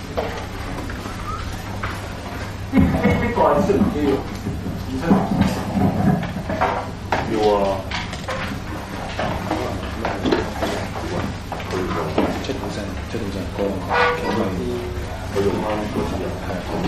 呢個係需唔需要？唔需要。 要啊。 7%個佢用翻嗰啲人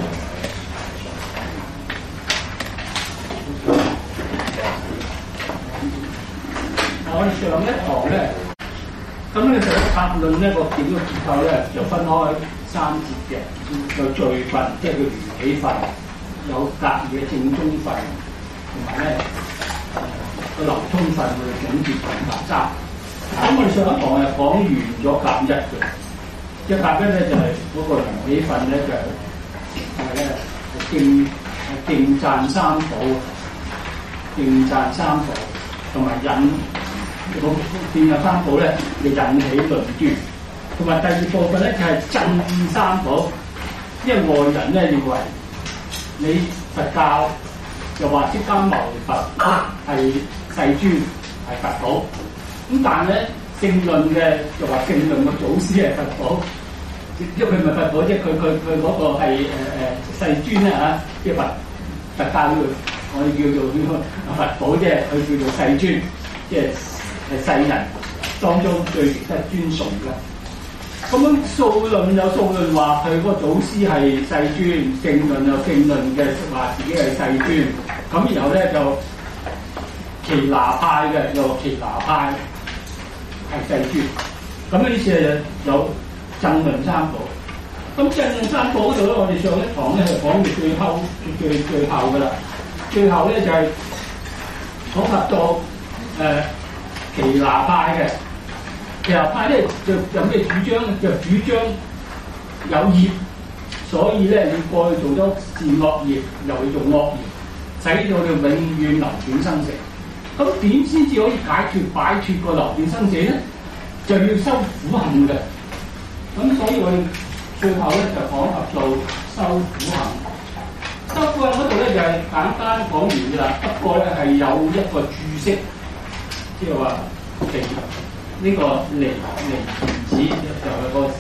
我哋上一堂咧，咁你上一策論呢個點嘅結構咧，就分開3節嘅，有序分，即係叫緣起分，有隔嘅正宗分，同埋咧個流通分嘅總結分夾3。咁我哋上一堂係講完咗甲1嘅，即係甲1咧就係嗰個緣起分咧就係咧勁讚三寶，勁讚三寶同埋引勁讚三寶咧就引起論斷，同埋第二部分咧就係震三寶，因為外人咧認為你佛教就話釋迦牟尼佛係世尊係佛寶。咁但係咧，正論嘅就話正論嘅祖師係佛寶，因為佢唔係佛寶，即係佢嗰個係世尊咧嚇，即係佛教我哋叫做佛寶，即係佢叫做世尊，即係世人當中最值得尊崇嘅。咁樣數論有數論話佢嗰個祖師係世尊，正論有正論嘅話自己係世尊，咁然後咧就耆那派嘅又耆那派。係世尊，咁呢次係有正論三寶。咁正論三寶嗰度咧，我哋上一堂咧係講到最後㗎啦。最後咧就係講及到耆那派嘅。耆那派咧就有咩主張咧？就主張有業，所以咧你過去做咗善惡業，又去做惡業，使到你永遠流轉生死。咁點先至可以擺脫個流轉生死咧？就要修苦行嘅。咁所以我哋最後咧就講及到修苦行。修苦行嗰度咧就係簡單講完㗎啦。不過咧係有一個注釋，即係話呢個離田子就係個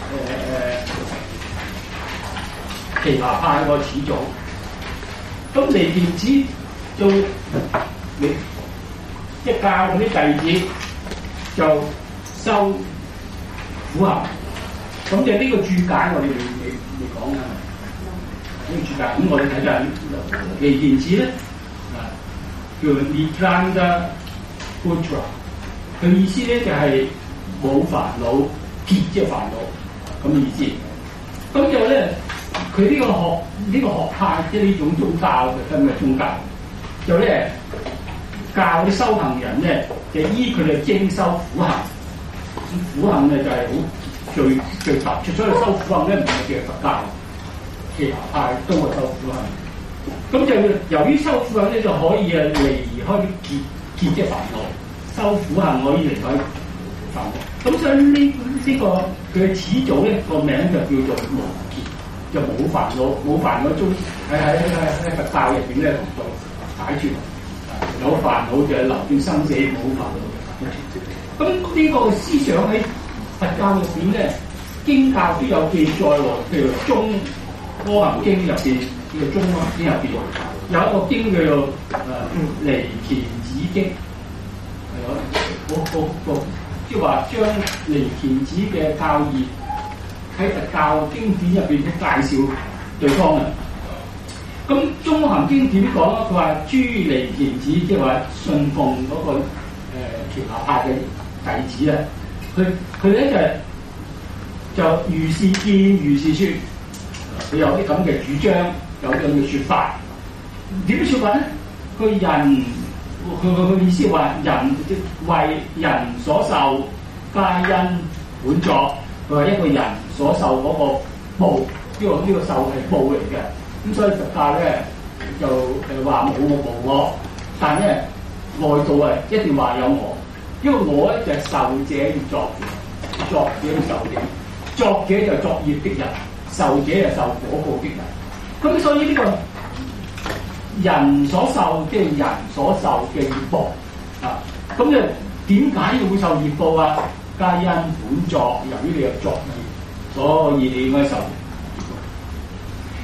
耆那派個始祖。咁離田子做即係教嗰啲弟子就修苦行，咁就呢個注解我哋未講嘅，呢個注解咁我哋睇就離田子咧叫 Nityanda Putra， 佢意思咧就係冇煩惱，結即係煩惱咁嘅意思。咁就咧佢呢個學派即係呢種宗教嘅咁嘅宗教，就咧。教啲修行人咧，就依佢哋精修苦行。苦行咧就係好最突出，所以修苦行咧唔係叫佛教，耆那派都係修苦行。咁就由於修苦行咧就可以離開啲結即係煩惱，修苦行可以離開煩惱。咁所以呢個佢嘅始祖咧個名就叫做無結，就冇煩惱，冇煩惱中喺佛教入邊咧做解脫。有煩惱就係流轉生死，冇煩惱。咁呢個思想喺佛教入邊咧，經教都有記載喎。譬如《中阿含經》入邊，呢個《中阿含經》入邊有一個經叫做離田子經，係即係話將離田子嘅教義喺佛教經典入邊去介紹對方嘅。咁《中阿含經》點講咧？佢話諸離田子，即係話信奉嗰個耆那派嘅弟子咧，佢咧就如是見，如是說，佢有啲咁嘅主張，有啲咁嘅説法。點説法咧？佢意思話人為人所受，皆因本作。佢話一個人所受嗰個報，呢個受係報嚟嘅。咁所以佛教咧就話冇我無我，但咧外道啊一定話有我，因為我咧就係受者要作嘅，作者要受者，作者就作業的人，受者就受果報的人。咁所以呢個人所受即係人所受嘅業報啊，咁就點解要會受業報啊？皆因本作，由於你有作業，所以你應該受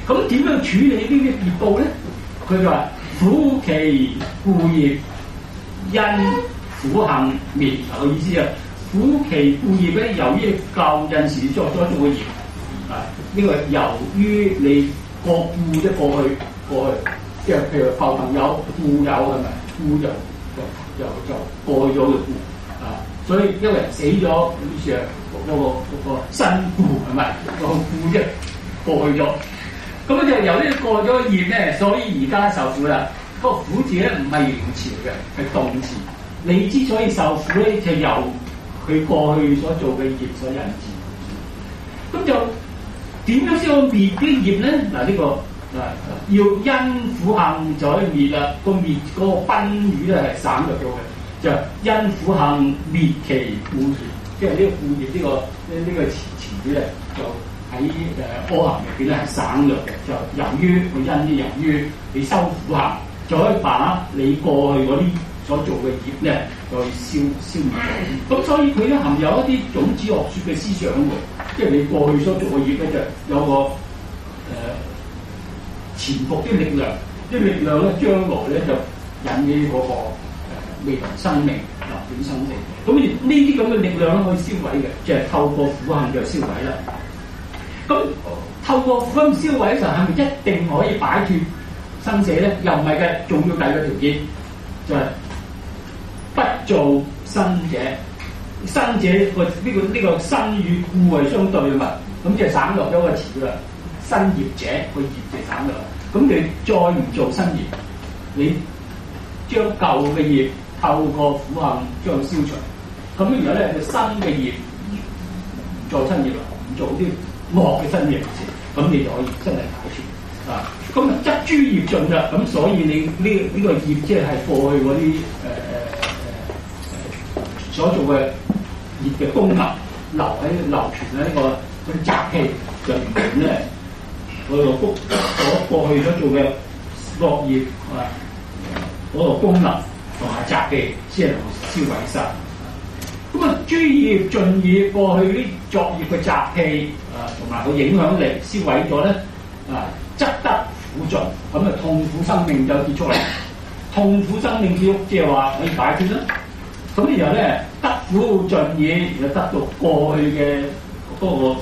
咁點樣處理呢啲業報咧？佢就話：苦其故業，因苦行滅。嗱個意思啊，苦其故業咧，由於舊陣時作咗做嘅業啊，呢個由於你個故即過去，即係譬如舊朋友故友係咪？故就過去咗嘅故啊，所以一個人死咗，於是啊嗰個身故係咪？個故即係過去咗。咁就由呢個過咗嘅業咧，所以而家受苦啦。個苦字咧唔係形容詞嘅，係動詞。你之所以受苦咧，就由佢過去所做嘅業所引致。咁就點樣先可以滅啲業咧？嗱，呢個要因苦行就可以滅啦。個滅嗰個賓語咧係省略咗嘅，就因苦行滅其故業，即係呢個故業呢個詞語咧就。喺科行入邊咧係省略嘅，就由於個因，由於你修苦行，就可以把你過去嗰啲所做嘅業咧，再消滅咗。咁所以佢咧含有一啲種子學説嘅思想喎，即係你過去所做嘅業咧，就有個潛伏啲力量，啲力量咧將來咧就引起嗰個未來生命流轉生死。咁呢啲咁嘅力量咧可以銷毀嘅，就係透過苦行就銷毀啦。咁透過苦行銷毀嘅時候，係咪一定可以擺脱生死咧？又唔係嘅，仲要第二個條件，就係、是、不做生者。生者呢個生與故係相對嘅嘛，咁就省略咗個詞啦。生業者個業就省略。咁你再唔做新業，你將舊嘅業透過苦行將佢消除。咁然後咧就新嘅業唔做新業啦，唔做啲惡嘅新業事，咁你就可以真係解決啊！咁啊，執諸業盡啦，咁所以你呢個業即係過去嗰啲所做嘅業嘅功能流傳喺呢個嗰啲雜氣上面咧，嗰個過去所做嘅惡業啊，嗰個功能同埋雜氣先係能銷毀晒。咁啊，諸業盡以過去啲作業嘅雜氣啊，同埋個影響力銷毀咗咧啊，則得苦盡，咁啊痛苦生命就結束啦。痛苦生命結束，即係話可以解決啦。咁然後咧，得苦盡以就得到過去嘅嗰個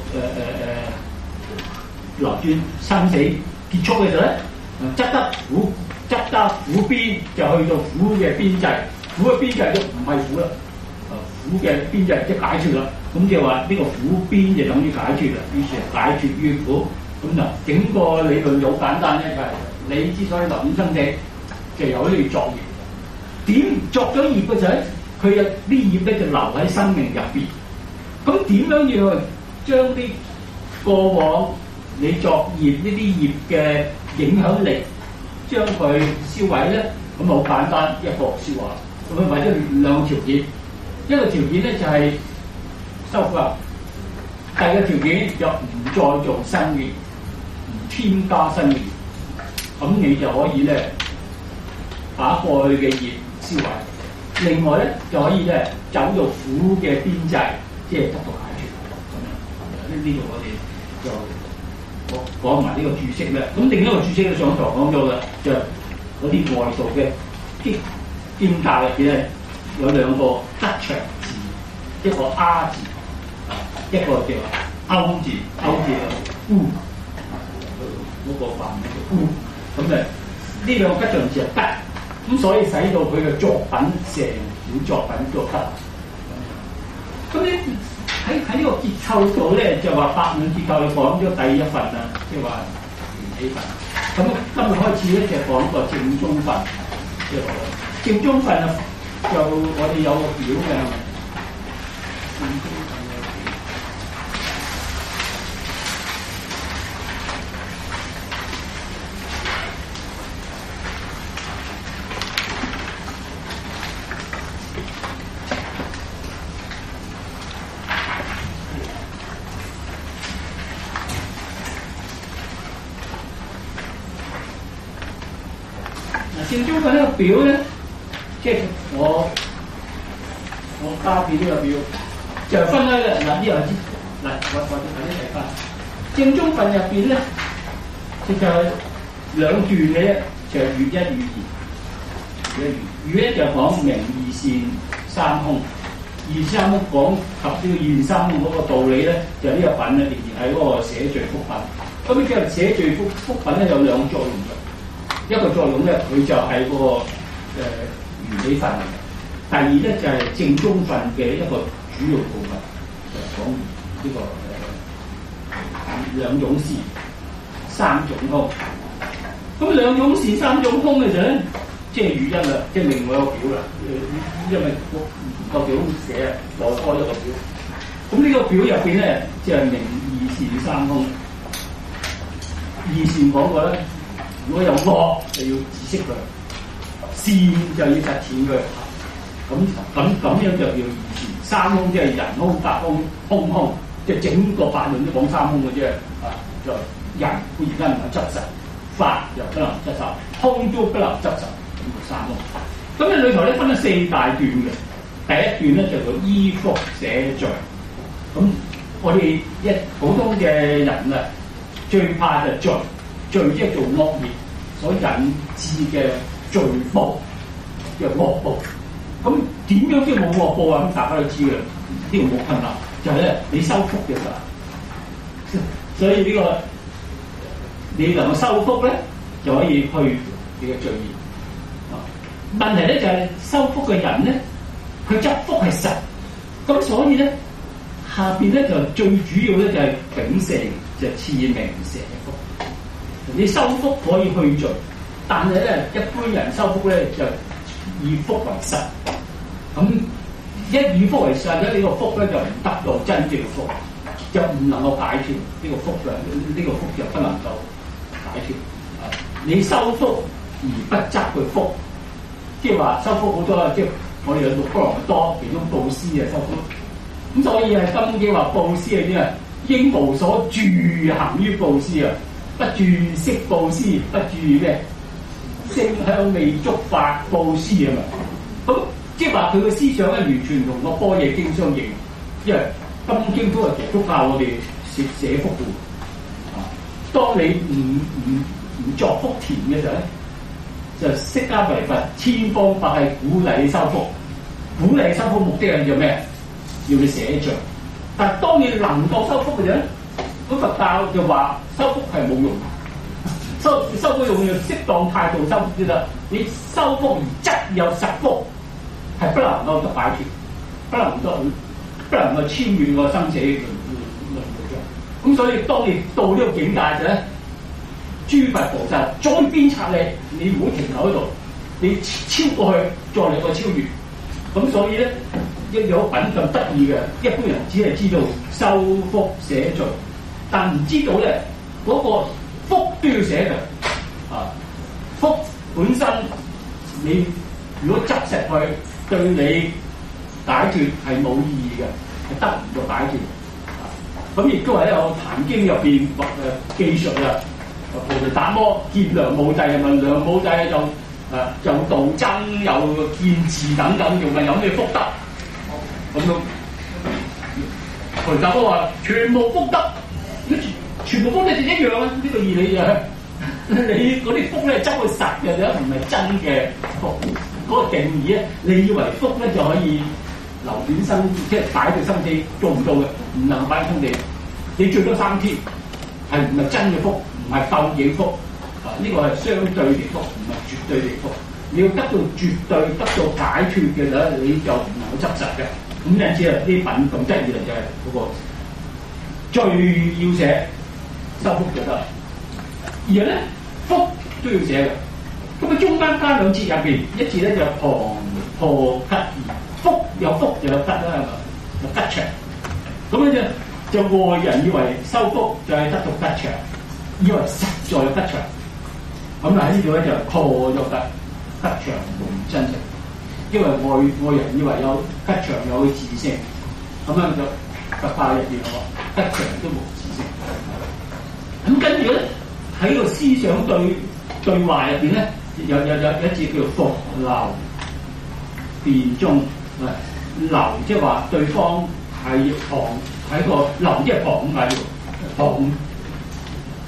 流轉生死結束嘅時候咧，則得苦邊，就去到苦嘅邊際，苦嘅邊際都唔係苦啦。苦嘅邊就即解決啦，咁就話呢個苦邊就等於解決啦，於是解決於苦。咁就整個理論好簡單咧，就係你之所以流轉生死，就由呢個作業。點作咗業嘅時候，佢嘅啲業咧就留喺生命入邊。咁點樣要將啲過往你作業呢啲業嘅影響力將佢銷毀咧？咁好簡單一個説話，咁啊為咗兩個條件。一個條件咧就係修苦行，第二個條件就唔再做新業，唔添加新業，咁你就可以咧把過去嘅業銷毀。另外咧就可以咧走到苦嘅邊際，即係得到解決。咁樣呢度我哋就講埋呢個注釋咧。咁另一個注釋咧上堂講咗啦，就嗰啲外道嘅經教入邊咧。有兩個吉祥字，一個阿字，一個叫歐字，歐字係孤，嗰個梵文叫孤。咁呢兩個吉祥字係得，咁所以使到佢嘅作品成本作品都得。咁呢喺呢個結構度咧，就話八五結構你講咗第一份啦，即係話緣起份。咁今日開始咧就講個正宗份，即係話正宗份啊。就我哋有個表嘅，嗱，正宗份呢個表咧。即係我加俾呢個表，就分開嘅嗱呢個嗱我睇啲睇翻正宗份入邊咧， 就係兩段嘅啫，就係乙一、乙二。乙一就講明二善三空，二三空講及呢個現三空嗰個道理咧，就呢個品咧仍然係嗰個寫序復品。咁呢個寫序復品咧有兩個作用嘅，一個作用咧佢就係嗰個緣起分嚟嘅，第二咧就係正宗分嘅一個主要部分，就係講呢個兩種善三種空。咁兩種善三種空嘅時候咧，即係乙一啦，即係另外一個表啦。因為個表寫啊，再開一個表。咁呢個表入邊咧，即係明二善三空。二善講過咧，如果有惡就要止息佢，善就要實踐佢。咁樣就叫二善。三空即係人空、法空、空空，即係整個法論都講三空嘅啫。啊，就人固然間唔係執實，法又不能執實，空都不能執實，咁就三空。咁咧裏頭咧分咗四大段嘅。第一段咧就叫依復寫序。咁我哋普通嘅人啊，最怕就係序即係做惡業所引致嘅罪報，叫惡報。咁點樣先冇惡報啊？咁大家都知嘅，呢個冇困難，就係咧你修福嘅時候，所以呢個你能夠修福咧，就可以去你嘅罪業。問題咧就係修福嘅人咧，佢執福係實，咁所以咧下邊咧就最主要咧就係秉四，就賜名社福。你修福可以去罪，但係咧一般人修福咧就以福為實。咁一以福為實，呢個福咧就唔得到真正嘅福，就唔能夠解脫呢個福嘅，呢個福就不能夠解脫。你修福而不執佢福。即係話修福好多啦，即係我哋有六波羅蜜多，其中布施啊修福。咁所以係金經話布施係點啊？應無所住行於布施啊，不住色布施，不住咩聲香味觸法布施啊嘛。咁即係話佢嘅思想咧，完全同個般若經相應。因為金經都係其實都教我哋寫福嘅。啊，當你唔作福田嘅時候咧，就釋迦牟尼佛千方百計鼓勵你修福，鼓勵修福目的係做咩？要你寫序。但係當你能夠修福嘅啫，咁佛教就話修福係冇用，修福用要適當態度修福先得。你修福而質有實福，係不能夠得擺脫，不能夠超越個生死輪迴嘅。咁所以當你到呢個境界嘅咧，諸佛菩薩再鞭策你唔好停留喺度，你超過去再嚟個超越。咁所以咧，一有品咁得意嘅，一般人只係知道修福寫序，但唔知道咧嗰個福都要寫嘅。啊，福本身你如果執實佢，對你解脫係冇意義嘅，係得唔到解脫。咁亦都係一個《壇經》入邊記述啊。菩提達摩見梁武帝，問梁武帝就道僧又見字等等，仲問有咩福德？咁樣菩提達摩話全無福德，全部福德就一樣啊！呢個義理就係你嗰啲福咧執佢實嘅，唔係真嘅福。嗰個定義咧，你以為福咧就可以流轉生，即係擺到生死，做唔到嘅，唔能擺空地。你最多3天，係唔係真嘅福？唔係究竟福，呢個係相對嘅福，唔係絕對嘅福。你要得到絕對得到解脫嘅咧，你就唔能夠執實嘅。咁因此啊，呢品咁得意就係嗰個最要寫修福就得。而咧福都要寫嘅。咁啊中間加2節入邊，一節咧就旁破吉義，福有福就有吉啦，係嘛？就吉祥。咁樣就外人以為修福就係得到吉祥。以為實在有吉祥，咁喺呢度咧就破咗吉祥無真實，因為外人以為有吉祥有自性，咁樣就佛法入邊話吉祥都無自性。咁跟住咧喺個思想對話入邊咧，有一節叫復流辯中，流即係話對方係旁喺個流即係旁咁解喎，旁。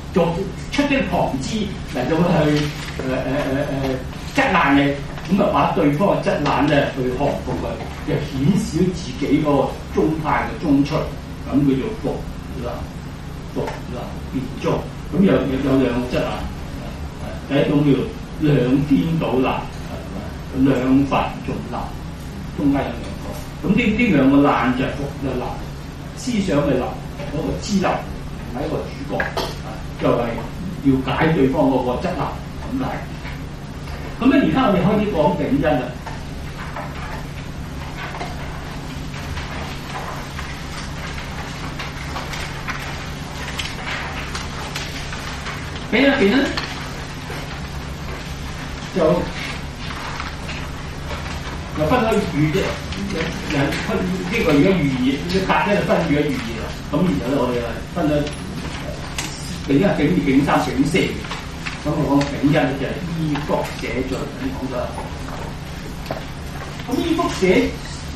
做出啲旁枝嚟到去質難你，咁啊把對方嘅質難咧去降服佢，又顯示自己嗰個宗派嘅宗出，咁叫做復臨變宗。咁有兩個質難，第一種叫兩天倒立，兩佛仲立，中間有兩個。咁呢兩個難就係復嘅立，思想嘅立，嗰個支立係一個主角，就係要解對方嗰個質難咁解。咁咧，而家我哋開始講丙因啦。丙入邊咧就分開語啫，分呢個而家語義，呢格咧就分語嘅語義啦。咁然後咧，我哋係分咗丙一、丙二、丙三、丙四。咁我講丙因就係依福寫罪咁講咗。咁依福寫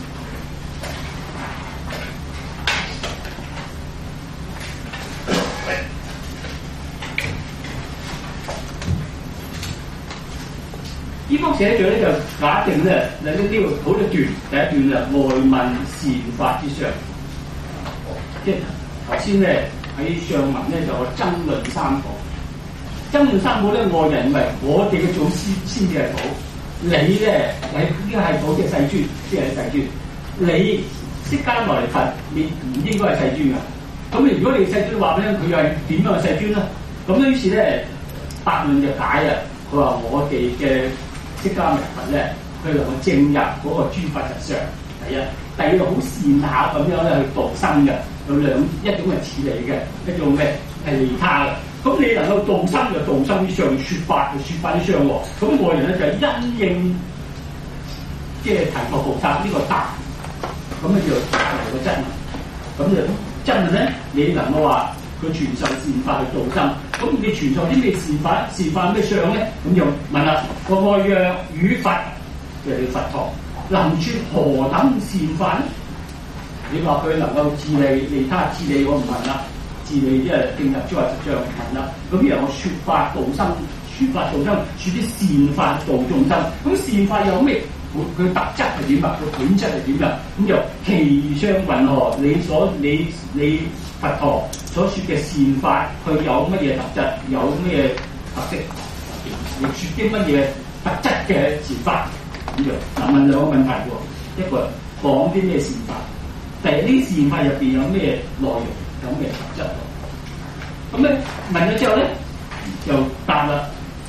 依福寫罪咧就假定咧，你呢啲好多段，第一段就外問善法之上，即係頭先咧喺上文咧就有爭論三個。爭論三寶咧，外人為我哋嘅祖師先至係寶，你咧係呢個係寶，即係世尊，即係世尊。你釋迦牟尼佛，你唔應該係世尊㗎。咁如果你世尊話咧，佢又係點樣係世尊咧？咁於是咧，答論就解啊。佢話我哋嘅釋迦牟尼佛咧，佢能夠證入嗰個諸法實相。第一，第二個好善巧咁樣咧去度生嘅，有一種係似你嘅，一種咩係利他嘅。咁你能夠度生就度生於相，説法就説法於相喎。咁外人咧就係因應即係提婆菩薩呢個答，咁咧就答嚟個質問。咁就質問咧，你能夠話佢傳授善法去度生，咁你傳授啲咩善法？善法咩相咧？咁就問啦，個愛若與佛嘅佛陀能説何等善法咧？你話佢能夠自利他自利，我唔問啦。自利即係進入諸法實相問啦。咁然後我説法度生，説法度生，説啲善法度眾生。咁善法有咩？佢特質係點啊？佢本質係點啊？咁就其相云何？你佛陀所説嘅善法，佢有乜嘢特質？有咩特色？亦説啲乜嘢特質嘅善法？咁就嗱問兩個問題喎。一個講啲咩善法？第二啲善法入邊有咩內容？有咩特質？咁咧問咗之後咧，就答啦。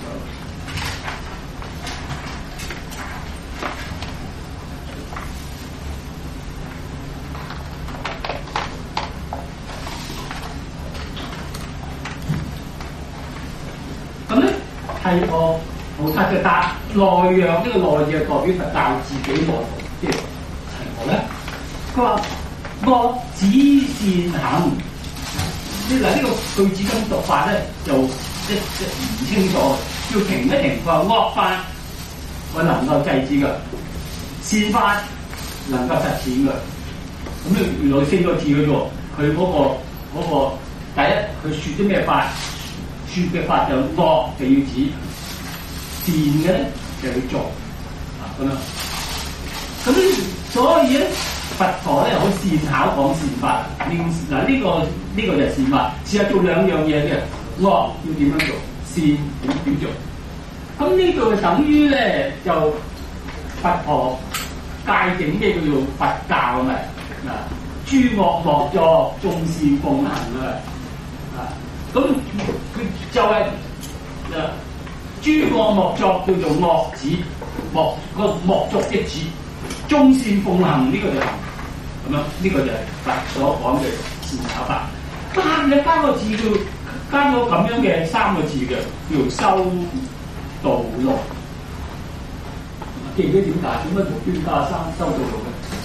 咁咧係個菩薩嘅答內讓，呢個內字係代表佛教自己內容，即係何咧？佢話惡止善行。呢個句子咁讀法咧，就一唔清楚，要停一停。佢話惡法我能夠制止嘅，善法能夠實踐嘅。咁原來4個字嘅啫喎，佢嗰個第一，佢説啲咩法？説嘅法就惡就要止，善嘅咧就要做啊咁樣。咁所以咧。佛陀咧好善巧講善法，嗱呢個就係善法，試下做兩樣嘢嘅，惡要點樣做，善點做。咁呢度就等於咧就佛陀界定咩叫做佛教啊嘛，嗱諸惡莫作，眾善奉行啊，咁佢就係諸惡莫作叫做惡止，莫作即止，眾善奉行呢個就係。咁樣呢個就係佛所講嘅善巧法。你加個字叫加咗咁樣嘅3個字嘅，叫修道路。記唔記得點解？點解無端加修道路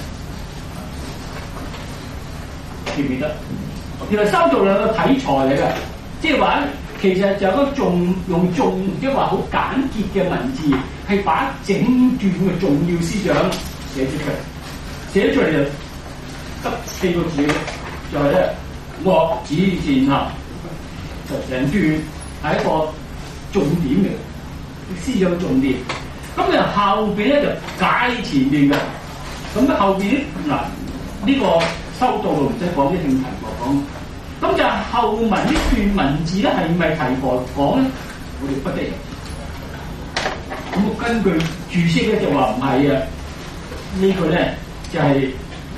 嘅？記唔記得？其實修道路係個體裁嚟嘅，即係話其實就嗰用重即係話好簡潔嘅文字，係把整段嘅重要思想寫出嚟，寫出嚟就。得4個字嘅，就係咧惡止善行， 就成段係一個重點嚟，思想重點。咁你後邊咧就解前面嘅，咁咧後邊嗱呢個收到唔使講啲聽題目講，咁就後文呢段文字咧係咪提過講咧？我哋不得而知。咁根據注釋咧就話唔係啊，呢個咧就係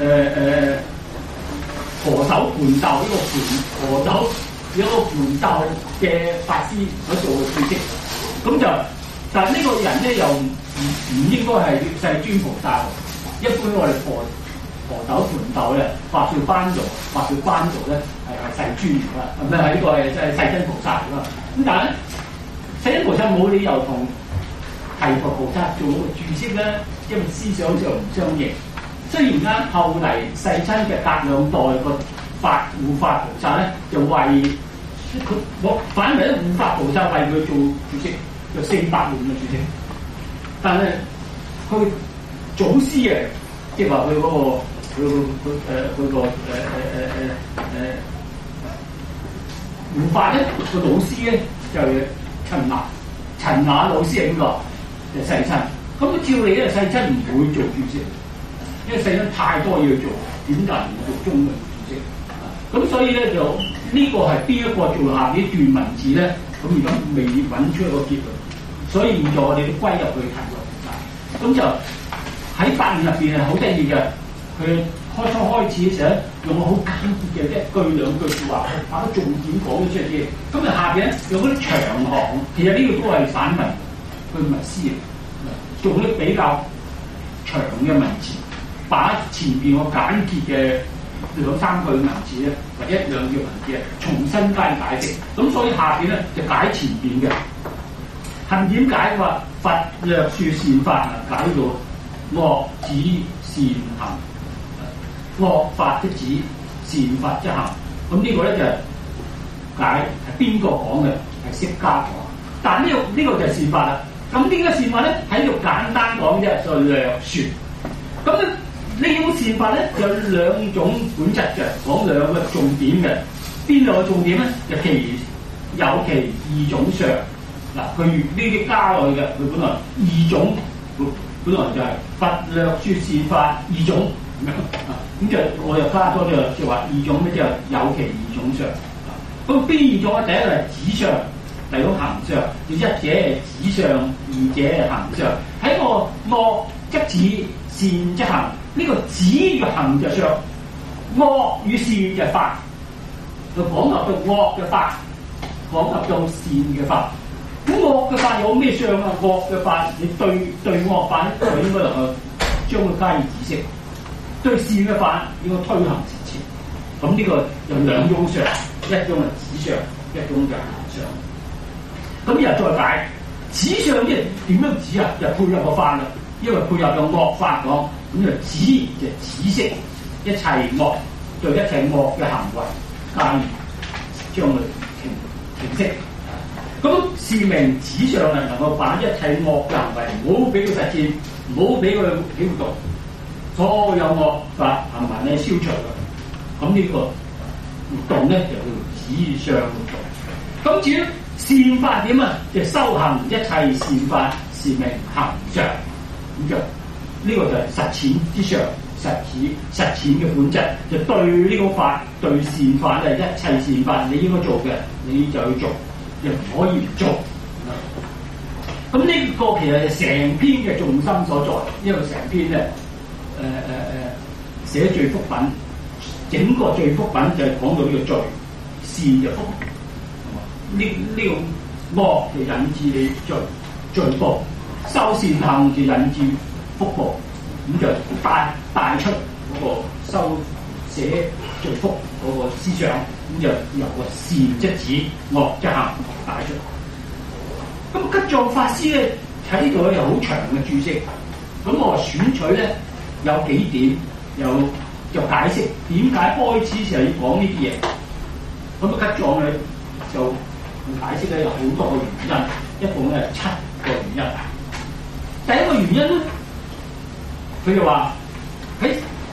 何首盤鬥呢個何首有個盤鬥嘅法師所做嘅注釋，咁就但係呢個人咧又唔應該係世尊菩薩。一般我哋何首盤鬥咧，發照班族咧係世尊嚟㗎，唔係呢個係世親菩薩嚟㗎。咁但係咧，世親菩薩冇理由同提婆菩薩做個注釋咧，因為思想上唔相應。雖然咧後嚟世親嘅隔兩代個護法菩薩咧，就為佢反為咧護法菩薩為佢做注釋，就400年嘅注釋。但係佢祖師嘅，即係話佢嗰個護法咧，個老師咧就係陳雅老師係邊個？就世親。咁照理咧，世親唔會做注釋，因為世親太多嘢做，點解唔做中文注釋？咁所以咧就呢個係邊一個做下呢段文字咧？咁而家未揾出一個結論，所以現在我哋都歸入去提落。咁就喺8年入邊係好得意嘅，佢開始嘅時候用個好簡潔嘅一句兩句説話，把個重點講咗出嚟先。咁就下邊咧用嗰啲長行，其實呢個都係散文，佢唔係詩嚟，做啲比較長嘅文字，把前邊個簡潔嘅2、3句文字咧，或者1、2句文字重新加以解釋。咁所以下邊咧就解前邊嘅。係點解話佛略説善法啊？解到惡止善行，惡法即止，善法即行。咁呢個咧就解係邊個講嘅？係釋迦講。但係呢個就係善法啦。咁呢個善法咧喺度簡單講啫，就略説。咁呢種善法咧有2種本質嘅，講2個重點嘅。邊2個重點咧？就有其2種相。嗱，佢呢啲加落去嘅，佢本來2種，本來就係佛略説善法2種咁樣啊。咁就我又加多咗，就話2種咧，就有其2種相。咁邊2種啊？第一個係止相，第2種行相。一者係止相，二者係行相。喺個惡則止，善則行。呢個止與行就相，惡與善就法。就講合到惡嘅法，講合到善嘅法。咁惡嘅法有咩相啊？惡嘅法，你對惡法咧，就應該能夠將佢加以止息；對善嘅法，應該推行前前。咁呢個有2種相，一種係止相，一種就係行相。咁又再解止相即係點樣止啊？就配合個法啦，因為配合個惡法講，咁就止就止息一切惡，對一切惡嘅行為加以將佢停息。咁是名止相啊，能夠把一切惡嘅行為唔好俾佢實踐，唔好俾佢曉讀，所有惡法行為咧消除嘅。咁呢個活動咧就叫止相活動。咁至於善法點啊？就修行一切善法，是名行相。咁就呢個就係實踐之上，實踐嘅本質，就對呢個法，對善法咧，一切善法你應該做嘅，你就去做。又唔可以唔做，咁呢個其實係成篇嘅重心所在，因為成篇咧寫罪福品，整個罪福品就係講到呢個罪，善就福，呢個惡就引致你罪報，修善行就引致福報，咁就帶出嗰個修寫罪福嗰個思想。咁就由個善即止，惡即行帶出。咁吉藏法師咧喺呢度有好長嘅注釋。咁我選取咧有幾點，就解釋點解開始時候要講呢啲嘢。咁吉藏咧就解釋咧有好多個原因，一共咧7個原因。第一個原因咧，佢就話喺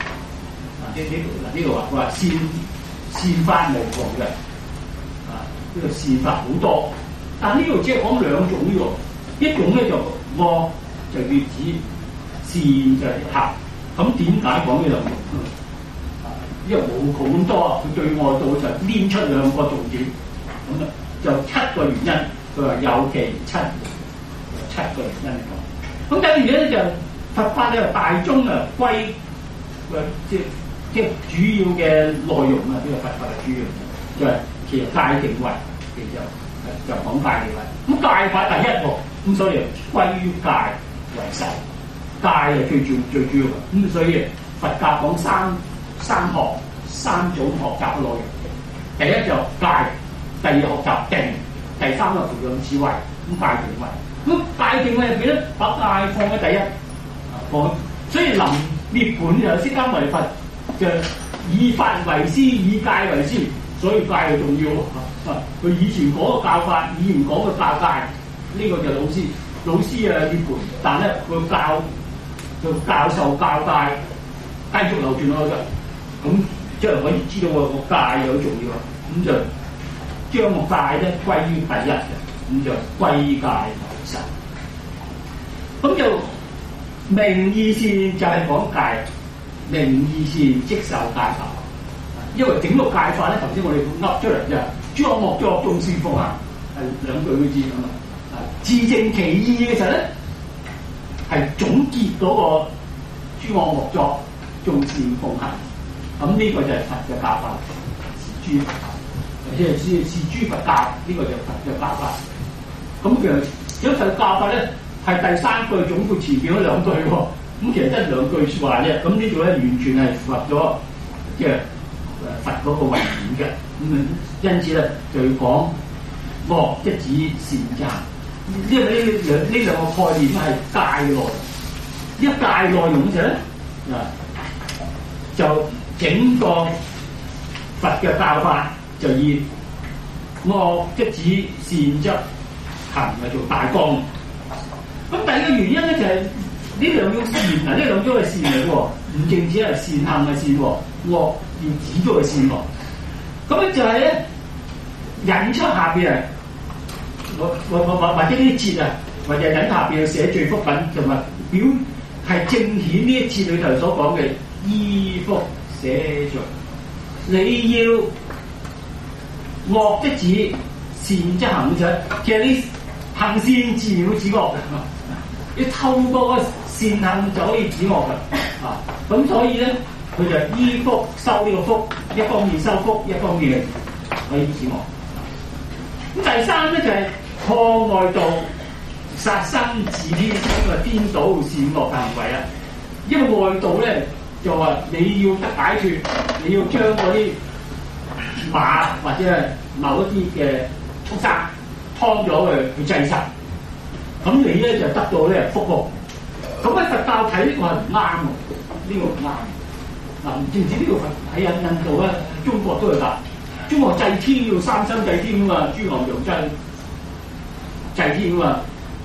呢度話佢話善法無窮嘅， 呢個善法好多，但呢度只係講兩種喎，一種咧就惡就要指善就係行，咁點解講呢兩種？因為冇窮咁多啊，佢對外道就黏出兩個重點，咁啊就7個原因，佢話有其7個原因嚟講。咁第二咧就佛法咧大宗啊歸即主要嘅內容啊，呢個佛法嘅主要就係其實戒定慧，其實就講戒定慧。咁戒法第一喎，咁所以歸於戒為首，戒係最主要嘅。咁所以佛教講三種學習嘅內容。第一就戒，第二學習定，第三個培養智慧。咁戒定慧，咁戒定慧入邊咧把戒放喺第一，所以臨涅槃就釋迦牟尼佛就以法為師，以戒為師，所以戒係重要。佢以前講嘅教法，以前講嘅教戒，呢個就老師啊涅槃，但咧佢教授教戒繼續流傳落去嘅。咁即係可以知道個戒有好重要，咁就將個戒咧歸於第一嘅，咁就歸戒為首。咁就名義善就係講戒，名義善即受戒法。因為整個戒法咧，頭先我哋噏出嚟就諸惡莫作，眾善奉行，係兩句都知咁嘛。自證其意嘅時候咧，係總結嗰個諸惡莫作，眾善奉行。咁呢個就係佛嘅教法，是諸佛教，即係是諸佛教，呢個就係佛嘅教法。咁其實佛教法咧係第三句總括前邊嗰兩句喎。咁其實得兩句説話啫。咁呢度咧完全係符合咗即係佛嗰個為義嘅。咁因此咧就要講惡即指善之行。因為呢兩個概念係戒內容。一戒內容嘅時候咧就整個佛嘅教法就以惡即指善則行嚟做大綱。咁第二個原因咧就係呢兩種善啊，呢兩種係善嚟喎，唔淨止係善行嘅善喎，惡要指咗嘅善喎。咁咧就係咧引出下邊啊，或者呢啲節啊，或者引下邊寫罪福品，同埋表係正顯呢一節裏頭所講嘅依福寫罪。你要惡即指善則行者，其實你行善自然會止惡嘅。你透過個善行就可以止惡嘅。咁所以咧，佢就依福修呢個福，一方面修福，一方面可以止惡。咁第三咧就係破外道、殺生自天，呢個顛倒善惡嘅行為啊！因為外道咧就話你要得解脫，你要將嗰啲馬或者係某一啲嘅畜生劏咗去祭神，咁你咧就得到咧福報。咁喺佛教睇呢個係唔啱喎，呢個唔啱。唔淨止呢個佛喺印度咧，中國都係㗎。中國祭天要三牲祭天㗎嘛，豬牛羊祭天㗎嘛，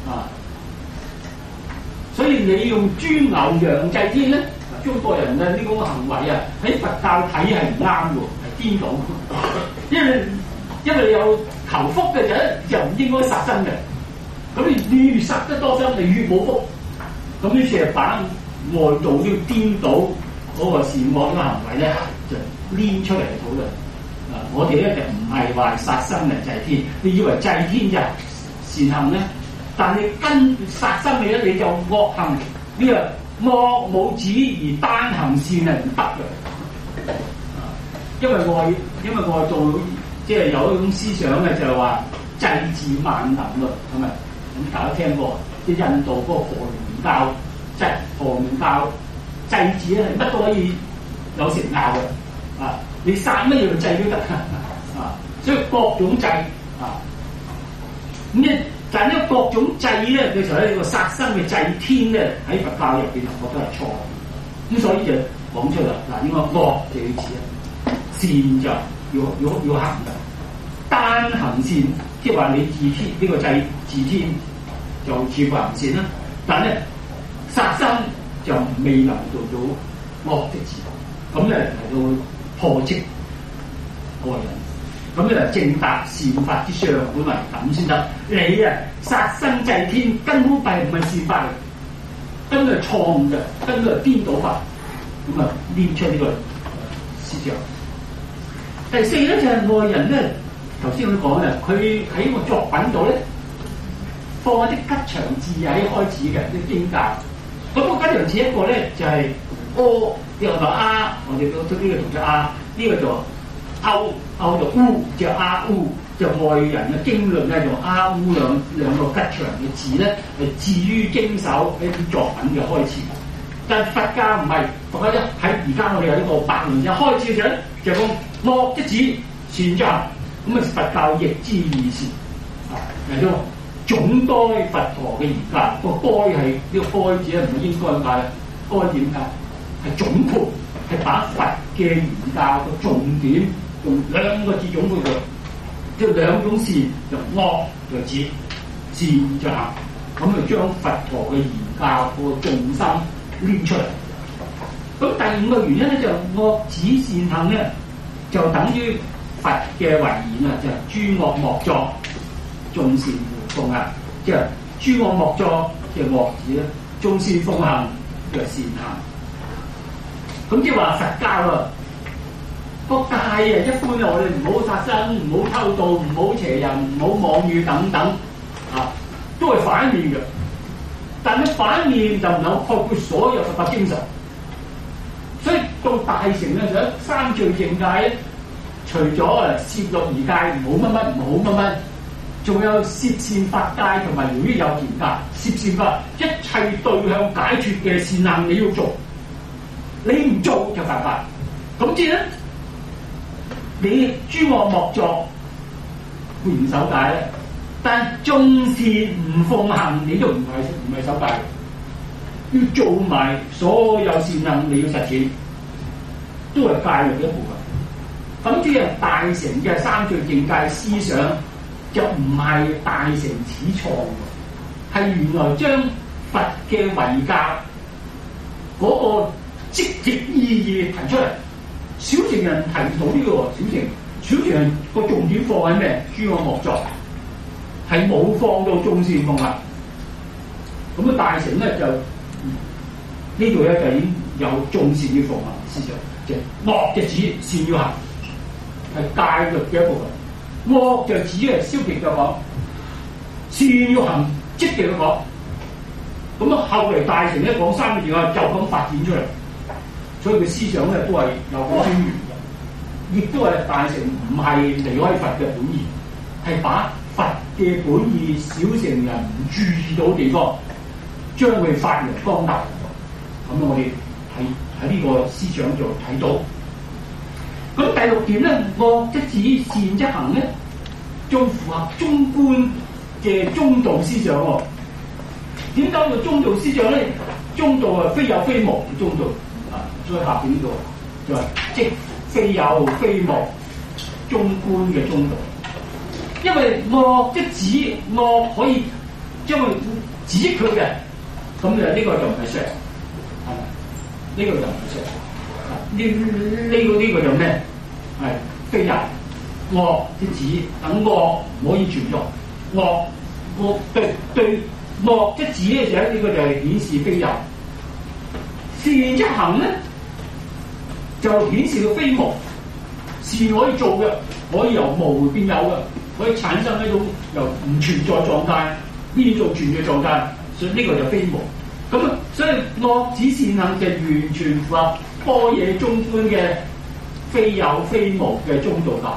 所以你用豬牛羊祭天咧，中國人嘅呢個行為啊，喺佛教睇係唔啱喎，係顛倒。因為你有求福嘅人就唔應該殺生嘅，咁你越殺得多生，你越冇福。咁於是係把外道都要顛倒嗰個善惡嘅行為咧，就黏出嚟討論。我哋咧就唔係話殺生嚟祭天，你以為祭天就善行咧，但你跟殺生嘅咧，你就惡行。呢個惡冇止而單行善係唔得嘅。因為外道即係有一種思想嘅，就係話祭祀萬能喎，係咪？咁大家聽過即係印度嗰個婆羅門教，即係婆羅門教祭祀咧，乜都可以有成效嘅。你殺乜嘢祭都得所以各種祭咁咧，但係呢各種祭咧嘅時候咧，呢個殺生嘅祭天咧喺佛教入邊，我覺得係錯。咁所以就講出啦。應該惡就要止啦，善就要行嘅。單行善，即係話你自天呢個祭自天就似乎行善啦，但係咧殺生就未能做到惡即止。咁咧嚟到破斥外人。 咁咧正達善法之相，本為咁先得。你啊殺生祭天，根本唔係善法嚟，根本係錯誤嘅，根本係顛倒法。咁啊編出呢個思想。第四咧就係外人咧，頭先佢講嘅，佢喺個作品度咧放一啲吉祥字喺開始嘅啲經教。咁個吉祥字一個咧就係柯，呢個就啊，我哋都呢個讀咗啊，呢個就歐就烏，就啊烏，就外人嘅經論咧用啊烏兩個吉祥嘅字咧係置於經手一啲作品嘅開始。但係佛教唔係，佛教喺而家我哋有呢個白論一開始嘅時候咧，就講惡即止，善即行。咁啊佛教亦之意思啊，係咗總該佛陀嘅言教。個該係呢個該字咧，唔係應該解嘅，該點解？係總括，係把佛嘅言教個重點用兩個字總括佢，即係兩種善，就惡就止，善就行。咁就將佛陀嘅言教個重心拎出嚟。咁第五個原因咧，就惡止善行咧，就等於佛嘅遺言啊，就係諸惡莫作，眾善奉行。即係諸惡莫作嘅惡止咧，眾善奉行嘅善行。咁即係話佛教啊，個戒啊，一般我哋唔好殺生，唔好偷盜，唔好邪淫，唔好妄語等等啊，都係反面嘅。但係反面就唔能夠概括所有佛法精神。所以到大乘咧，就三聚淨戒咧，除咗攝六儀戒，唔好乜乜，唔好乜乜，仲有攝善法戒同埋饒益有田戒。攝善法一切對向解脫嘅善行你要做，你唔做就犯法。咁即係咧，你諸惡莫作，固然守戒咧，但眾善唔奉行，你都唔係守戒。要做埋所有善行，你要實踐，都係戒律嘅一部分。咁即係大乘嘅三聚淨戒思想，就唔係大乘始創嘅，係原來將佛嘅遺教嗰個積極意義提出嚟。小乘人提唔到呢個，小乘人個重點放喺咩？諸惡莫作，係冇放到眾善奉行。咁啊，大乘咧就呢度咧就已經有眾善要奉行思想，即係惡就止，善要行，係戒律嘅一部分。惡就止係消極嘅講，善要行積極嘅講。咁啊，後嚟大乘咧講三個字啊，就咁發展出嚟。所以佢思想咧都係有個淵源嘅，亦都係大乘唔係離開佛嘅本意，係把佛嘅本意小乘人唔注意到地方，將佢發揚光大。咁我哋喺呢個思想度睇到。咁第六點咧，惡即止，善即行咧，仲符合中觀嘅中道思想喎。點解叫中道思想咧？中道係非有非無嘅中道啊，所以下邊呢度就係即非有非無中觀嘅中道。因為惡即止，惡可以將佢止佢嘅，咁就呢個就唔係常。呢個就唔識，呢個就咩？係非有惡即止，等惡唔可以存在。惡對惡即止嘅時候，呢個就係顯示非有。善即行咧，就顯示到非無。善可以做嘅，可以由無變有嘅，可以產生一種由唔存在狀態變做存在狀態，所以呢個就非無。咁啊，所以惡止善行就完全符合般若中觀嘅非有非無嘅中道教。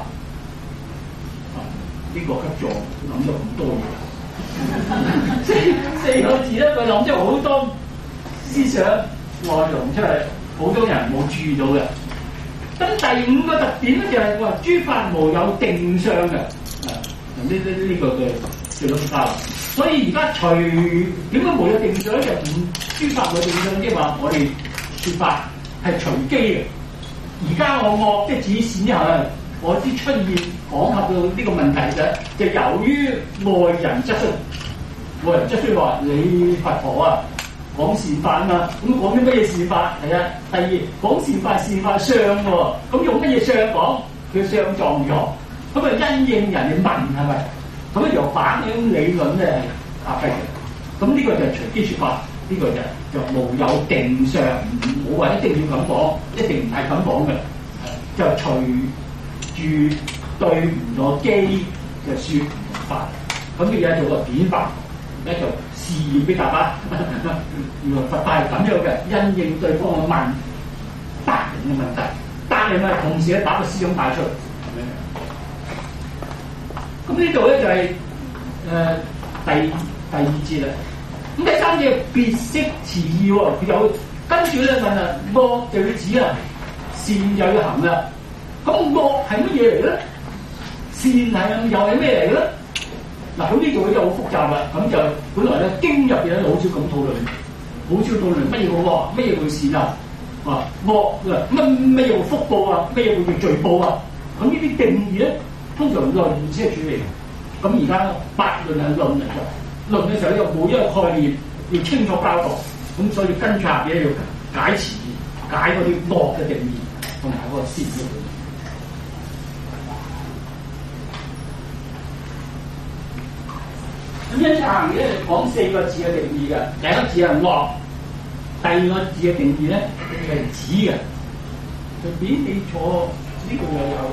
呢個級座諗咗咁多嘢，四個字咧，佢諗咗好多思想內容出嚟，好多人冇注意到嘅。咁第五個特點咧就係話諸法無有定相嘅，呢個嘅最多教。所以而家除點解無有定相就唔諸法無定相，即係話我哋說法係隨機嘅。而家我惡即止，善之後咧，我知出現講及到呢個問題就由於外人質詢，外人質詢話你佛陀啊講善法啊嘛，咁講啲乜嘢善法？係啊，第二講善法，善法相喎，咁用乜嘢相講？佢相狀如何？ 咁啊因應人哋問係咪？咁啊由反映理論咧係發揮嘅。咁呢個就係隨機說法，呢、個就無有定相，冇話一定要咁講，一定唔係咁講嘅，就隨住對唔個機嘅説法。咁呢嘢做個典範，咧就試驗俾大家。原來佛法係咁樣嘅，因應對方嘅問答人嘅問題，答人咪同時咧打個思想帶出嚟。咁呢度咧就係、第二節啦。咁第三節別釋詞義喎，佢有跟住咧問啊，惡就要止啊，善就要行啦。咁惡係乜嘢嚟咧？善係又係咩嚟咧？嗱，咁呢度就好複雜啦。咁就本來咧經入邊咧好少咁討論，好少討論乜嘢叫惡，乜嘢叫善啊？啊，惡乜嘢叫福報啊？乜嘢叫罪報啊？咁呢啲定義咧，通常論先係主理。咁而家百論係論嚟嘅。論嘅時候有每一個概念要清楚交代，咁所以跟住下邊要解詞義，解嗰啲惡嘅定義同埋嗰個善嘅定義。咁因下邊咧講4個字嘅定義嘅，第一個字係惡，第二個字嘅定義咧係止嘅。就俾你坐呢度又有，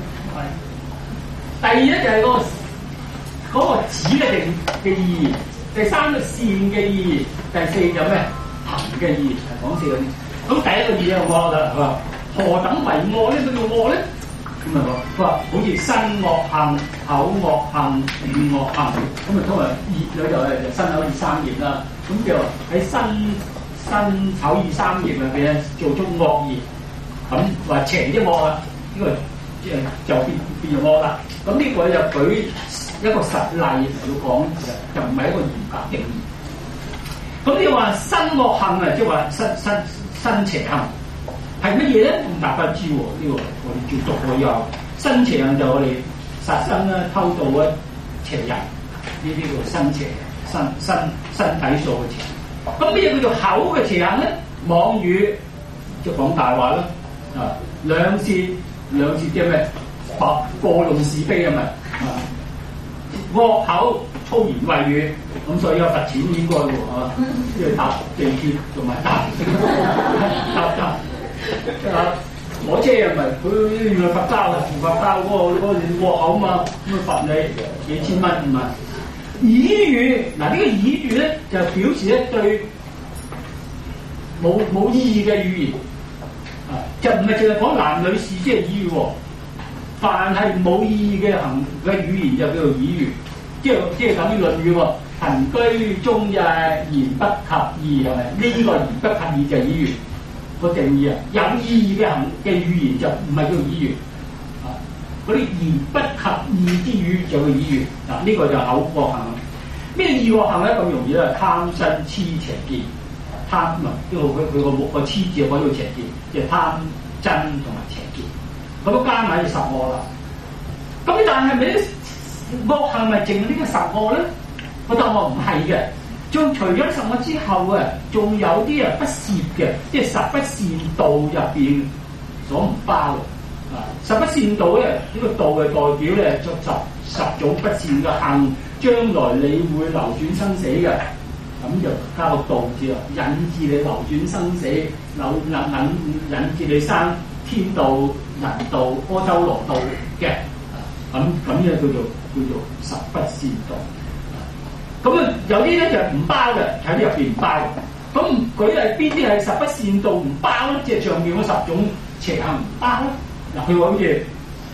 係。第二咧就係嗰個止嘅意義，第三個善嘅意義，第四就咩行嘅意義，係講4個字。咁第一個字就惡啦，係嘛？何等為惡咧？佢叫惡咧？咁啊佢話好似身惡行、口惡行、語惡行，咁啊通常業裏頭係身口意三業啦。咁就喺身口意三業入邊做出惡業，咁話邪啲惡啦，呢個就變咗惡啦。咁呢個就舉一個實例嚟到講，就唔係一個嚴格定義。咁你話身惡行啊，即係話身邪行係乜嘢咧？咁大家知喎，呢個我哋照讀過有身邪行就我哋殺生啦、偷盜啊、邪淫，呢啲叫身邪，身體素嘅邪。咁咩叫做口嘅邪行咧？妄語即係講大話啦，啊兩舌即係咩？過弄是非啊嘛，惡口粗言穢語，咁所以有罰錢應該喎，係即係搭地鐵同埋搭火車又唔係佢原來罰交付罰交嗰個惡口嘛，咁啊罰你幾千蚊唔係。綺語嗱，呢個綺語咧就表示咧對冇意義嘅語言啊，就唔係淨係講男女士即係綺語喎。凡係冇意義嘅語言就叫做綺語，即係等於論語喎。貧居終日，言不及義係咪？呢個言不及義就係綺語個定義啊。有意義嘅語言就唔係叫綺語啊。嗰啲言不及義之語就叫綺語嗱。呢個就口惡行。咩義惡行咧？咁容易咧？貪嗔痴邪見。貪啊，因為佢個痴字可以邪見，即係貪嗔同埋邪見。咁都加埋就10惡啦。咁但係咪啲惡行咪淨係呢個10惡咧？我答我唔係嘅。仲除咗10惡之後啊，仲有啲不攝嘅，即係十不善道入邊所唔包嘅。啊，十不善道咧，呢個道係代表咧作十種不善嘅行，將來你會流轉生死嘅。咁就加個道字啊，引致你流轉生死，引致你生天道、人道、阿修羅道嘅，咁樣叫做十不善道。咁啊有啲咧就唔包嘅，喺呢入邊唔包嘅。咁舉例邊啲係十不善道唔包咧？即係上面嗰10種邪行唔包咧。嗱，佢話好似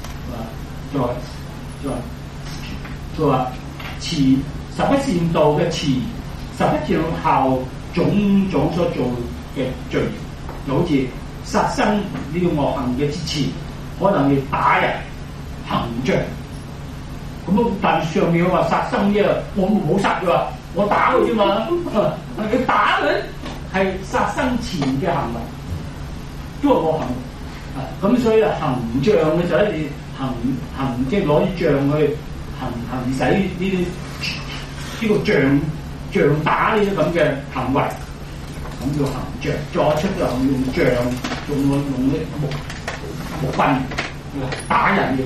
佢話持十不善道嘅持，十不善後種所做嘅罪，就好似殺生呢個惡行嘅之前，可能你打人、行杖。咁但係上面我話殺生啫，我冇殺佢話，我打佢啫嘛。佢打佢係殺生前嘅行為，都係惡行。咁所以行杖嘅就係你行即係攞啲杖去行使呢個杖打呢啲咁嘅行為，咁叫行杖。再出就用杖，用啲木棍打人嘅。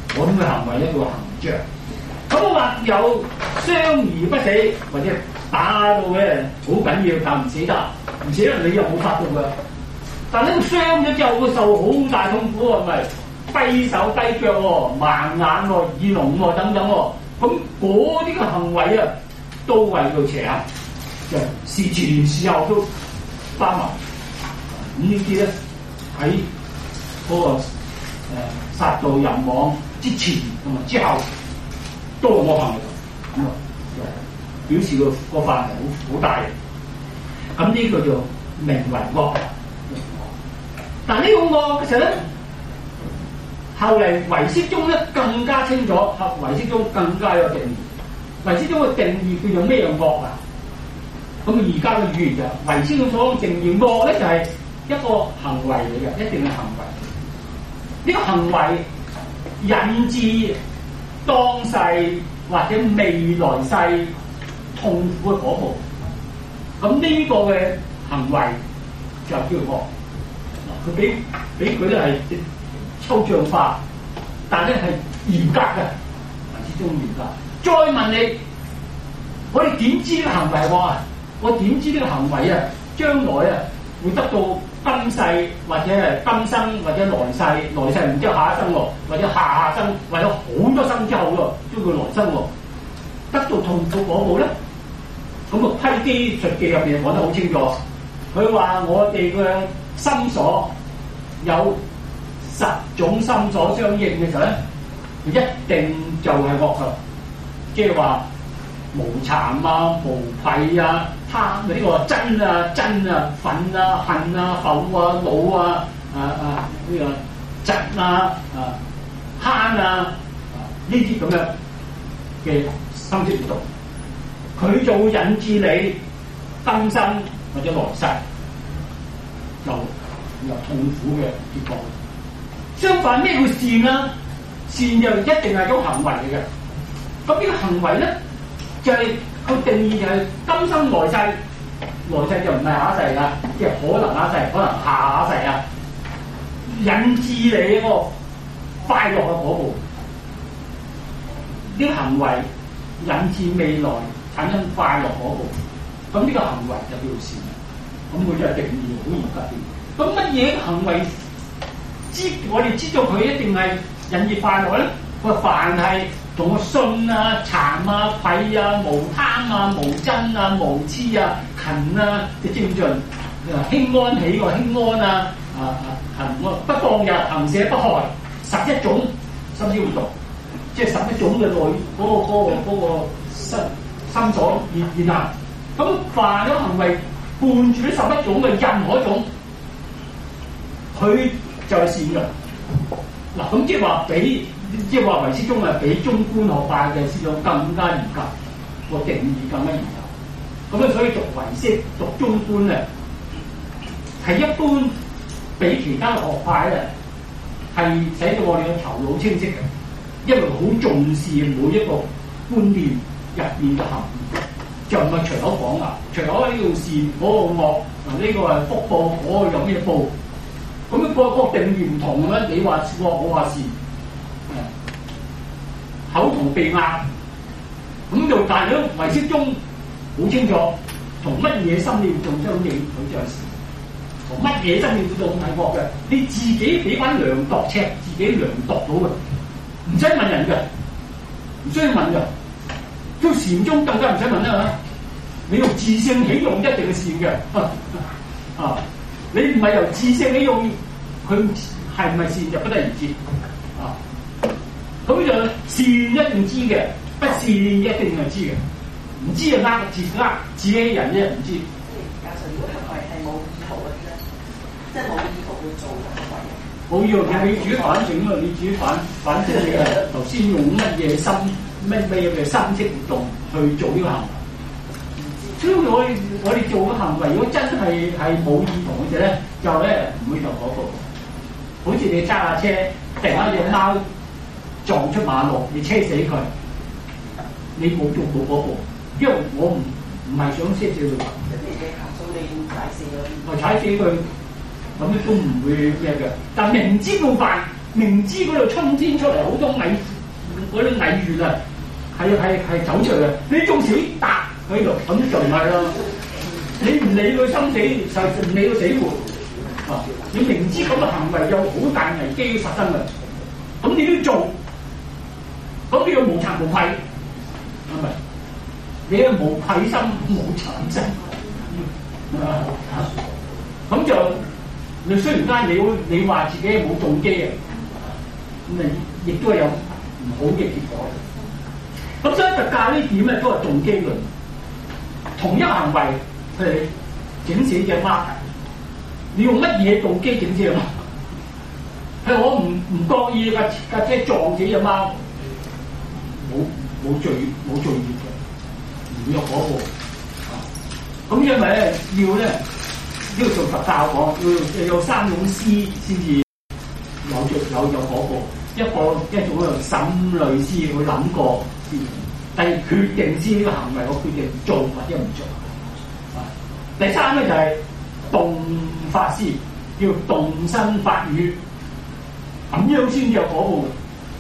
嗰種嘅行為咧叫行障。咁我話有傷而不死，或者打到嘅好緊要，但唔死得，唔死得你又冇法到㗎。但呢個傷咗之後會受好大痛苦喎，咪跛手跛腳喎，盲眼喎，耳聾喎等等喎。咁嗰啲嘅行為啊，都為到邪行，就事前事後都包埋。咁呢啲咧喺嗰個殺盜淫妄之前同埋之後都有惡行嘅，咁啊表示個範圍好大。咁呢個就名為惡。但呢個惡其實咧，後嚟唯識宗咧更加清楚，唯識宗更加有定義。唯識宗嘅定義叫做咩惡啊？咁而家嘅語言就唯識宗所定義惡咧，就係一個行為嚟嘅，一定係行為。呢個行為引致當世或者未來世痛苦嘅果報。咁呢個嘅行為就叫惡。佢俾佢咧係抽象化，但係係嚴格嘅，唯識宗嚴格。再問你，我哋點知呢個行為惡啊？我點知呢個行為啊，將來啊會得到今世或者係今生或者來世，來世然之後下一生喎，或者下生，或者好多生之後喎，都叫來生喎，得到痛苦果報咧？咁啊《批基術記》入邊講得好清楚，佢話我哋嘅心所有10種心所相應嘅時候咧，一定就係惡㗎，即係話無慚啊、無愧啊、貪呢個憎啊、憤啊、恨啊、憤啊、惱啊、呢個嫉啊、慳啊呢啲咁樣嘅心識活動，佢就會引致你今生或者來世就有痛苦嘅結果。相反，咩叫善啊？善就一定係一種行為嚟嘅。咁呢個行為咧，就係佢定義就係今生來世，來世就唔係下一世啦，即係可能下一世，可能下一世啊，引致你一個快樂嘅果報。呢個行為引致未來產生快樂果報，咁呢個行為就叫做善。咁佢就係定義好嚴格啲。咁乜嘢行為我哋知道佢一定係引致快樂咧？佢話凡係同個信啊、慚啊、愧啊、無貪啊、無瞋啊、無痴啊、勤啊嘅精進，輕安喜個輕安啊、行不放逸、行捨不害，11種心思活動，即係11種嘅內嗰個心所現行。咁凡咗行為伴住呢11種嘅任何一種，佢就係善嘅。嗱，咁即係話即係話唯識宗比中觀學派嘅思想更加嚴格，個定義更加嚴格。咁啊，所以讀唯識、讀中觀咧，係一般比其他學派咧係使到我哋嘅頭腦清晰嘅，因為好重視每一個觀念入邊嘅含義，就唔係隨口講啊，隨口呢個善嗰個惡，呢個係福報，嗰個有咩報？咁樣個定義唔同嘅咩？你話惡，我話善，口同鼻壓，咁就但係咧唯識宗好清楚，同乜嘢心理活動相應，佢就係善；同乜嘢心理活動係惡嘅，你自己俾翻量度尺，自己量度到嘅，唔使問人嘅，唔需要問嘅。到禪宗更加唔使問啦，你用自性起用一定係善嘅，你唔係由自性起用，佢係唔係善就不得而知。咁就善一定知嘅，不善一定係知嘅，唔知就自己人啫，唔知。 假設如果行為係冇意圖嗰啲咧，即係冇意圖去做嘅行為。 冇意圖，你自己反省啊！你自己反省你啊！頭先用乜嘢心嘅心識活動去做呢個行為？所以我哋做嘅行為，如果真係冇意圖嘅咧，就咧唔會受果報。好似你揸下車，突然間隻貓撞出馬路，你車死佢，你冇做到果報，因為我唔係想車死佢。 你嘅行數你踩死佢， 我踩死佢，咁都唔會咩嘅。但明知故犯， 明知嗰度衝天出嚟好多蟻嗰啲蟻穴啊，係走出嚟嘅，你仲死搭喺度，咁就唔係啦。你唔理佢生死，就唔理佢死活啊！你明知咁嘅行為有好大危機發生嘅，咁你都要做，咁你要無慚無愧，係咪？你係無愧心、無慚心，咁就你雖然間你話自己冇動機啊，咁啊亦都係有唔好嘅結果。咁所以佛教呢點咧都係動機論，同一行為佢哋整死隻貓，你用乜嘢動機整死隻貓？係我唔覺意架車撞死隻貓，冇罪業嘅，唔有嗰個。咁因為咧要咧呢個做佛教講要有三種思先至有嗰個，一種喺審慮思去諗過先，第二決定先呢個行為我決定做或者唔做。第三咧就係動法思，叫動身法語，咁樣先至有嗰部。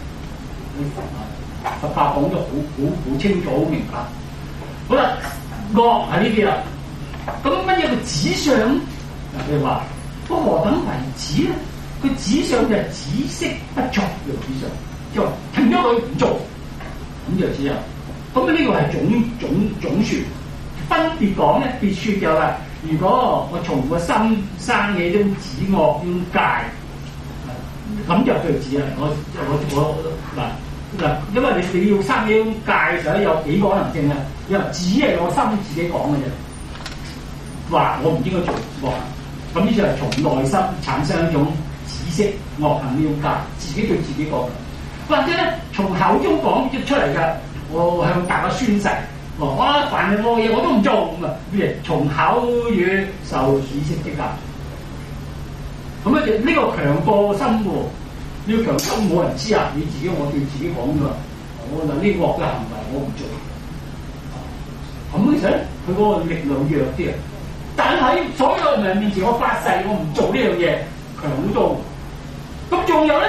佛教講得好清楚、好明白。好啦，惡係呢啲啦。咁乜嘢叫止相？嗱，譬如話個何等為止咧？佢止相就係止息不作叫止相，即係話停咗佢唔做，咁就止啊。咁呢個係總說。分別講咧，別說就係如果我從個心生起種止惡種戒，咁就對止啦。我嗱，因為你要生起種戒嘅時候有幾個可能性啊？因為止係我心自己講嘅啫，話我唔應該做惡行，咁呢就係從內心產生一種止息惡行呢種戒，自己對自己講嘅，或者咧從口中講出嚟嘅，我向大家宣誓。我凡係惡嘢我都唔做咁啊！譬如從口語受止息的戒，咁咧就呢個強過心喎。呢個強心冇人知啊！你自己我對自己講㗎嘛。我嗱呢惡嘅行為我唔做，咁其實佢嗰個力量弱啲啊。但喺所有人面前我發誓我唔做呢樣嘢，強好多。咁仲有咧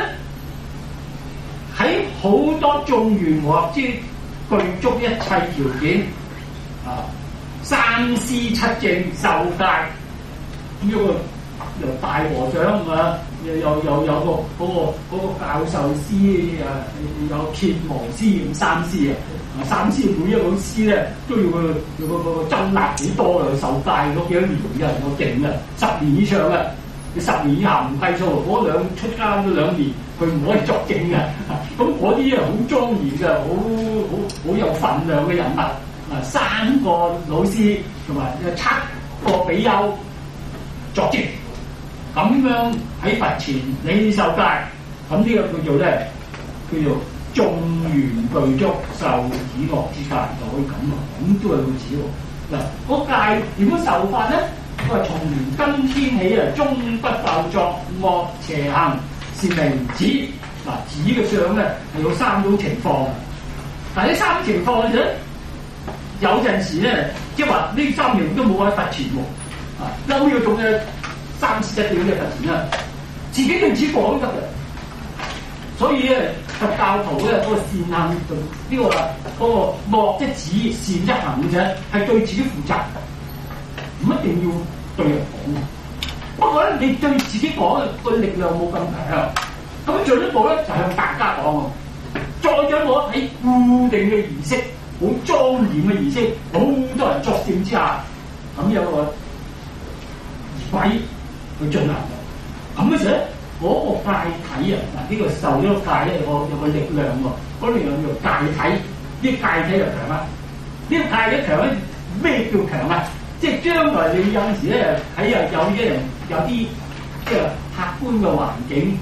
喺好多眾緣和合之具足一切條件啊，三師七證受戒，呢個由大和尚啊，有個教授師啊，有羯磨師咁三師啊，三師每一個師咧都要個增納幾多啊，受戒嗰幾多年嘅，我勁啊，10年以上嘅，你10年以下唔計數，嗰出家都2年。佢唔可以作證嘅，咁嗰啲啊好莊嚴嘅，好有份量嘅人物，啊3個老師同埋7個比丘作證，咁樣喺佛前你受戒，咁呢個叫做咧叫做眾緣具足受止惡之戒，就可以咁啊，咁都係會止喎。嗱，嗰戒點樣受法咧？佢話從今天起啊，終不復作惡邪行。是名止。嗱，止嘅相咧係有3種情況，但係呢3種情況嘅啫，有陣時咧，即係話呢3樣都冇喺佛前喎，嬲要做嘅3次1點嘅佛前啦，自己對自己講都得嘅。所以咧，佛教徒咧嗰個善行同呢個嗰個惡即止，善一行嘅啫，係對自己負責，唔一定要對人講。不過咧，你對自己講個力量冇咁強，咁進一步咧就向大家講。再進一步喺固定嘅儀式，好莊嚴嘅儀式，好多人作證之下，咁有個儀軌去進行嘅。咁嘅時候咧，嗰個戒體啊，嗱呢個受咗個戒咧有個力量喎，嗰力量叫戒體，啲戒體就強啦。呢個戒體強咧，咩叫強啊？即係將來你有陣時咧喺有啲人有啲即係客觀嘅環境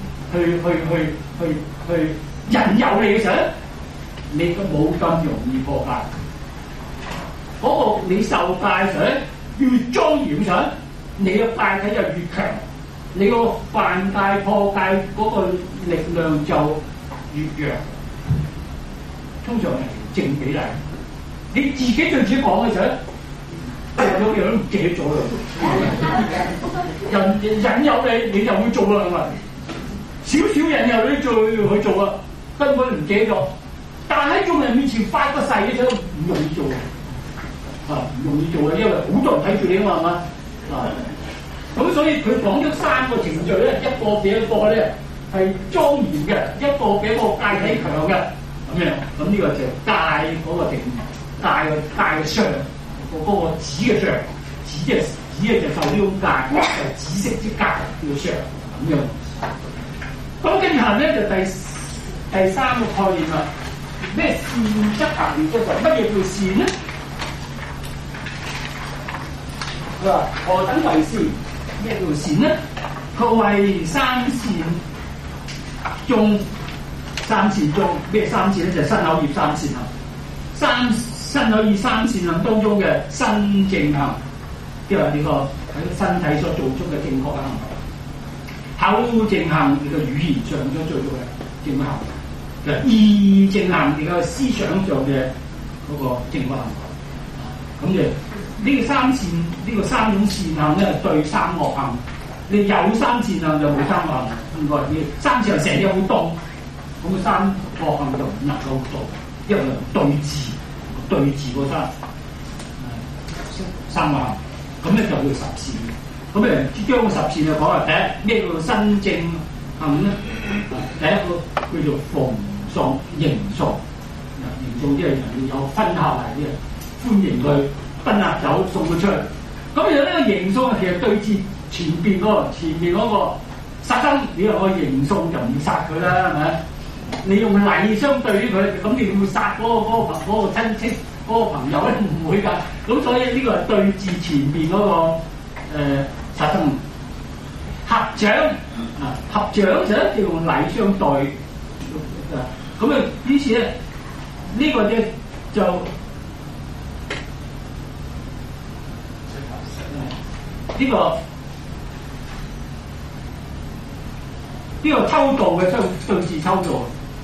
去引誘你嘅時候咧，你都冇咁容易破戒。嗰個你受戒嘅時候咧，越莊嚴嘅時候，你嘅戒體就越強，你個犯戒破戒嗰個力量就越弱。通常係正比例。你自己對自己講嘅時候咧，有樣都唔記得咗啦。人引誘你，你就會做啦，係咪？ 少少人又去去做啊，根本唔記得咗。但喺眾人面前發個誓嘅時候唔容易做啊，唔容易做啊，因為好多人睇住你啊嘛，係嘛啊？咁所以佢講咗3個程序咧，一個比一個咧係莊嚴嘅，一個比一個戒體強嘅咁樣。咁呢個就戒嗰個定戒嘅相，嗰個指嘅相，指就受呢種戒，就紫色之戒叫相咁樣。咁跟住下咧就第3個概念啦。咩善則行嘅時候，乜嘢叫善咧？佢話何等為善？咩叫善咧？佢為三善中，三善中咩三善咧？就係身口意三善行。身口意三善行當中嘅身正行，即係呢個喺身體所做出嘅正確嘅行為；口正行，你個語言上所做出嘅正確行為。意正行，你個思想上嘅嗰個正確行為，咁就呢個三善，呢個3種善行咧對3惡行。你有3善行就冇3惡行，應該啲3善行成日好多，咁個3惡行就唔能夠做，因為對治嗰3惡行，咁咧就叫10善。咁將個10善就講話第一咩叫身正行咧？第一個叫做逢喪迎送，迎送即係人哋有婚客嚟嘅，歡迎佢奔客走送佢出去。咁而呢個迎送其實對治前邊嗰個殺生，你話我迎送就唔殺佢啦，係咪？你用禮相對於佢，咁你會殺嗰個親戚嗰個朋友咧？唔會㗎。咁所以呢個係對治前邊嗰個殺生。合掌啊，合掌就一定用禮相對啊。咁啊，於是咧呢個咧就呢個偷盜嘅對治偷盜，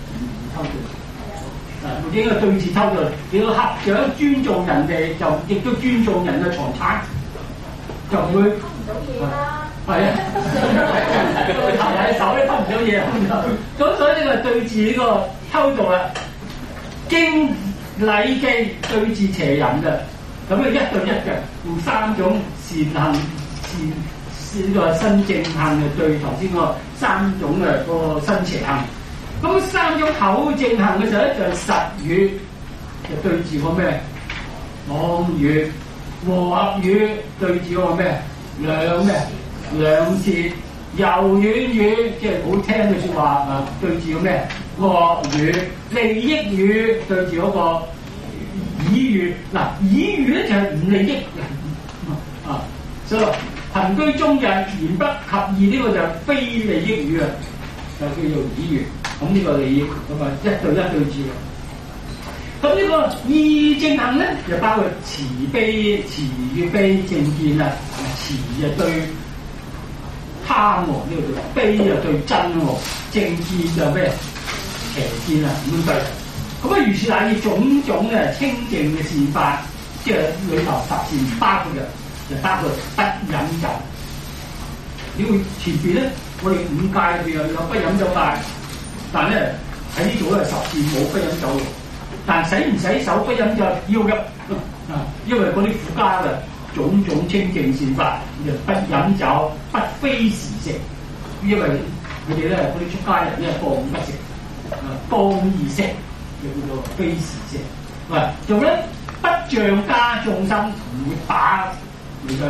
或者應該對治偷盜。你要合掌尊重人哋，就亦都尊重人嘅財產，就唔會偷唔到嘢啦。係啊，佢頭喺手咧偷唔到嘢，咁所以呢個對治呢個偷盜啦。經禮記對治邪淫嘅，咁啊1對1嘅，用3種善行呢個身正行嘅對頭先嗰3種嘅嗰個身邪行。咁3種口正行嘅時候咧，就係實語，就對治個咩？妄語。和合語對治個咩？兩舌。柔軟語即係好聽嘅説話啊，對治個咩？惡語。利益語對治嗰個綺語。嗱，綺語咧就係唔利益啊，所以行居中日言不合義呢個就非利益語啊，就叫做綺語。咁呢個你咁啊1對1對治。咁呢個意正行咧，就包括慈悲、慈與悲正見啊。慈就對貪喎，呢個叫悲就對真喎，正見就咩？邪見啊，咁對。咁啊，如是乃以種種嘅清淨嘅善法，即係裏頭10善包括嘅，就包括不飲酒。因為前邊咧，我哋5戒裏邊有不飲酒戒，但係咧喺呢度咧10善冇不飲酒。但洗唔洗手不飲酒要嘅啊，因為嗰啲附加嘅種種清淨善法，就不飲酒，不非時食，因為佢哋咧嗰啲出家人咧放不食，當意食就叫做非時食。喂，仲咧不仗家眾生，唔會打你嘅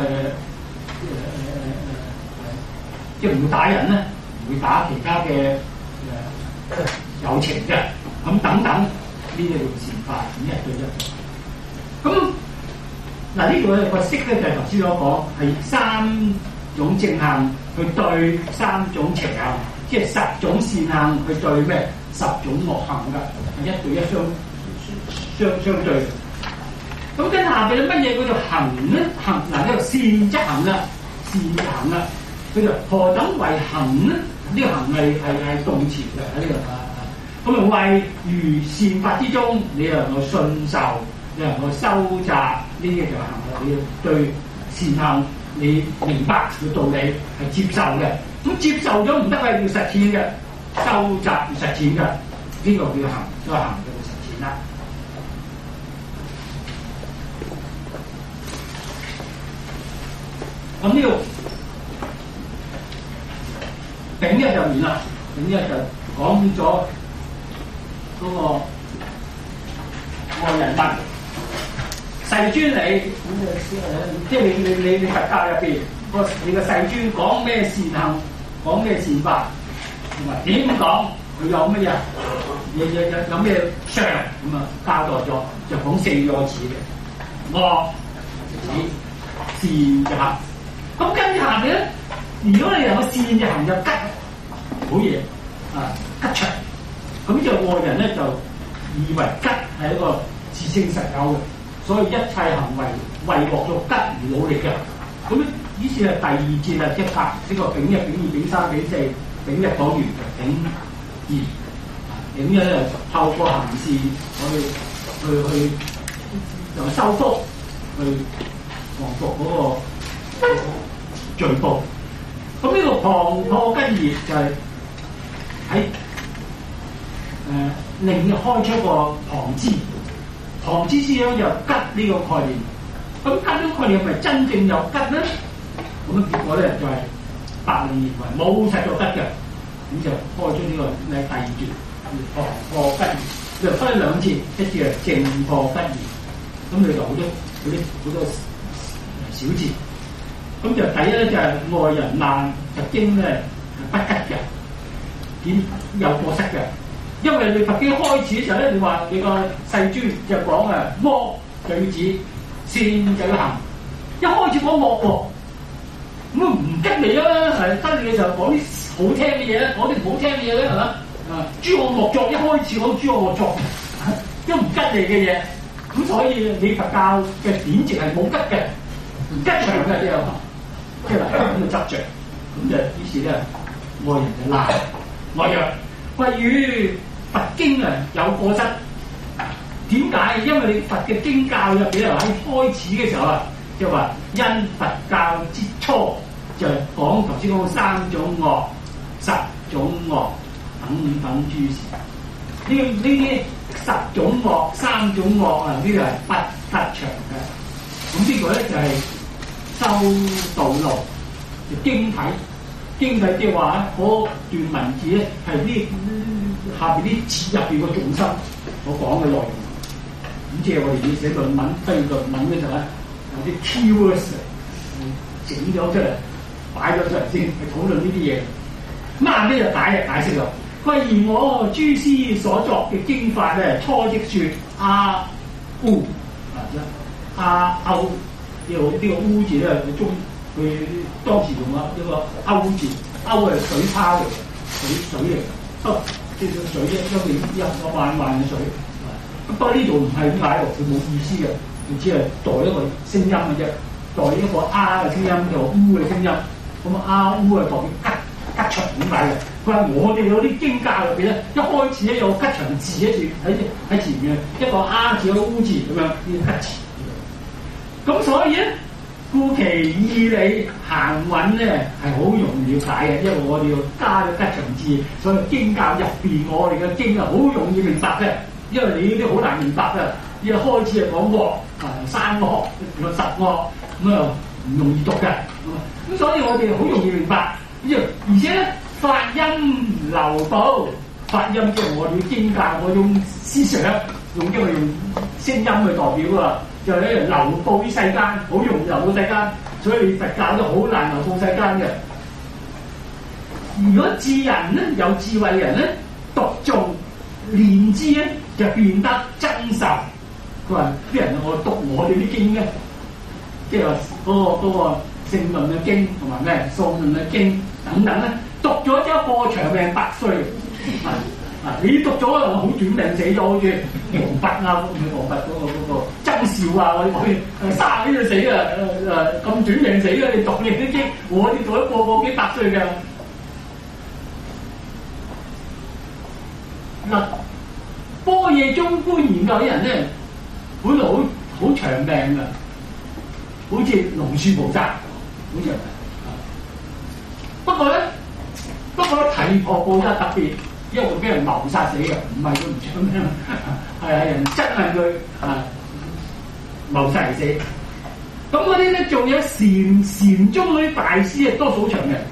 即係唔會打人咧，唔會打其他嘅友情嘅，咁等等。呢啲叫善法，咁1對1。咁嗱呢度咧個式咧就係頭先所講，係3種正行去對3種邪行，即係10種善行去對咩10種惡行㗎，係1對1相對。咁跟下邊咧乜嘢叫做行咧？行嗱呢個善則行啦，善行啦，佢就何等為行咧？呢個行係動詞嘅喺呢度啊。咁啊，為如善法之中，你又能夠信受，你能夠收集呢啲就行啦。你要對善行，你明白嘅道理係接受嘅。咁接受咗唔得係要實踐嘅， 收集與實踐嘅，呢個叫行，都係行嘅實踐啦。咁呢度丙一就完啦，丙一就講咗嗰個外人問世尊你，即係你佛教入邊你個世尊講咩善行，講咩善法，同埋點講，佢有乜嘢有咩相咁啊？交代咗就講4個字嘅惡止善就行。咁跟住下邊咧，如果你有個善就行就吉好嘢啊，吉祥。咁就外人咧就以為吉係一個自性實有嘅，所以一切行為為獲到吉而努力嘅。咁於是係第二節啊，即係呢個丙一、丙二、丙三、丙四、丙一講完嘅丙二，丙一就透過行善去就修福，去降伏嗰個罪報。咁呢個旁破根業就係喺另開出個旁支，旁支思想就吉呢個概念。咁吉呢個概念係咪真正有吉咧？咁啊結果咧就係白令認為冇實做吉嘅，咁就開出呢個第二段旁破根業，就分兩節，一節係正破根業，咁你就好多小節。咁就第一咧就係外人難就經咧不吉嘅，點有過失嘅。因為你佛經開始嘅時候咧，你話你個世尊就講啊，惡就要止，善就要行。一開始講惡喎，咁啊唔吉你啦，係吉你嘅時候講啲好聽嘅嘢咧，講啲唔好聽嘅嘢咧，係嘛？諸惡莫作，一開始講諸惡莫作，都唔吉你嘅嘢。咁所以你佛教嘅典籍係冇吉嘅，唔吉祥嘅啲啊，即係咁嘅執着。咁就於是咧，外人就鬧外人。喂，與佛經啊有過失，點解？因為你佛嘅經教入邊喺開始嘅時候啊，就話因佛教之初就講頭先講3種惡、10種惡等諸事。呢啲10種惡、3種惡啊，呢個係不吉祥嘅。咁呢個咧就係修道路嘅經體。經體即係話嗰段文字咧係呢下邊啲字入邊個重心所講嘅內容。咁即係我哋要寫論文、批論文嘅時候咧，有啲 keywords 整咗出嚟，擺咗出嚟先去討論呢啲嘢。咁下邊就解釋啦。佢話而我諸師所作嘅經法咧，初即説阿烏阿歐呢個烏字咧，佢當時用一個歐字，歐係水泡嚟嘅，水嚟嘅，即係水啫，因為一個漫嘅水。不過呢度唔係點解喎？佢冇意思嘅，佢只係代一個聲音嘅啫，代一個啊嘅聲音，就烏嘅聲音。咁啊烏係代表吉祥點解嘅？佢話我哋有啲經教入邊咧，一開始咧有吉祥字喺前面，一個啊字一個烏字咁樣呢個吉字。咁所以咧。故其義理行穩咧係好容易了解嘅，因為我哋要加咗吉祥字，所以經教入邊我哋嘅經啊好容易明白嘅。因為你呢啲好難明白嘅，一開始係講惡3惡，有10惡，咁啊唔容易讀嘅。咁所以我哋好容易明白。而且咧發音流布，發音即係我哋嘅經教嗰種思想，用聲音去代表啊。就係咧流布於世間，好容易流到世間，所以佛教都好難流布世間嘅。如果智人咧，有智慧嘅人咧，讀誦練之咧，就變得真實。佢話啲人我讀我哋啲經咧，即係話嗰個聖論嘅經同埋咩數論嘅經等等咧，讀咗之後過長命100歲。你讀咗好短命死咗，好似王弼啊，王弼嗰個曾紹啊，我哋30歲就死啊！咁短命死啊！你讀你啲經，我哋讀咗個幾百歲嘅。嗱，般若中觀研究啲人咧，本來好長命㗎，好似龍樹菩薩，好似不過咧，提婆菩薩特別。 因為佢俾人謀殺死嘅，唔係佢唔想咩，係人質問佢謀殺而死。咁嗰啲咧仲有禪宗嗰啲大師啊，多數長嘅，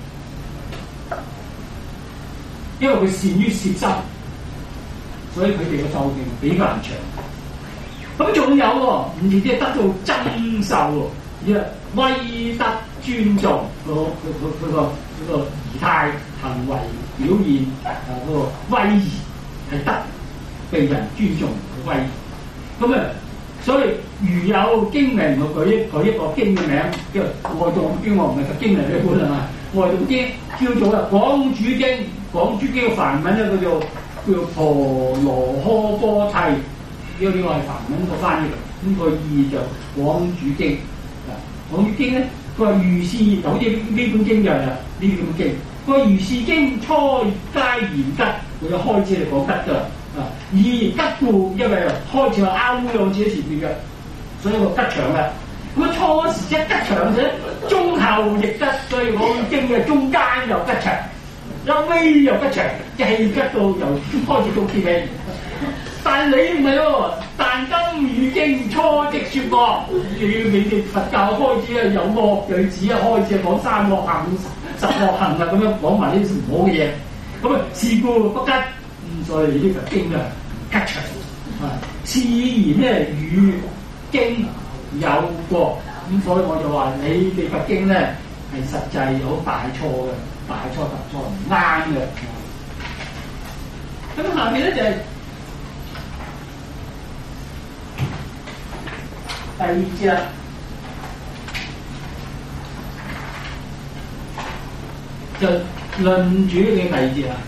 因為佢善於攝心，所以佢哋嘅壽命比較人長。咁仲有喎，唔止係得到增壽喎，威德尊重佢個儀態行為表現嗰個威儀係得被人尊重嘅威儀。咁所以如有經名，我舉一個經嘅名，叫外道經，我唔係經嚟嘅本係嘛？外道經叫做廣主經，廣主經嘅梵文咧叫做婆羅訶波提，呢個係梵文個翻譯，咁個意就廣主經。廣主經咧，佢話如是，就好似呢本經就係呢啲咁嘅經。佢話如是經初階言吉，佢就開始嚟講吉㗎。以吉故，因為開始係拗兩字喺前面嘅，所以個吉祥嘅。咁初時即吉祥啫，中後亦吉，所以講經嘅中間又吉祥，後尾又吉祥，即係吉到由開始到結尾。但你唔係喎，但今語經初即説惡，你哋佛教開始啊有惡句子啊，開始講三惡行、十惡行啊，咁樣講埋呢啲唔好嘅嘢。咁啊，是故不吉。所以呢個經啊吉祥自然咧與經有過，咁所以我就話你哋佛經咧係實際有大錯嘅，大錯特錯唔啱嘅。咁下面咧就係、第二節啦，就論主嘅第二節啦。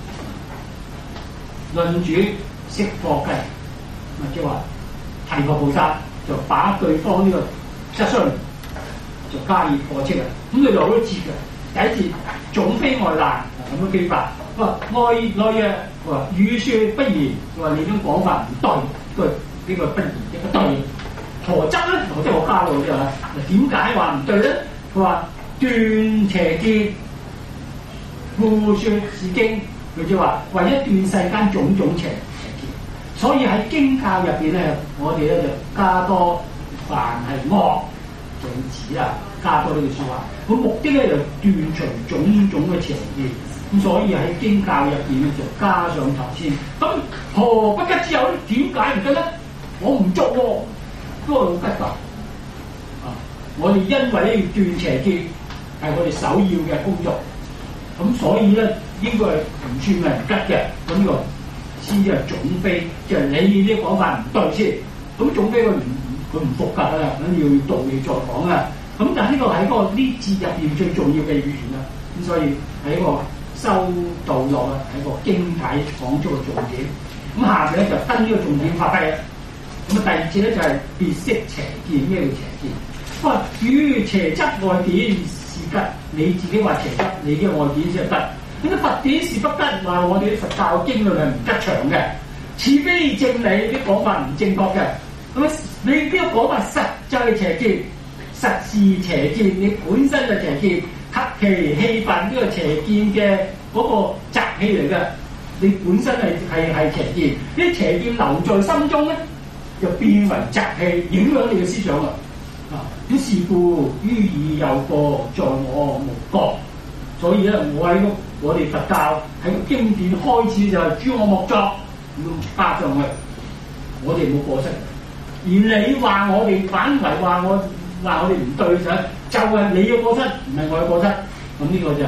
論主釋課偈，即係話提婆菩薩就把對方呢個質詢就加以駁斥啦。咁佢就好多節嘅，第一節總非外難咁樣記法。佢話外曰，佢話語説不然，佢話你種講法唔對，呢個不然一個對。何則咧？何則我加到啫嘛？點解話唔對咧？佢話斷邪見，故説是經。佢就話為一斷世間種種邪見，所以喺經教入邊咧，我哋咧就加多凡係惡就止啦，加多呢句説話。個目的咧就斷除種種嘅邪見，咁所以喺經教入邊咧就加上頭先。咁何不吉之有咧？點解唔吉咧？我唔捉喎，都係好吉㗎。我哋因為咧要斷邪見係我哋首要嘅工作，咁所以咧。應該係唔算係唔吉嘅，咁呢個先至係總非，即係你啲講法唔對先。咁總非佢唔服格啦，咁要道理再講啦。咁但係呢個喺個呢節入邊最重要嘅語言啦。咁所以喺個修道落啊，喺個經體講出個重點。咁下邊咧就跟呢個重點發揮啦。咁啊第二節咧就係別釋邪見，咩叫邪見？佢話與邪則外典是吉，你自己話邪則，你嘅外典先係吉。咁啲佛典是不吉，話我哋啲佛教經論係唔吉祥嘅，似非正理，啲講法唔正確嘅。咁你呢個講法實際邪見，實是邪見，你本身就邪見，及其氣分呢個邪見嘅嗰個習氣嚟嘅，你本身係邪見，呢啲邪見留在心中咧，就變為習氣，影響你嘅思想啦。咁是故於義有過，在我無過。所以咧，我哋佛教喺個經典開始就係諸我莫作，要加上去，我哋冇過失。而你話我哋反為話我哋唔對就係你嘅過失，唔係我嘅過失。咁呢個就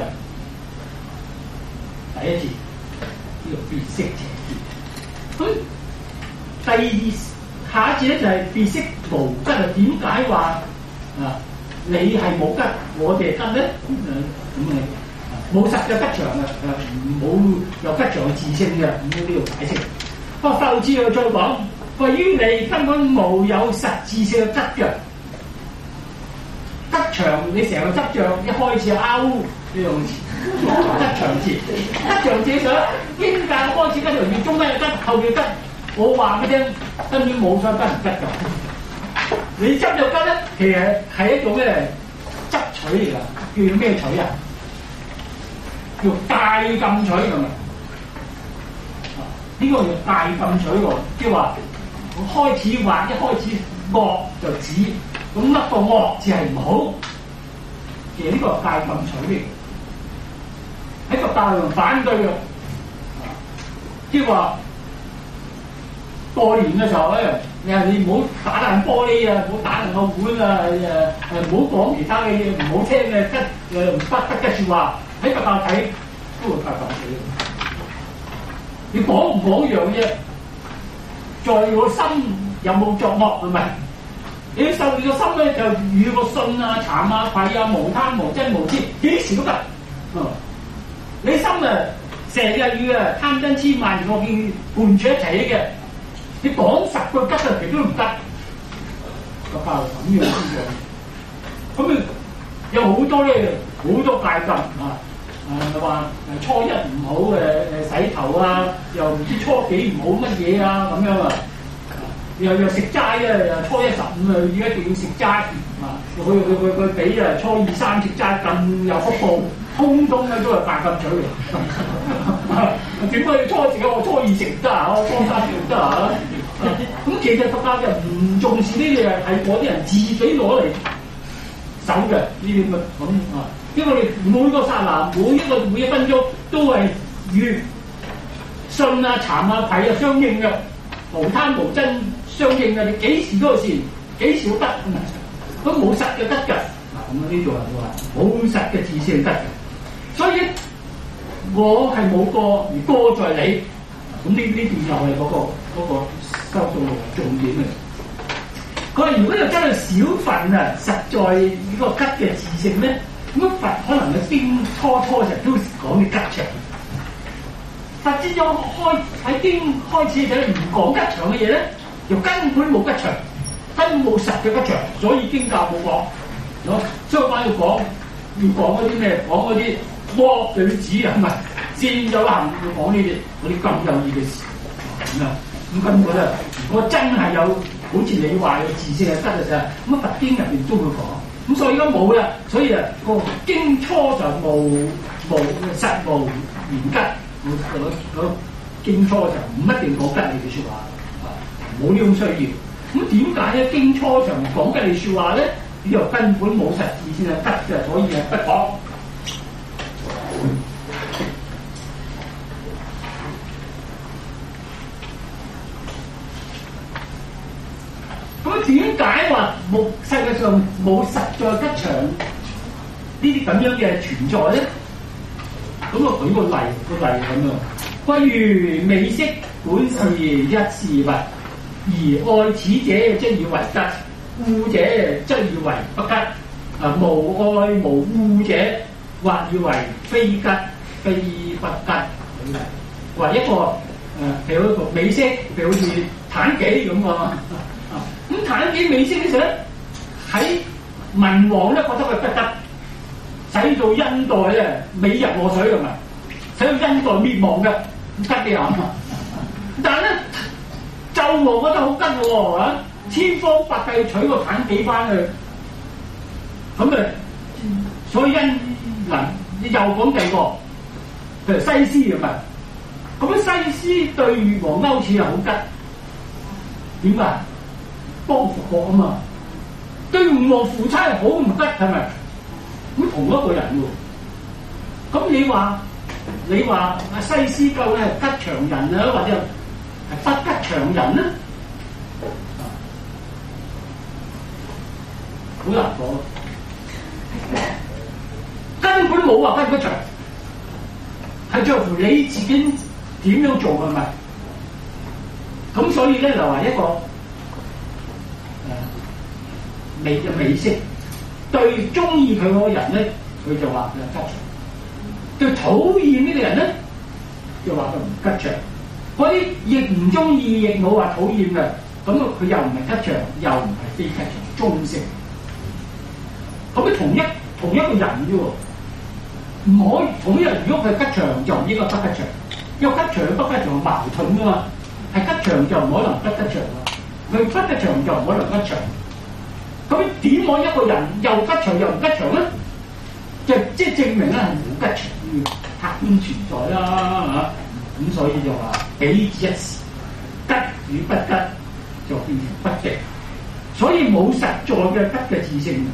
第一節，呢個別釋邪見。咁第二下一節咧就係別釋無吉啊？點解話啊你係冇吉，我哋係吉咧？咁冇實嘅吉祥嘅，冇有吉祥嘅自性嘅，咁呢度解釋。不過後次又再講，話於你根本冇有實質性嘅吉嘅吉祥，你成個執著一開始拗呢樣字，吉祥字，吉祥字上經教開始吉祥字，中間有吉，後邊吉。我話俾你聽，根本冇想吉唔吉㗎。你執就吉咧，其實係一種咩執取嚟㗎？叫咩取啊？叫戒禁取咁啊！ 呢個叫戒禁取喎，即係話開始畫一開始惡就指，咁乜個惡字係唔好，其實呢個係戒禁取嚟，喺個大量反對嘅，即係話過年嘅時候咧，你唔好打爛玻璃啊，唔好打爛個碗啊，唔好講其他嘅嘢，唔好聽嘅不得嘅説話，喺個教睇都會戒禁取。你講唔講一樣嘢？在個心有冇作惡係咪？你受你個心咧就與個信啊、慚啊、愧啊、無貪無嗔無痴，幾時都得。你心啊成日與啊貪嗔痴慢我見伴住一齊嘅，你講10個吉啊，其實都唔得。個教咁樣先咁有好多咧，好多戒禁啊！話初一唔好洗頭啊，又唔知初幾唔好乜嘢啊咁樣啊，又食齋啊，又初一15啊，而家一定要食齋啊！佢比啊初2、3食齋更有福報，通通咧都係戒禁取嚟。點解你初1食我初2食唔得啊？我初3食唔得啊？咁其實佛教就唔重視呢啲嘢，係嗰啲人自己攞嚟守嘅呢啲咁啊。因為你每個剎那、每一分鐘都係與信啊、慚啊、愧啊相應嘅，無貪無嗔相應嘅。你幾時都係善，幾時都得，都冇實嘅得㗎。咁呢度係話冇實嘅自性得嘅。所以我係冇過而過在你。咁呢段又係嗰個修道重點嚟。佢話如果有真係少份啊，實在呢個吉嘅自性咧。咁佛可能嘅經初就都講啲吉祥，佛之咗喺經開始嘅唔講吉祥嘅嘢咧，又根本冇吉祥，根本冇實嘅吉祥，所以經教冇講。相反要講嗰啲咩？講嗰啲惡對子係咪？善有行要講呢啲咁有意嘅事咁啊！咁根本咧，如果真係有好似你話嘅自性係得嘅時候，咁佛經入邊都會講。咁所以而家冇啦，所以個經初就無實無言吉，個經初就唔一定講吉利嘅説話，冇呢種需要。咁點解咧？經初就唔講吉利説話咧？呢個根本冇實質先係吉嘅，所以係不講。咁點解話世界上冇實在吉祥呢啲咁樣嘅存在咧？咁我舉個例咁樣，譬如美色本是一事物，而愛此者則以為吉，惡者則以為不吉。無愛無惡者，或以為非吉非不吉。話一個譬如一個美色，譬如好似妲己咁啊。咁妲己美色嘅時候咧，喺文王咧覺得佢不得，使到殷代咧美入禍水同埋，使到殷代滅亡嘅吉嘅啊！但係咧，紂王覺得好吉喎，千方百計娶個妲己翻去，咁啊，所以殷能又講第二個，譬如西施係咪？咁西施對越王勾踐又好吉，點解？幫復國啊嘛，對吳王夫差係好唔吉係咪？咁同一個人喎，咁你話西施究竟係吉祥人啊，或者係不吉祥人咧？好難講，根本冇話吉祥，係在乎你自己點樣做係咪？咁所以咧就話一個。美色對中意佢嗰個人咧，佢就話佢係吉祥；對討厭呢個人咧，就話佢唔吉祥。嗰啲亦唔中意，亦冇話討厭嘅，咁佢又唔係吉祥，又唔係非吉祥，中性。咁佢同一個人啫喎，唔可以同一人。如果佢係吉祥，就唔應該不吉祥。因為吉祥與不吉祥係矛盾噶嘛，係吉祥就唔可能不吉祥啊，佢不吉祥就唔可能吉祥。咁點解一個人又吉祥又唔吉祥咧？就即係證明咧係冇吉祥嘅客觀存在啦嚇。 咁所以就話彼此一時，吉與不吉就變成不吉，所以冇實在嘅吉嘅自性，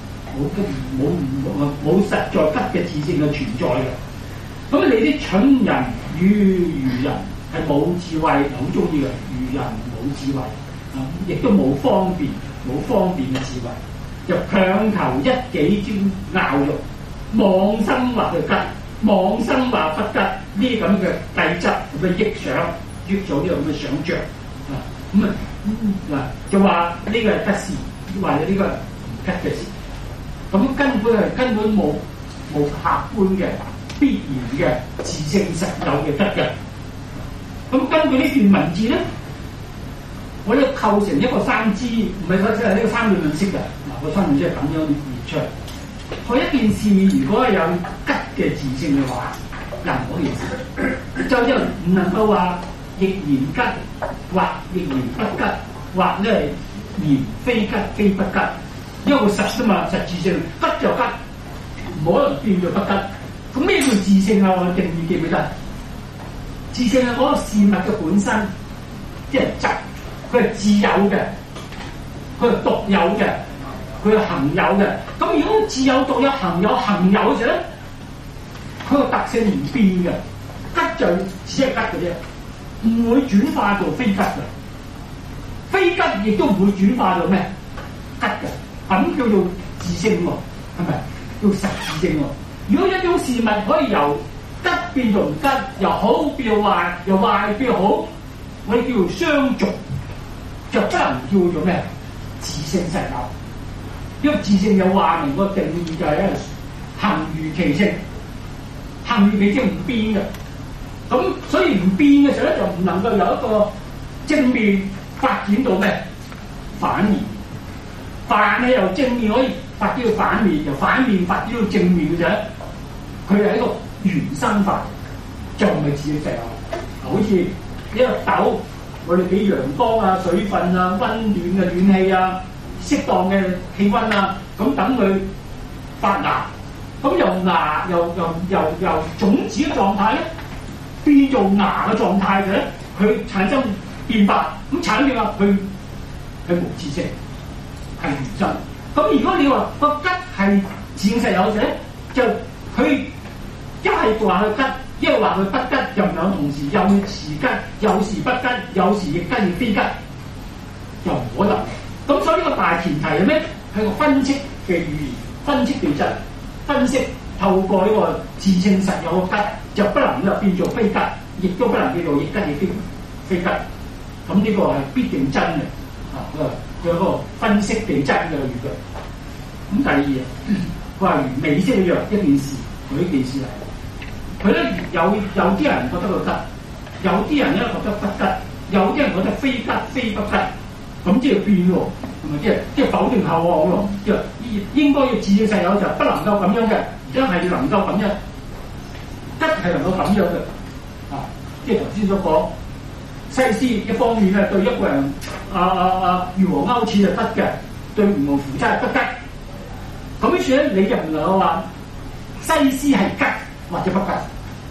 冇實在吉嘅自性嘅存在嘅。咁你啲蠢人與愚人係冇智慧，好中意嘅愚人冇智慧，亦都冇方便嘅智慧，就強求一己之拗欲，妄生話佢吉，妄生話不吉，呢啲咁嘅計則咁嘅臆想，憶咗呢個咁嘅想像啊，咁啊嗱就話呢個係吉事，或者呢個唔吉嘅事，咁根本冇客觀嘅必然嘅自性實有嘅吉嘅。咁根據呢段文字咧，我哋構成一個三支，唔係即係呢個三段論式嘅。嗱，個三段式係咁樣列出嚟。佢一件事如果係有吉嘅自性嘅話，任何件事就唔能夠話亦然吉，或亦然不吉，或咧然非吉非不吉，因為佢實啫嘛，實自性吉就吉，唔可能變咗不吉。咁咩叫自性啊？我定義記唔記得？自性係嗰個事物嘅本身，即係質，佢係自有嘅，佢係獨有嘅，佢係恒有嘅。咁如果自有、獨有、恒有嘅時候咧，佢個特性唔變嘅，吉就只係吉嘅啫，唔會轉化到非吉嘅，非吉亦都唔會轉化到咩吉嘅，咁叫做自性喎，係咪？叫實自性喎。如果一種事物可以由吉變做唔吉，由好變做壞，由壞變好，我哋叫做相續，就不能叫做咩自性實有。因為自性有話明個定義就係咧恆如其性，恆如其性唔變嘅。咁所以唔變嘅時候咧，就唔能夠有一個正面發展到咩反面。凡係由正面可以發展到反面，由反面發展到正面嘅啫。佢係一個原生法，就唔係自性實有。好似一個豆，我哋俾陽光啊、水分啊、溫暖嘅暖氣啊、適當嘅氣温啊，咁等佢發芽。咁由芽由種子嘅狀態咧，變做芽嘅狀態嘅咧，佢產生變化。咁產生變化，佢係無自性，係原生。咁如果你話個吉係自性實有者，就佢一係話佢吉，一係話佢不吉，又唔有同時有時吉，有時不吉，有時亦吉亦非吉，又唔可能。咁所以呢個大前提係咩？係個分析嘅語言，分析地質，分析透過呢個自性實有嘅吉，就不能夠變做非吉，亦都不能叫做亦吉亦非吉。咁呢個係必定真嘅，佢有個分析地真嘅語句。咁第二，佢話如美色一樣一件事，佢呢件事嚟，佢咧有啲人覺得佢吉，有啲人咧覺得不吉，有啲人覺得非吉非不吉，咁即係變喎，係咪即係否定後往喎？即係應該要自性實有就不能夠咁樣嘅，一係能夠咁樣，吉係能夠咁樣嘅，即係頭先所講。西施一方面咧對一個人如何勾踐就得嘅，對吳王夫差係不吉。咁於是咧你就唔能夠話西施係吉或者不吉。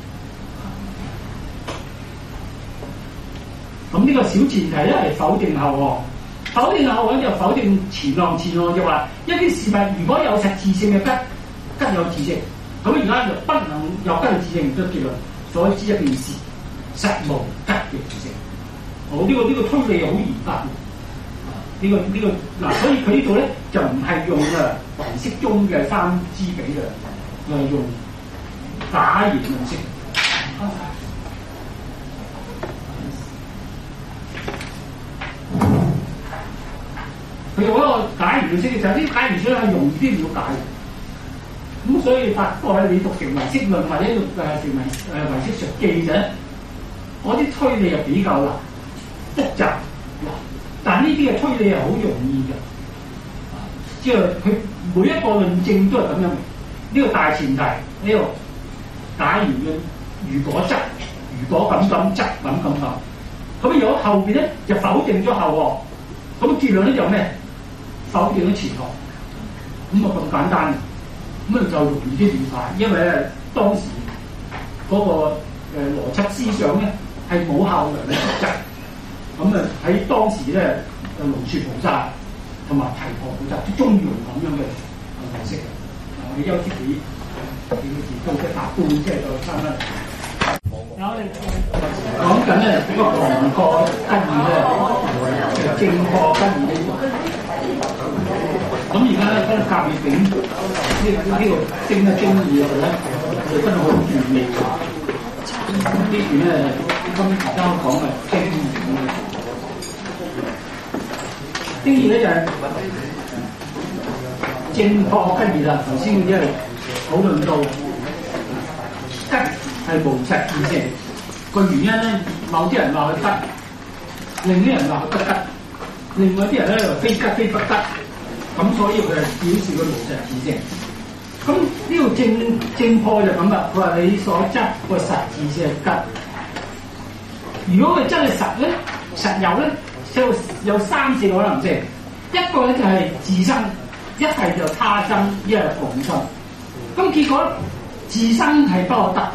咁呢個小前提咧係否定後往，否定後往就否定前浪，前浪就話一啲事物如果有實自性嘅吉，吉有自性，咁而家就不能有吉嘅自性嘅結論，所以知一件事實無吉嘅自性。呢個推理好嚴格嘅，嗱，所以佢呢度咧就唔係用唯識中嘅三支比嘅，係用假言論式。佢用一個假言論式，就係啲假言論式係容易啲了解。咁所以發覺你讀成唯識論或者讀成唯識述記者，嗰啲推理又比較難。複雜，但呢啲嘅推理係好容易嘅，即係佢每一個論證都係咁樣。呢個大前提，呢個假言嘅如果則，如果咁則咁，咁如果後邊咧就否定咗後往，咁結論咧就咩？否定咗前後，咁啊咁簡單，咁啊就容易啲了解，因為咧當時嗰個邏輯思想咧係冇後來嘅特質。咁啊喺當時咧，龍樹菩薩同埋提婆菩薩都中意用咁樣嘅模式嘅。我哋休息幾個字都即係打半，即係到3分。我哋講緊咧嗰個黃過吉義咧，正破吉義呢個。咁而家咧，嗰個甲乙丙呢個正嘅經義咧，就真係好完美化。呢段咧，今而家講嘅經義。經義咧就係正破吉義啦。頭先即係討論到吉係無實質性，個原因咧，某啲人話佢吉，另啲人話佢不吉，另外啲人咧又非吉非不吉，咁所以佢係表示佢無實質性。咁呢個正破就咁啦，佢話你所執個實質性係吉，如果佢真係實咧，實有咧，有3、4個可能性，一個咧就係自生，一係就他生，一係共生。咁結果自生係不可得嘅。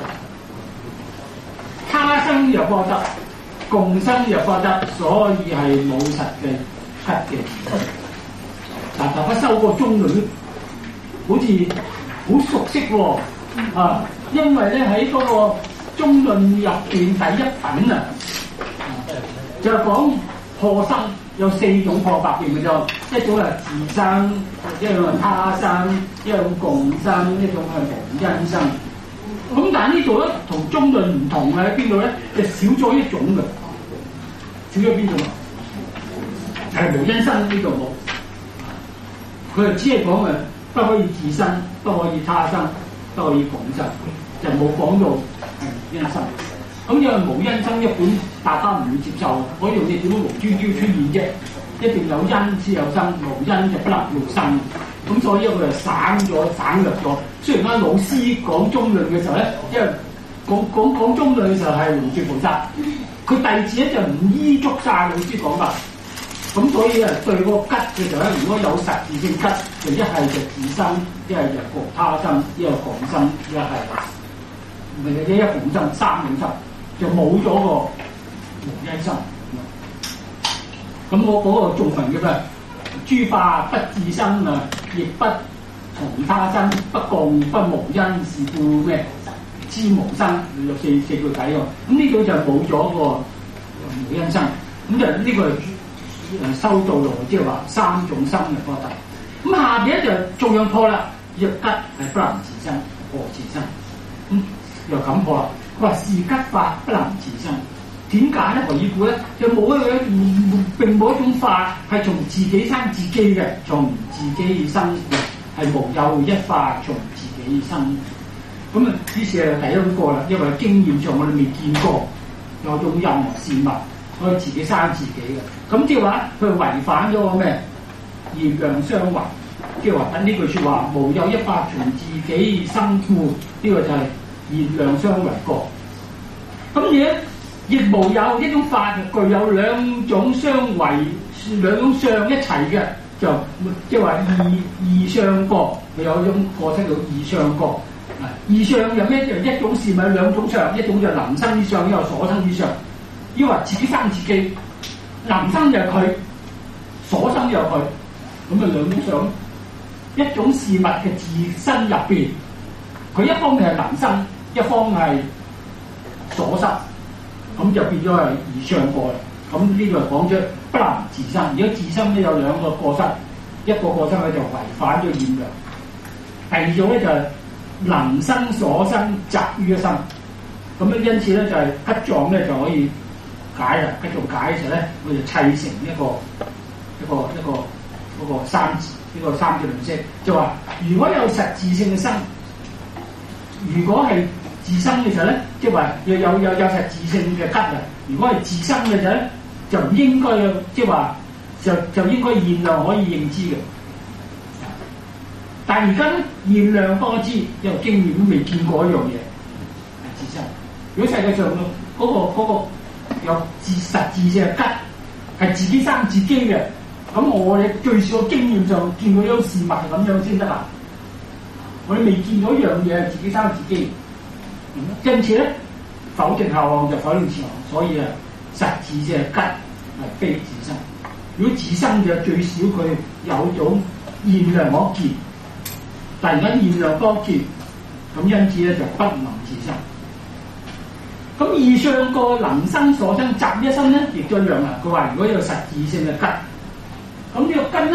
他生又不得，共生又不得，所以係冇實嘅吉嘅。嗱，大家修過中論，好似好熟悉喎啊！因為咧喺嗰個中論入邊第一品啊，就係講破生有4種破法嘅啫，一種係自生，一種係他生，一種共生，一種係無因生。咁但係呢度咧同中論唔同嘅喺邊度咧？就少咗一種嘅，少咗邊種啊？係無因生呢度冇，佢係只係講不可以自生，不可以他生，不可以共生，就冇講到係因生。咁因為無因生一本大家唔會接受，嗰樣嘢點會無端端出現啫？一定有因先有生，無因就不能叫生。咁所以佢就省略咗。雖然老師講中論嘅時候咧，因為講中論嘅時候係龍樹菩薩，佢弟子咧就唔依足晒老師講法。咁所以對個吉嘅時候咧，如果有實質性吉，就一係就自生，一係就共他生，一係共生，一係一共生，3種生，就冇咗個無因生。咁我嗰個頌文嘅咩？諸法不自生啊，亦不從他生，不共不無因，是故咩？知無生，有四句偈喎。咁呢個就冇咗個無因生。咁就呢個係修道路，即係話3種生嘅課題。咁下邊咧就仲有破啦，若吉係不能自生，何自生？又咁破啦。佢話是吉法不能自生。點解咧？何以故咧？就冇一樣，並冇一種法係從自己生自己嘅，從自己生嘅，係無有一法從自己生。咁啊，於是係第一個啦，因為經驗上我哋未見過有種任何事物可以自己生自己嘅。咁即係話佢違反咗個咩？現量相違，即係話等呢句説話，無有一法從自己生故，呢個就係現量相違過。咁而亦無有一種法具有2種相違、2種相一齊嘅，就即係話異相過。佢有一種過程叫異相過。異相有咩？就一種事物有2種相，一種就能生於相，一個所生於相。要話自己生自己，能生就係佢，所生就係佢。咁啊2種相，一種事物嘅自身入邊，佢一方面係能生，一方係所生。咁就變咗係異相過啦。咁呢度係講咗不能自生。如果自生咧有2個過失，一個過失咧就違反咗現量。第二種咧就係能生所生集於一生。咁咧因此咧就係吉藏咧就可以解啦。吉藏解嘅時候咧，佢就砌成一個嗰個三字，呢個三字論式，就話如果有實質性嘅生，如果係自生嘅時候咧，即係話有實質性嘅吉啊。如果係自生嘅時候咧，就唔應該即係話就應該現量可以認知嘅。但係而家咧現量多知，因為經驗都未見過一樣嘢係自生。如果世界上嗰個有實質性嘅吉係自己生自己嘅，咁我哋最少經驗上見到有事物係咁樣先得啦。我哋未見到一樣嘢係自己生自己。因此咧， 否定後項就否定前項，所以啊，實自性嘅吉係非自生。如果自生嘅最少佢有種現量可見，突然間現量多見，咁因此咧就不能自生。咁以上個能生所生集一身咧，亦都一樣啦。佢話如果有實自性嘅吉，咁呢個根咧，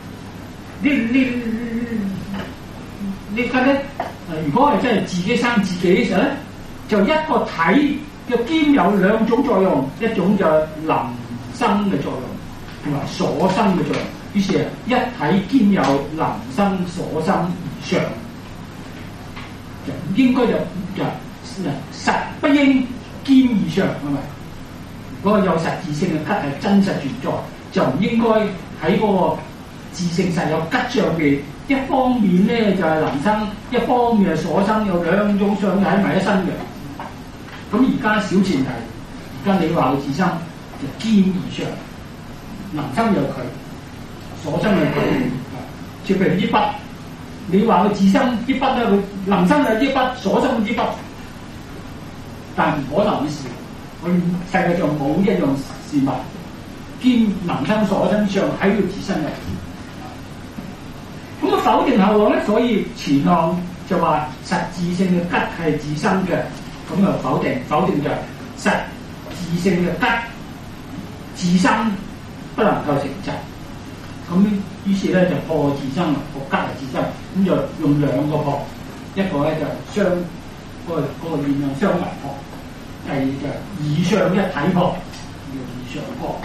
呢根咧，如果係真係自己生自己嘅時候咧，就一個體嘅兼有兩種作用，一種就係能生嘅作用，同埋所生嘅作用。於是啊，一體兼有能生所生而上，就應該就實不應兼而上，係咪？如果有實自性嘅吉係真實存在，就唔應該喺嗰個自性實有吉上邊，一方面咧就係能生，一方面係所生，有兩種相喺埋一身嘅。咁而家小前提，而家你話佢自生就兼而上，能生有佢，所生有佢。譬如啲筆，你話佢自生啲筆咧，佢能生有啲筆，所生啲筆，但唔可能嘅事。我哋世界上冇一樣事物兼能生所生上喺佢自身入。咁啊否定後項咧，所以前項就話實自性嘅吉係自生嘅。咁啊否定就係實自性嘅吉自生不能夠成就，咁於是咧就破自生啦，個吉係自生，咁就用兩個破，一個咧就相嗰個現象相違破，第二就以上一體破，叫以上破。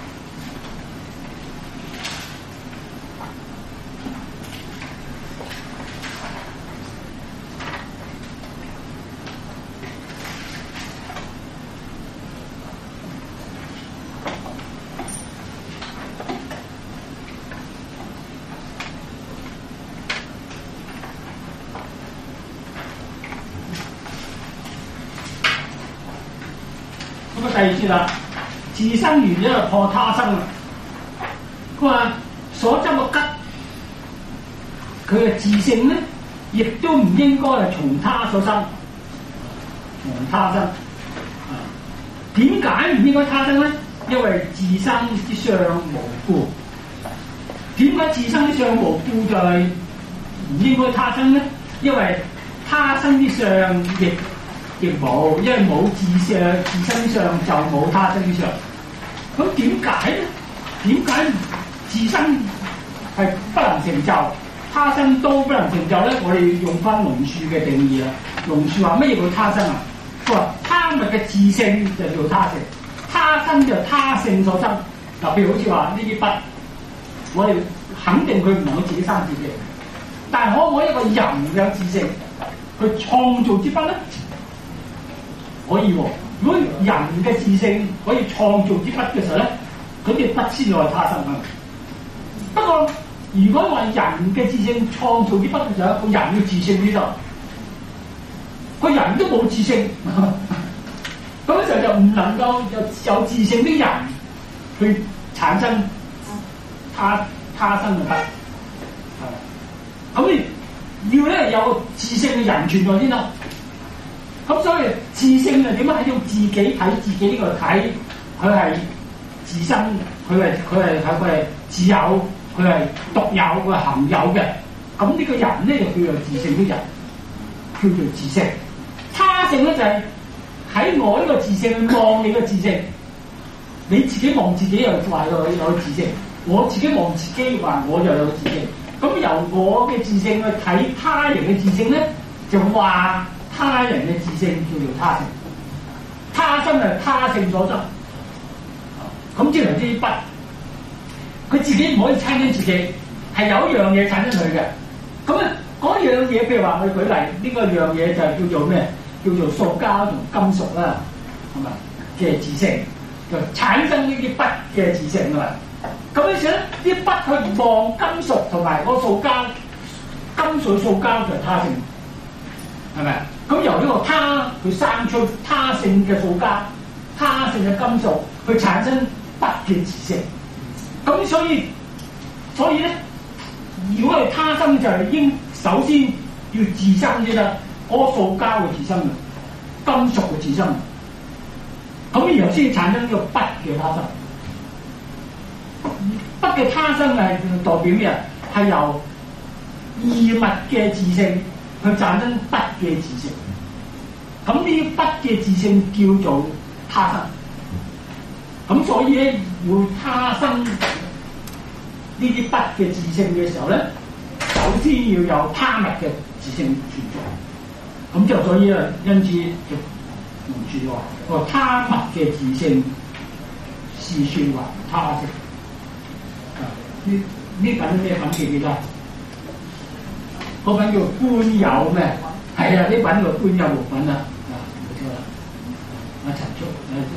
第二節啦，自生完咗就破他生啦。佢話所執個吉，佢嘅自性咧，亦都唔應該係從他所生，從他生。點解唔應該他生咧？因為自生之相無故。點解自生之相無故就係唔應該他生咧？因為他生之相亦冇，因為冇自身上就冇他身上。咁點解咧？點解自身係不能成就，他身都不能成就咧？我哋用翻龍樹嘅定義啦。龍樹話乜嘢叫他身啊？佢話他物嘅自性就叫他性，他身就他性所生。嗱，譬如好似話呢啲筆，我哋肯定佢唔能夠自己生自己，但係可唔可以一個人有自性去創造支筆咧？可以喎，如果人嘅自性可以創造支筆嘅時候咧，佢哋筆先係他生啊。不過，如果話人嘅自性創造支筆嘅時候，個人嘅自性呢度，個人都冇自性，咁嘅時候就唔能夠有自性啲人去產生他生嘅筆。咁你要咧有個自性嘅人存在先得。咁所以自性係點樣？係要自己睇自己呢個體，佢係自身，佢係自有，佢係獨有，佢係恆有嘅。咁呢個人咧就叫做自性的人，叫做自性。他性咧就係喺我呢個自性去望你個自性，你自己望自己又話有自性，我自己望自己話我又有自性。咁由我嘅自性去睇他人嘅自性咧，就話他人嘅自性叫做他性，他生係他性所生。咁即係啲筆，佢自己唔可以產生自己，係有一樣嘢產生佢嘅。咁啊，嗰樣嘢譬如話，我舉例呢個樣嘢就係叫做咩？叫做塑膠同金屬啦，係咪嘅自性就產生呢啲筆嘅自性啊嘛。咁於是咧，啲筆去望金屬同埋嗰塑膠，金屬塑膠就係他性，係咪？咁由呢個他佢生出他性嘅塑膠、他性嘅金屬，去產生筆嘅自性。咁所以咧，如果係他生就係首先要自生先得，嗰個塑膠嘅自生嘅。 金屬嘅自生，咁然後先產生呢個筆嘅他生。筆嘅他生係代表咩？係由異物嘅自性去產生筆嘅自性。咁呢啲筆嘅自性叫做他生。咁所以咧，會他生呢啲筆嘅自性嘅時候咧，首先要有他物嘅自性存在。咁就所以啊，因此就唔住話個他物嘅自性是算為他性。呢品咩品記唔記得？嗰品叫觀有咩？係啊，呢品叫觀有無品啊，冇錯啦。阿陳叔，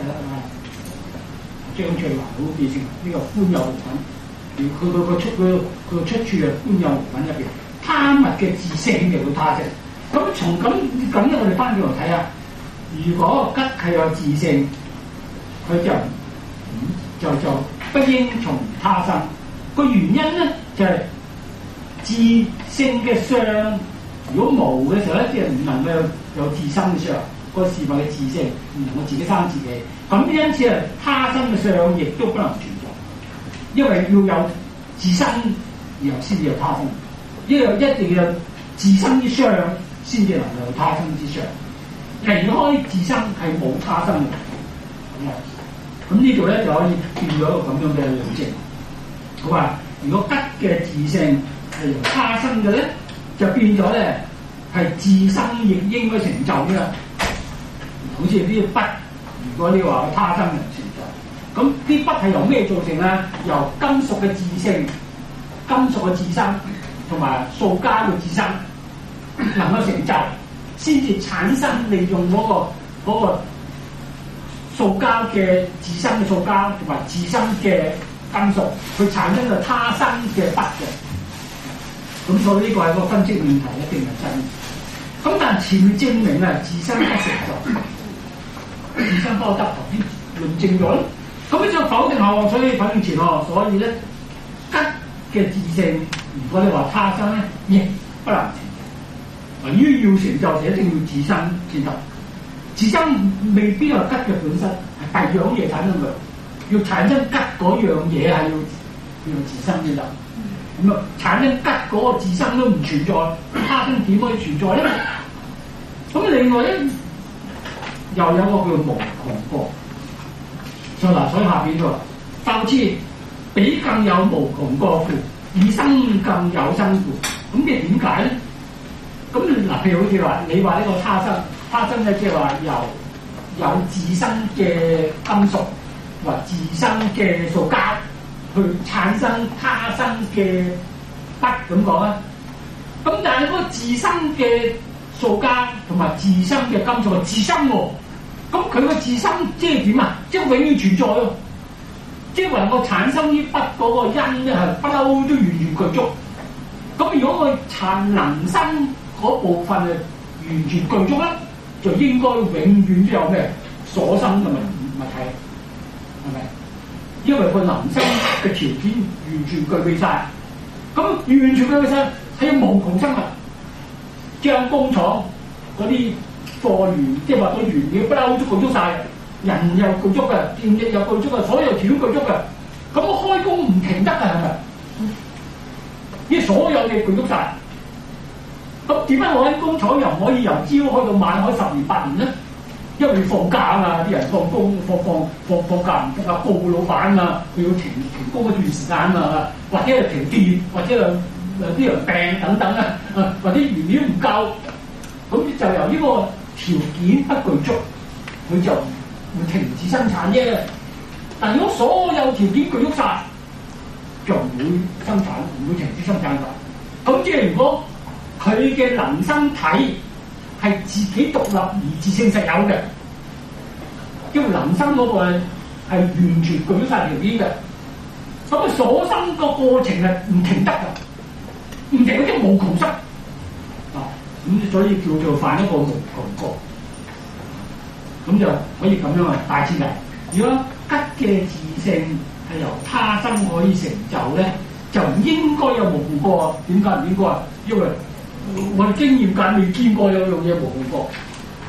張翠華好記性，呢個觀有無品，佢個出處啊，觀有無品入邊，他物嘅自性就叫他性。咁從咁樣我哋翻轉嚟睇下，如果吉係有自性，佢就不應從他生。個原因咧就係、是、自性嘅相，如果無嘅時候咧，即係唔能夠有自生嘅相，個事物嘅自性唔能夠自己生自己。咁因此啊，他生嘅相亦都不能存在，因為要有自生，然後先至有他生。一定要有自生之相，先至能夠有他生之相。離開自生係冇他生嘅。咁呢度咧就可以變咗一個咁樣嘅論證。好話，如果吉嘅自性係由他生嘅咧，就變咗咧係自生亦應該成就嘅。好似呢啲筆，如果你話他生嘅存在，咁啲筆係由咩造成咧？由金屬嘅自性、金屬嘅自生同埋塑膠嘅自生能夠成就，先至產生利用嗰個塑膠嘅自生嘅塑膠同埋自生嘅金屬，去產生個他生嘅筆嘅。咁所以呢個係個分析問題一定係真。咁但係前面證明啊，自生不成就，自生不得，頭先論證咗咧。咁呢就否定後，所以否定前喎。所以咧，吉嘅自性，如果你話他生咧，亦不能成就。由於要成就，就一定要自生先得。自生未必係吉嘅本身，係第二樣嘢產生佢。要產生吉嗰樣嘢係要自生先得。咁啊，產生吉嗰個自生都唔存在，他生點可以存在咧？咁另外咧，又有個叫無窮過。所以下邊就話：復次，彼更有無窮過乎？以生更有生乎？咁嘅點解咧？咁嗱，譬如好似話，你話呢個他生咧，即係話有自生嘅金屬或自生嘅塑膠去產生他生嘅筆咁講啊。咁但係嗰個自生嘅塑膠同埋自生嘅金屬係自生喎，咁佢個自生即係點啊？即係永遠存在喎，即係能夠產生呢筆嗰個因咧係不嬲都完全具足。咁如果佢能生嗰部分係完全具足咧，就應該永遠都有咩所生嘅物體，係咪？因為佢能生嘅條件完全具備晒，咁完全具備晒係有無窮生物。將工廠嗰啲貨源，即係話個原料不嬲都具足晒，人又具足嘅，電力又具足嘅，所有條件具足嘅，咁我開工唔停得嘅係咪？因為所有嘢具足晒。咁點解我喺工廠又唔可以由朝開到晚開10年8年咧？因為要放假啊嘛，啲人放工放假唔得啊，告老闆啊，佢要停工一段時間啊，或者係停電，或者係啲人病等等啊，或者原料唔夠，咁就由呢個條件不具足，佢就會停止生產啫。但如果所有條件具足晒，就唔會生產，唔會停止生產㗎。咁即係如果佢嘅能生體係自己獨立而自性實有嘅，因為能生嗰個係完全具足晒條件嘅，咁啊所生個過程係唔停得㗎，唔停嗰啲無窮生啊，咁所以叫做犯一個無窮過，咁就可以咁樣啊大致嚟。如果吉嘅自性係由他生可以成就咧，就唔應該有無窮過啊？點解唔應該啊？因為我哋經驗界未見過有樣嘢無窮過，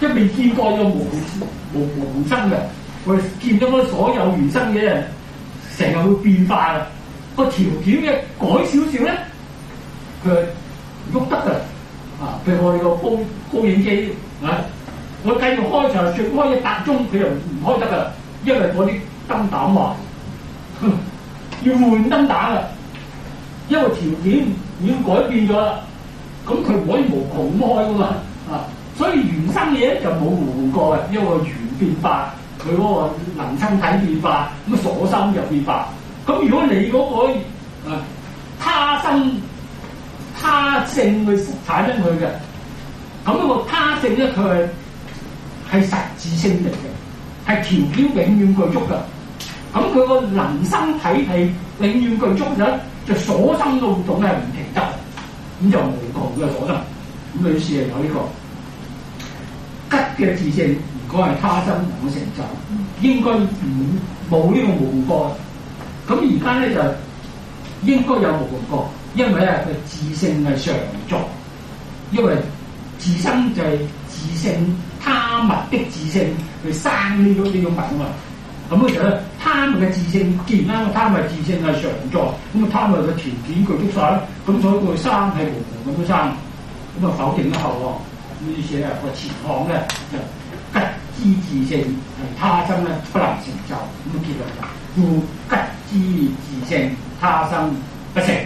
即係未見過有無生嘅。我哋見到嗰所有原生嘢咧，成日會變化嘅。個條件嘅改少少咧，佢喐得嘅。啊，譬如我哋個高影機啊，我繼續開就最開1笪鐘，佢又唔開得㗎，因為嗰啲燈膽壞，要換燈膽啦。因為條件已經改變咗啦，咁佢唔可以無窮咁開㗎嘛。啊，所以原生嘢就冇換過嘅，因為個源變化，佢嗰個能生體變化，咁所生又變化。咁如果你嗰個他生他性去產生佢嘅，咁嗰個他性咧，佢係實質性嚟嘅，係條件永遠具足嘅。咁佢個能生體係永遠具足咗，就所生嘅活動係唔停得，咁就無窮嘅所生。咁於是係有呢個吉嘅自性，如果係他生能夠成就，應該冇呢個無換過。咁而家咧就應該有無換過，因為咧佢自性係常在，因為自生就係自性他物的自性去生呢種物啊嘛。咁嗰時咧，他物嘅自性既然啱，他物自性係常在，咁啊他物嘅條件具足晒咧，咁所以佢生係無窮咁樣生，咁啊否定咗後項。咁於是咧個前項咧就吉之自性係他生咧不能成就，咁結論就故吉之自性他生不成。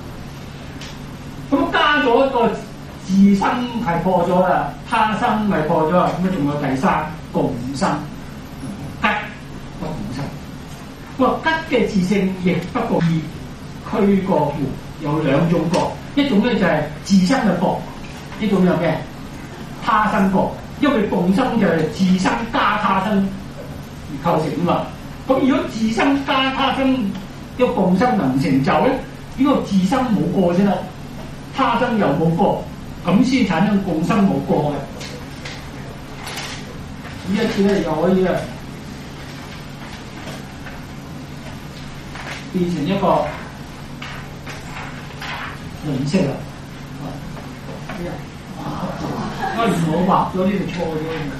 咁加咗一個自生係破咗啦，他生係破咗啦，咁啊仲有第三共生吉不共生。我話吉嘅自性亦不過異俱過故，有兩種過，一種咧就係自生嘅過，一種有嘅他生過。因為共生就係自生加他生而構成啊嘛。咁如果自生加他生一個共生能成就咧，呢個自生冇過先啦，他生又冇過，咁先產生共生冇過嘅。呢一次咧又可以咧變成一個形式啦。我唔好畫咗呢度錯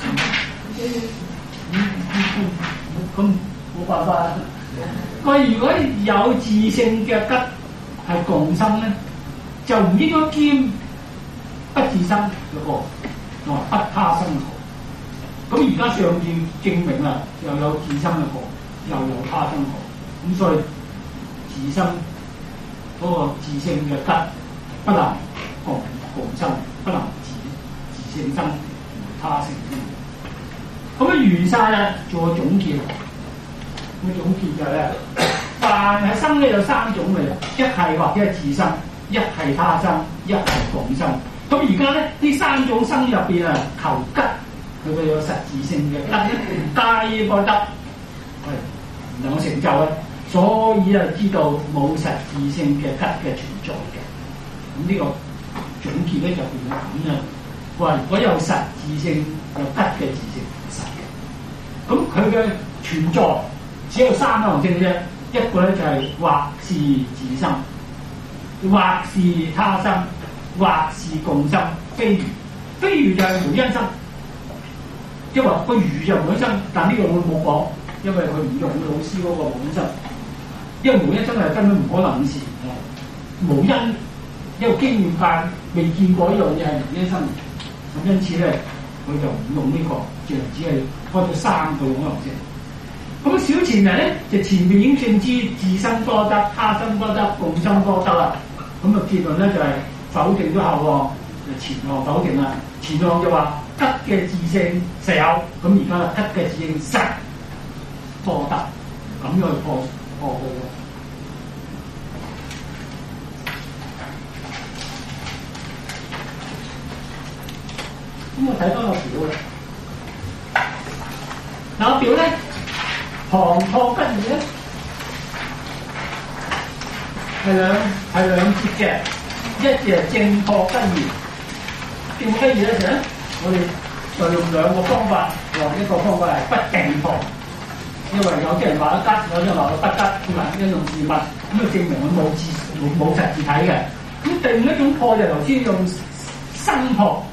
咗，咁冇辦法。佢如果有自性嘅吉係共生咧，就唔應該兼不自生嘅過，同埋不他生嘅過。咁而家上邊證明啦，又有自生嘅過，又有他生嘅過，咁所以自生嗰個自性嘅吉不能共生，不能自性生他性生。咁樣完晒啦，做個總結。咁總結就係咧，凡係生咧有三種嘅，一係或者係自生，一係他生，一係共生。咁而家咧呢三種生入邊啊，求吉佢會有實質性嘅吉，皆不得，唔能夠成就啊。所以啊，知道冇實質性嘅吉嘅存在嘅。咁呢個總結咧就變咗咁啦。話如果有實質性有吉嘅自性實嘅，咁佢嘅存在只有三項性啫。一個咧就係或是自生，或是他生，或是共生。非魚就係無因生，即係話個魚就無因生，但呢個我冇講，因為佢唔用老師嗰個無因生，因為無因生係根本唔可能嘅事。無因一個經驗界未見過呢樣嘢係無因生，咁因此咧佢就唔用呢個，只係開咗三個可能性。咁小前人咧就前面已經證知自生多得，他生多得，共生多得啦。咁啊結論咧就係否定咗後項，前項否定啦。前項就話吉嘅自性實有，咁而家吉嘅自性實多得，咁樣去破佢嘅。咁我睇翻個表啦，嗱個表咧。旁破吉義咧係兩節嘅，一節係正破吉義。正破吉義咧就咧，我哋就用兩個方法，一個方法係不定破，因為有啲人話得吉，有啲人話不吉，咁啊一種事物，咁啊證明佢冇實字體嘅。咁另一種破就頭先用生破，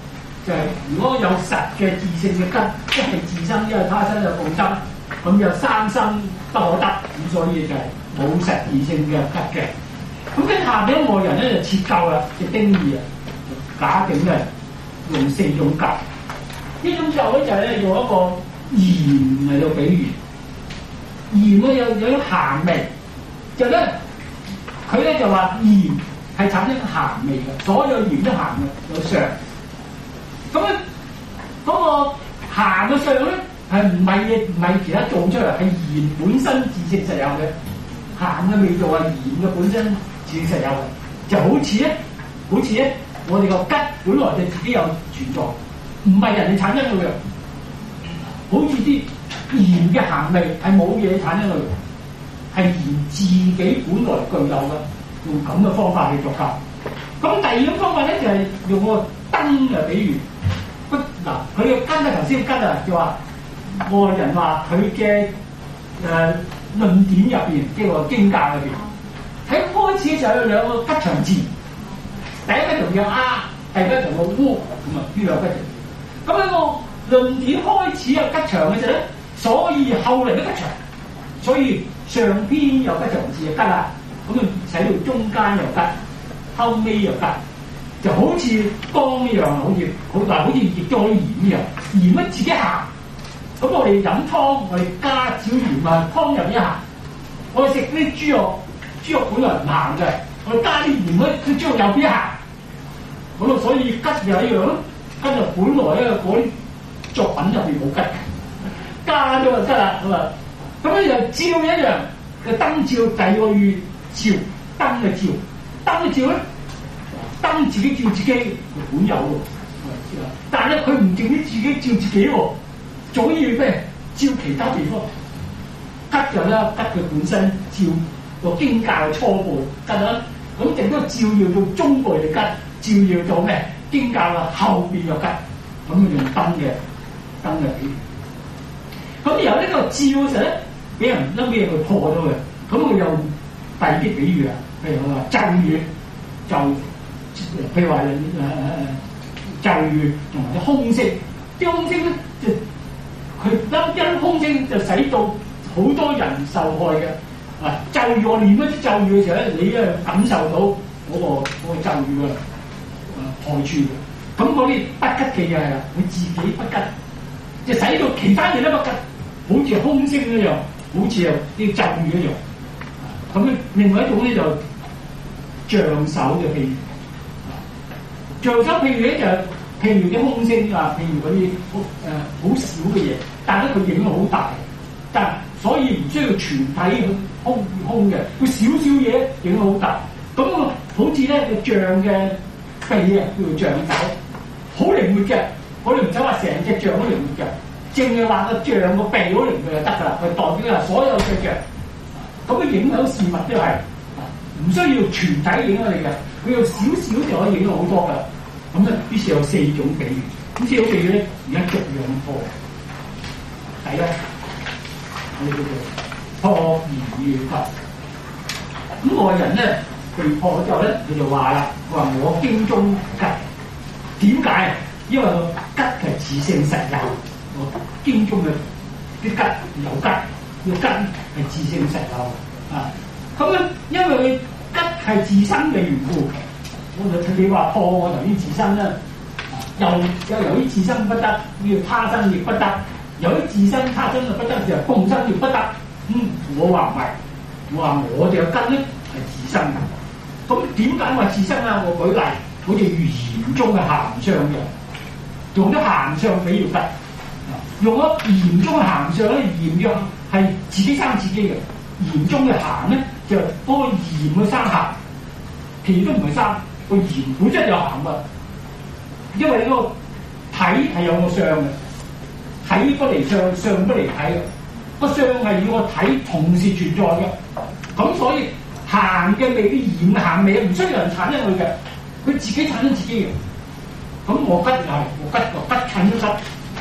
就係、如果有實嘅自性嘅根，一係自生，一係他生，就共生，咁就三生不可得，咁所以就係冇實自性嘅根嘅。咁跟下邊外人咧就設教啦，嘅丁義啊，假定咧用四種教。呢種教咧就係咧用一個鹽嚟到比喻，鹽咧有啲鹹味，就咧佢咧就話鹽係產生鹹味嘅，所有鹽都鹹嘅，有相。咁咧嗰個鹹嘅相咧係唔係其他做出嚟，係鹽本身自性實有嘅，鹹嘅味道係鹽嘅本身自性實有嘅，就好似咧我哋個吉本來就自己有存在，唔係人哋產生嘅，好似啲鹽嘅鹹味係冇嘢產生嘅，係鹽自己本來具有嘅，用咁嘅方法去作教。咁第二種方法咧就係用個燈嚟比喻。嗱，佢嘅根咧頭先根啊，就話外人話佢嘅論點入邊，即係個經教入邊，喺開始就有兩個吉祥字，第一吉祥叫啊，第二吉祥叫烏，咁啊呢兩個吉祥。咁喺個論點開始有吉祥嘅時候咧，所以後嚟都吉祥，所以上篇有吉祥字就吉啦，咁啊使到中間又吉，後尾又吉。就好似光一樣，好似亦都可以鹽一樣，鹽咧自己鹹。咁我哋飲湯，我哋加少鹽啊，湯入一鹹。我哋食啲豬肉本來唔鹹嘅，我哋加啲鹽咧，啲豬肉又變鹹。咁啊，所以吉又一樣咯。吉就本來咧嗰啲作品入邊冇吉，加咗就吉啦。咁咧又照一樣嘅燈照，第二個月照燈嘅照，燈嘅照咧。燈自己照自己本有喎，但係咧佢唔淨止自己照自己喎，仲可以咩照其他地方。吉就咧吉佢本身照個經教嘅初步吉啦，咁亦都照耀到中部嘅吉，照耀到咩經教嘅後邊嘅吉，咁用燈嘅比喻。咁由呢個照嘅時候咧，俾人一咩佢破咗嘅，咁佢又第二啲比喻啊，譬如我話咒語就。譬如話咒語同埋啲空聲，啲空聲咧就佢因空聲就使到好多人受害嘅。啊，咒語我念嗰啲咒語嘅時候咧，你咧感受到嗰個咒語嘅害處嘅。咁嗰啲不吉嘅嘢係啦，佢自己不吉，就使到其他嘢都不吉，好似空聲一樣，好似啲咒語一樣。咁咧另外一種咧就象手嘅譬如。象手譬如咧就譬如啲空聲啊，譬如嗰啲好少嘅嘢，但係咧佢影響好大，但所以唔需要全體空嘅，佢少少嘢影響好大。咁好似咧個象嘅鼻啊，叫做象手，好靈活嘅，我哋唔使話成隻象都靈活嘅，淨係話個象個鼻好靈活就得㗎啦，佢代表啊所有嘅象。咁嘅影響事物都係唔需要全體影響你嘅。佢有少少就可以影響好多㗎，咁咧於是有四種比喻，咁四種比喻咧而家逐樣破。第一，我哋叫做破言語法。咁外人咧被破咗之後咧，佢就話啦：佢話我經中吉，點解？因為個吉係自性實有，我經中嘅啲吉有吉，個吉係自性實有啊。咁咧，因為佢吉係自身嘅緣故，你話破我頭先自身啦，又由於自身不得，要他生亦不得；由於自身他生就不得，就共生亦不得。我話唔係，我話我哋嘅根咧係自身嘅。咁點解話自身啊？我舉例，好似鹽中嘅鹹相嘅，用咗鹹相比喻吉，用咗鹽中嘅鹹相咧，鹽藥係自己生自己嘅，鹽中嘅鹹咧就嗰個鹽去生鹹，其餘都唔係生。個鹽本質有鹹啊，因為嗰個體係有個相嘅，體不離相，相不離體嘅。個相係要個體同時存在嘅，咁所以鹹嘅味啲鹽鹹味唔需要人產生佢嘅，佢自己產生自己嘅。咁我吉又係我吉近都吉，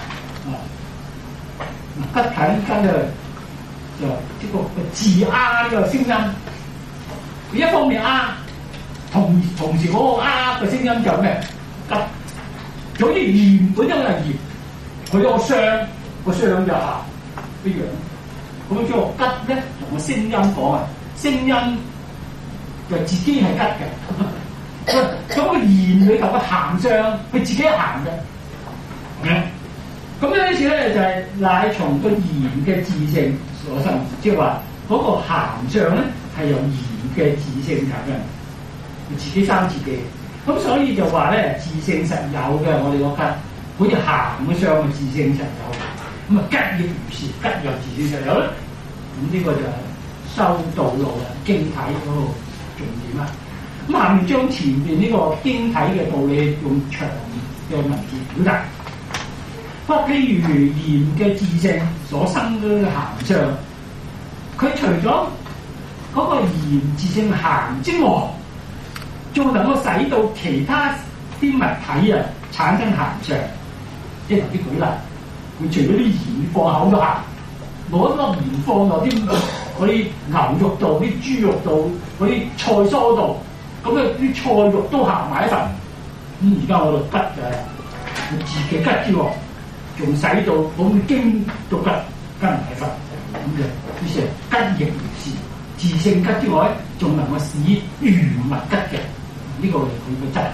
吉近跟就呢個字啊呢個聲音，一方面啊。同時嗰個啊嘅聲音就咩吉， 就好似鹽本身係鹽，佢有個相就鹹一樣。咁將個吉咧同個聲音講啊，聲音就自己係吉嘅。咁個鹽裏頭嘅鹹相，佢自己係鹹嘅。咁呢次咧就係乃從個鹽嘅自性所生，即係話嗰個鹹相咧係由鹽嘅自性產生，佢自己生自己。咁所以就話咧自性實有嘅，我哋個吉好似鹹嘅相嘅自性實有。咁啊吉亦如是，吉又自性實有咧。咁呢個就係修道路啊經體嗰個重點啦。咁下面將前邊呢個經體嘅道理用長嘅文字表達。不過譬如鹽嘅自性所生嘅鹹相，佢除咗嗰個鹽自性鹹之外，仲能夠使到其他啲物體啊產生鹹相。即係頭先舉例，佢除咗啲鹽放口都鹹，攞一粒鹽放落啲嗰啲牛肉度、啲豬肉度、嗰啲菜蔬度，咁啊啲菜肉都鹹埋一陣。咁而家我哋吉就係自己吉之外，仲使到咁經到吉，吉唔係佛咁嘅。於是吉亦如是，自性吉之外，仲能夠使餘物吉嘅。呢個係佢嘅質。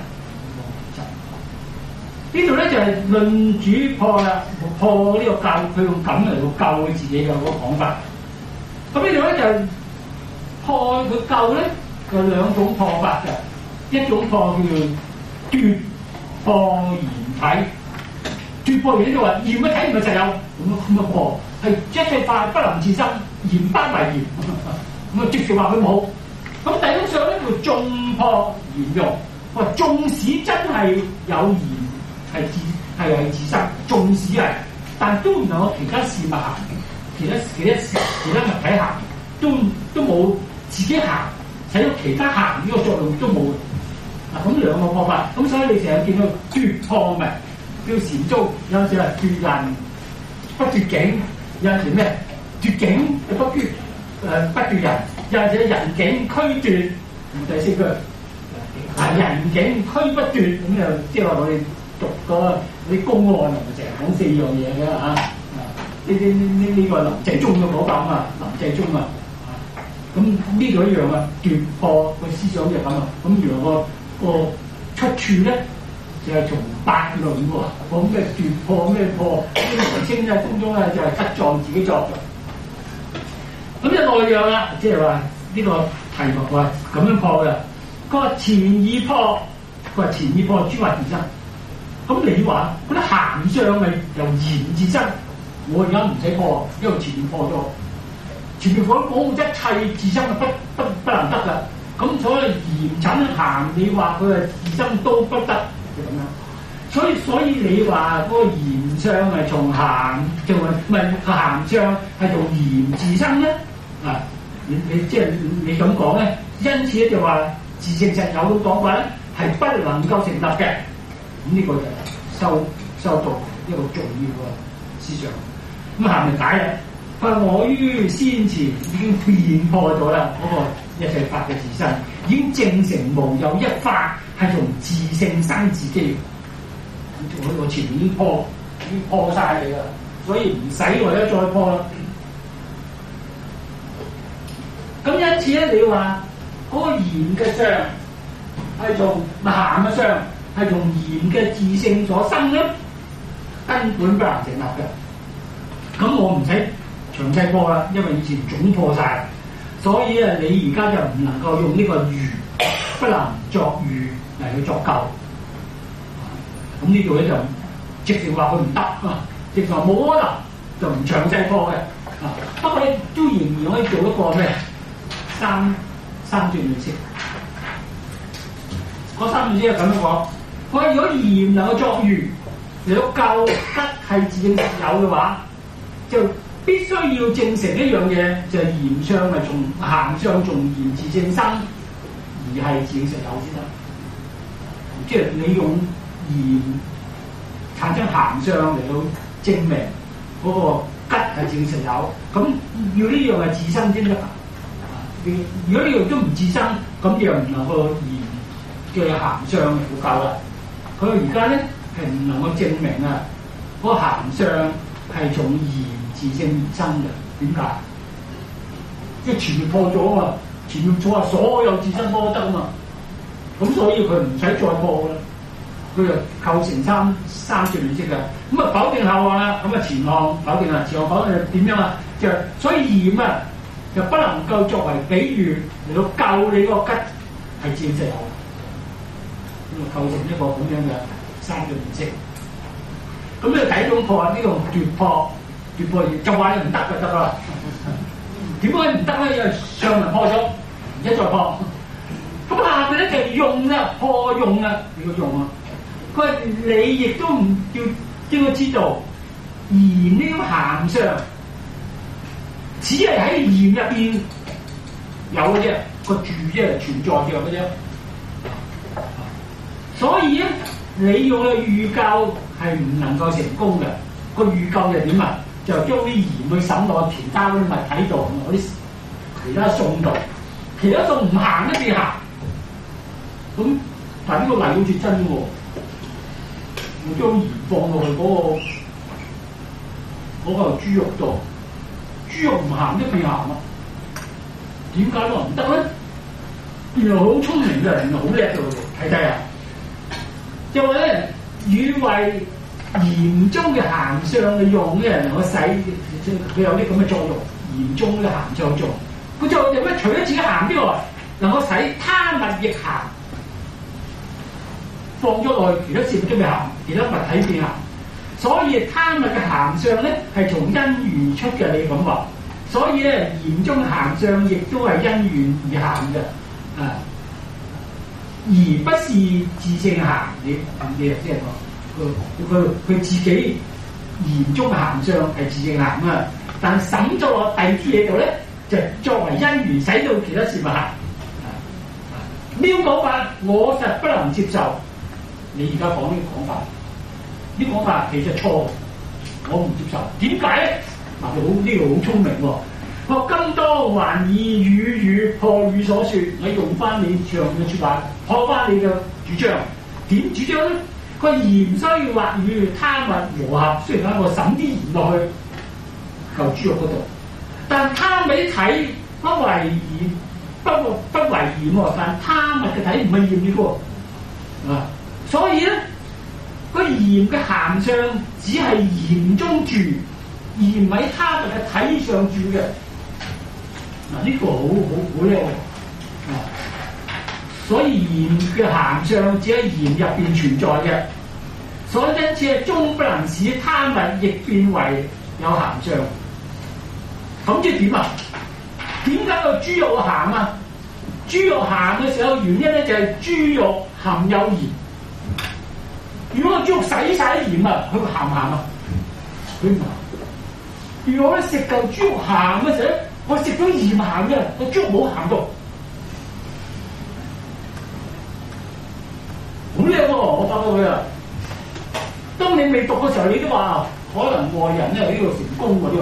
呢度咧就係論主破啦，破呢個教，佢用咁嚟到救佢自己嘅嗰個講法。咁呢度咧就破佢救咧，有兩種破法嘅，一種破叫做奪破鹽體，奪破鹽就話鹽嘅體唔係實有，咁啊破係一切法不能自生，鹽不為鹽，咁啊直接話佢冇。咁第一種咧叫縱破鹽用，話縱使真係有鹽。係自生，縱使係，但都唔能夠其他事物行，其他物體行，都冇自己行，使到其他行呢個作用都冇。咁兩個破法，咁所以你成日見到奪破咪叫禪宗，有陣時係奪人不奪境，有陣時咩奪境不奪人，有陣時人境驅奪，第四句人境驅不奪，咁就即係話我哋。讀嗰啲公案啊，成日講四樣嘢嘅嚇，呢個林鄭中嘅講法啊嘛，林鄭中啊，咁呢度一樣啊，奪破個思想就咁啊，咁原來個出處咧就係從百論喎，講咩奪破咩破，呢個清咧當中咧就係吉藏自己作嘅，咁就內樣啦，即係話呢個題目話咁樣破嘅，佢話前已破，佢話前已破諸法自生。咁你話嗰啲鹹相係由鹽自生，我而家唔使破，因為前面破咗，前面講一切自生係不能得㗎。咁所以鹽產鹹，你話佢係自生都不得，就咁樣。所以你話嗰個鹽相係從鹹，就係唔係個鹹相係從鹽自生咧？啊，你即係你咁講咧，因此咧就話自性實有嘅講法咧係不能夠成立嘅。咁呢個就係修道一個重要嘅思想。咁下面解啦，佢話我於先前已經辨破咗啦，嗰個一切法嘅自身，已經證成無有一法係從自性生自己。我前面已經破晒你啦，所以唔使我而家再破啦。咁因此咧，你話嗰個鹽嘅相係從鹹嘅相。係從鹽嘅自性所生咧，根本不能成立嘅。咁我唔使詳細破啦，因為以前總破晒，所以啊，你而家就唔能夠用呢個喻，不能作喻嚟去作救。咁呢度咧就直情話佢唔得啊，直情話冇可能，就唔詳細破嘅。不過咧都仍然可以做一個咩三段論式。嗰三段式係咁樣講。佢話如果鹽能夠作喻嚟到救吉係自性實有嘅話，就必須要證成一樣嘢，就係鹽相係從鹹相從鹽自性生，而係自性實有先得。即係你用鹽產生鹹相嚟到證明嗰個吉係自性實有，咁要呢樣係自生先得。如果呢樣都唔自生，咁你又唔能夠鹽嘅鹹相嚟到救啦。佢而家咧係唔能夠證明啊嗰個鹹相係從鹽自性而生嘅。點解？即係前面破咗啊嘛，前面錯啊，所有自身波得啊嘛，咁所以佢唔使再破啦，佢就構成三條亂式嘅。咁啊否定後啊，咁啊前項否定啊，前項否定點樣啊？就所以鹽啊就不能夠作為比喻嚟到救你個吉係自性好，咁啊構成一個咁樣嘅三條亂式。咁呢第一種破呢個奪破鹽就話你唔得就得啦。點解唔得咧？因為上文破咗，而家再破。咁下邊咧就用啦，破用啦，你個用啊！佢話你亦都唔要應該知道，鹽呢個鹹相只係喺鹽入邊有嘅啫，個住啫，存在嘅嘅啫。所以咧，你用嘅預救係唔能夠成功嘅。個預救就點啊？就將啲鹽去滲落其他嗰啲物體度，嗰啲其他餸度，其他餸唔鹹一邊鹹。咁但呢個例好似真喎，我將鹽放落去嗰個豬肉度，豬肉唔鹹一邊鹹啊？點解話唔得咧？原來好聰明嘅人，原來好叻嘅喎，睇睇啊！就話咧，以為鹽中嘅鹹相嘅用咧，能夠使佢有啲咁嘅作用。鹽中嘅鹹相作用，佢就有咩？除咗自己鹹之外，能夠使他物亦鹹，放咗落去其他事物都未鹹，其他物體變鹹。所以他物嘅鹹相咧係從因緣出嘅，你咁話。所以咧，鹽中鹹相亦都係因緣而鹹嘅，啊，而不是自性鹹。你即係講佢自己鹽中鹹相係自性鹹啊，但審咗落第二啲嘢度咧，就作為因緣使到其他事物鹹。呢種講法我實不能接受。你而家講呢個講法，呢個講法其實錯，我唔接受。點解咧？嗱，呢個好聰明喎！我今當還以語破語所說，我用翻你上嘅説話破翻你嘅主張。點主張咧？佢鹽雖或與他物和合，雖然我滲啲鹽落去嚿豬肉嗰度，但他物體不為鹽，不為鹽喎。但他物嘅體唔係鹽嚟嘅喎，啊！所以咧，個鹽嘅鹹相只係鹽中住，而唔喺他物嘅體上住嘅。嗱，呢個好叻喎！啊，所以鹽嘅鹹相只喺鹽入邊存在嘅，所以因此係終不能使他物亦變為有鹹相。咁即係點啊？點解個豬肉鹹啊？豬肉鹹嘅時候，原因咧就係豬肉含有鹽。如果個豬肉洗晒啲鹽啊，佢鹹唔鹹啊？佢唔鹹。如果咧食嚿豬肉鹹嘅時候，我食到鹽鹹嘅，個豬肉冇鹹到。好叻喎！我發覺佢啊，當你未讀嘅時候，你都話可能外人咧呢個成功喎呢